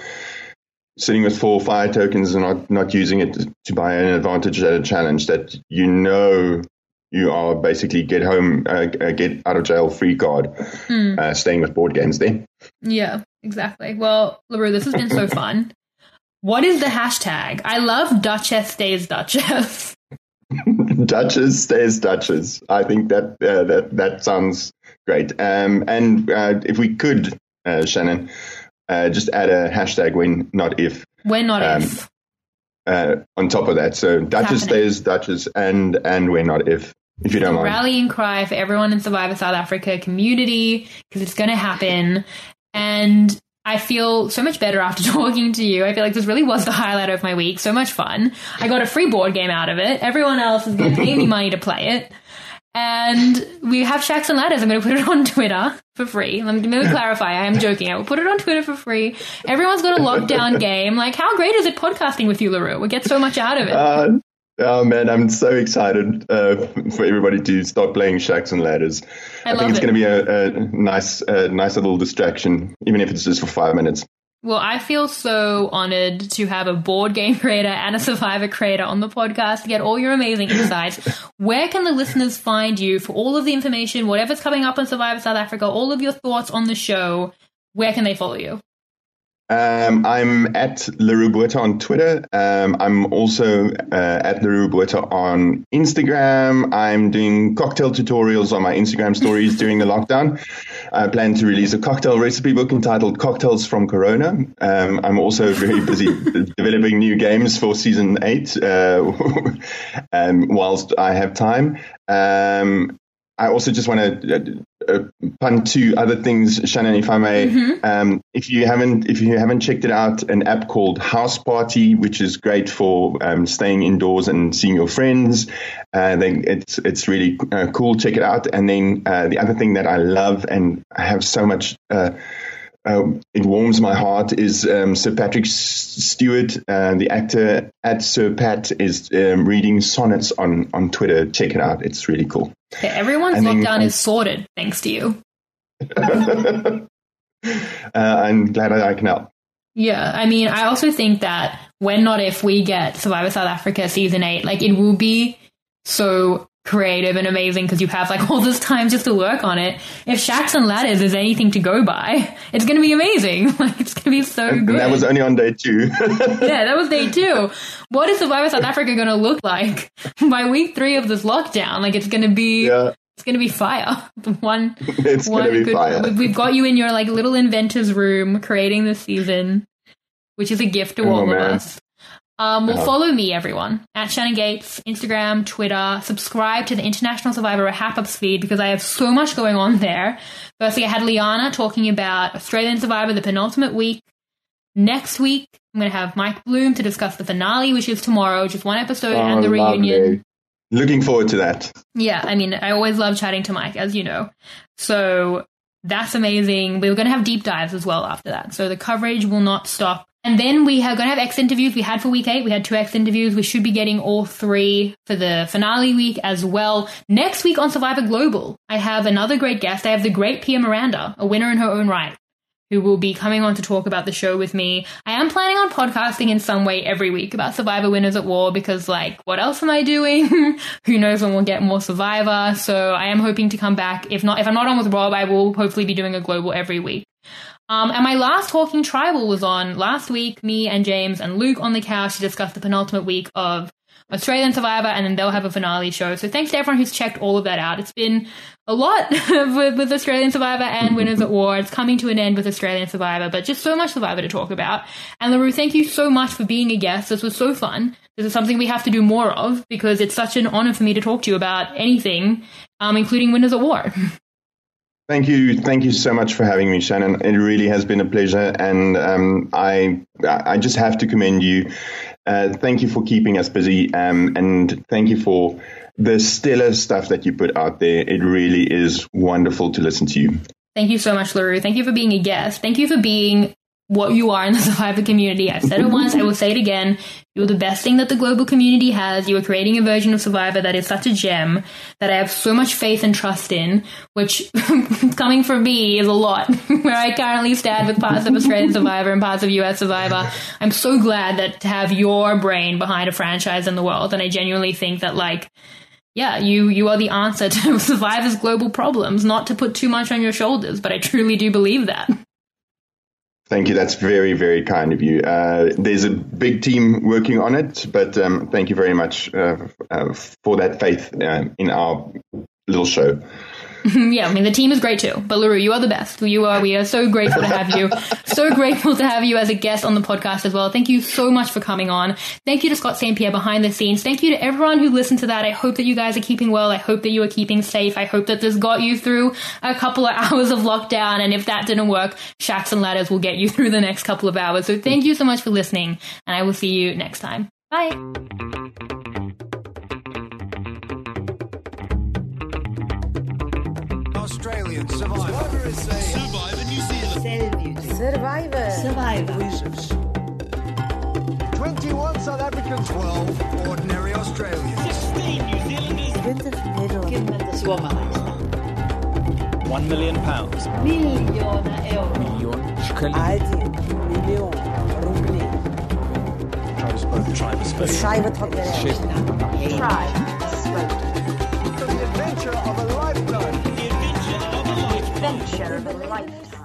4 fire tokens and not using it to buy an advantage at a challenge that you are basically get out of jail free card, staying with board games there. Yeah, exactly. Well, LaRue, this has been so fun. What is the hashtag? I love Duchess stays Duchess. Duchess stays Duchess. I think that sounds great. And if we could, Shannon, just add a hashtag when, not if. When, not if. On top of that. So Duchess stays Duchess and when, not if you don't mind. Rallying cry for everyone in Survivor South Africa community, because it's going to happen. And I feel so much better after talking to you. I feel like this really was the highlight of my week. So much fun. I got a free board game out of it. Everyone else is going to pay me money to play it. And we have Shacks and Ladders. I'm going to put it on Twitter for free. Let me clarify. I am joking. I will put it on Twitter for free. Everyone's got a lockdown game. Like, how great is it podcasting with you, LaRue? We get so much out of it. Oh, man, I'm so excited for everybody to start playing Shacks and Ladders. I think it's going to be a nice little distraction, even if it's just for 5 minutes. Well, I feel so honored to have a board game creator and a Survivor creator on the podcast to get all your amazing insights. Where can the listeners find you for all of the information, whatever's coming up on Survivor South Africa, all of your thoughts on the show? Where can they follow you? I'm at LaRue Botha on Twitter. I'm also at LaRue Botha on Instagram. I'm doing cocktail tutorials on my Instagram stories during the lockdown. I plan to release a cocktail recipe book entitled Cocktails from Corona. I'm also very busy developing new games for season 8 whilst I have time. I also just want to punt two other things, Shannon, if I may. If you haven't checked it out, an app called House Party, which is great for staying indoors and seeing your friends. It's really cool. Check it out. And then the other thing that I love and I have so much. It warms my heart is Sir Patrick Stewart, the actor at Sir Pat, is reading sonnets on Twitter. Check it out. It's really cool. Okay, everyone's lockdown is sorted thanks to you. I'm glad I can help. Yeah, I mean, I also think that when not if we get Survivor South Africa Season 8, like it will be so creative and amazing because you have like all this time just to work on it. If Shacks and Ladders is anything to go by, it's going to be amazing. Like it's going to be so good. And that was only on day 2. Yeah, that was day 2. What is Survivor South Africa going to look like by week 3 of this lockdown? Like it's going to be... Yeah. It's going to be fire. It's going to be fire. We've got you in your like little inventor's room creating this season, which is a gift to all of us. Follow me, everyone, at Shannon Gates, Instagram, Twitter. Subscribe to the International Survivor Wrap-Ups feed because I have so much going on there. Firstly, I had Liana talking about Australian Survivor, the penultimate week. Next week, I'm going to have Mike Bloom to discuss the finale, which is tomorrow, just one episode, and the reunion. Lovely. Looking forward to that. Yeah, I mean, I always love chatting to Mike, as you know. So that's amazing. We're going to have deep dives as well after that. So the coverage will not stop. And then we are going to have X interviews. We had for week 8, we had 2 X interviews. We should be getting all 3 for the finale week as well. Next week on Survivor Global, I have another great guest. I have the great Pia Miranda, a winner in her own right, who will be coming on to talk about the show with me. I am planning on podcasting in some way every week about Survivor Winners at War because, like, what else am I doing? Who knows when we'll get more Survivor? So I am hoping to come back. If I'm not on with Rob, I will hopefully be doing a global every week. And my last Talking Tribal was on last week. Me and James and Luke on the couch to discuss the penultimate week of Australian Survivor, and then they'll have a finale show. So thanks to everyone who's checked all of that out. It's been a lot with Australian Survivor and Winners at War. It's coming to an end with Australian Survivor, but just so much Survivor to talk about. And LaRue, thank you so much for being a guest. This was so fun. This is something we have to do more of because it's such an honor for me to talk to you about anything, including Winners at War. Thank you so much for having me, Shannon. It really has been a pleasure, and I just have to commend you. Thank you for keeping us busy, and thank you for the stellar stuff that you put out there. It really is wonderful to listen to you. Thank you so much, LaRue. Thank you for being a guest. Thank you for being what you are in the Survivor community. I've said it once, I will say it again. You're the best thing that the global community has. You are creating a version of Survivor that is such a gem that I have so much faith and trust in, which coming from me is a lot, where I currently stand with parts of Australian Survivor and parts of US Survivor. I'm so glad that to have your brain behind a franchise in the world, and I genuinely think that, like, yeah, you are the answer to Survivor's global problems, not to put too much on your shoulders, but I truly do believe that. Thank you. That's very, very kind of you. There's a big team working on it, but thank you very much for that faith in our little show. Yeah, I mean, the team is great too. But LaRue, you are the best. We are so grateful to have you. So grateful to have you as a guest on the podcast as well. Thank you so much for coming on. Thank you to Scott St. Pierre behind the scenes. Thank you to everyone who listened to that. I hope that you guys are keeping well. I hope that you are keeping safe. I hope that this got you through a couple of hours of lockdown. And if that didn't work, Shacks and Ladders will get you through the next couple of hours. So thank you so much for listening. And I will see you next time. Bye. Australian Survivor. Survivor New Zealand. Survivor. 21 South Africans. 12 ordinary Australians. 16 New Zealanders. Kymmentä suomalaista. £1 million. Miljoona euroa. Aldi, miljoon, rubli. Scheibe Tribe. The adventure of a lifetime. Adventure of a lifetime.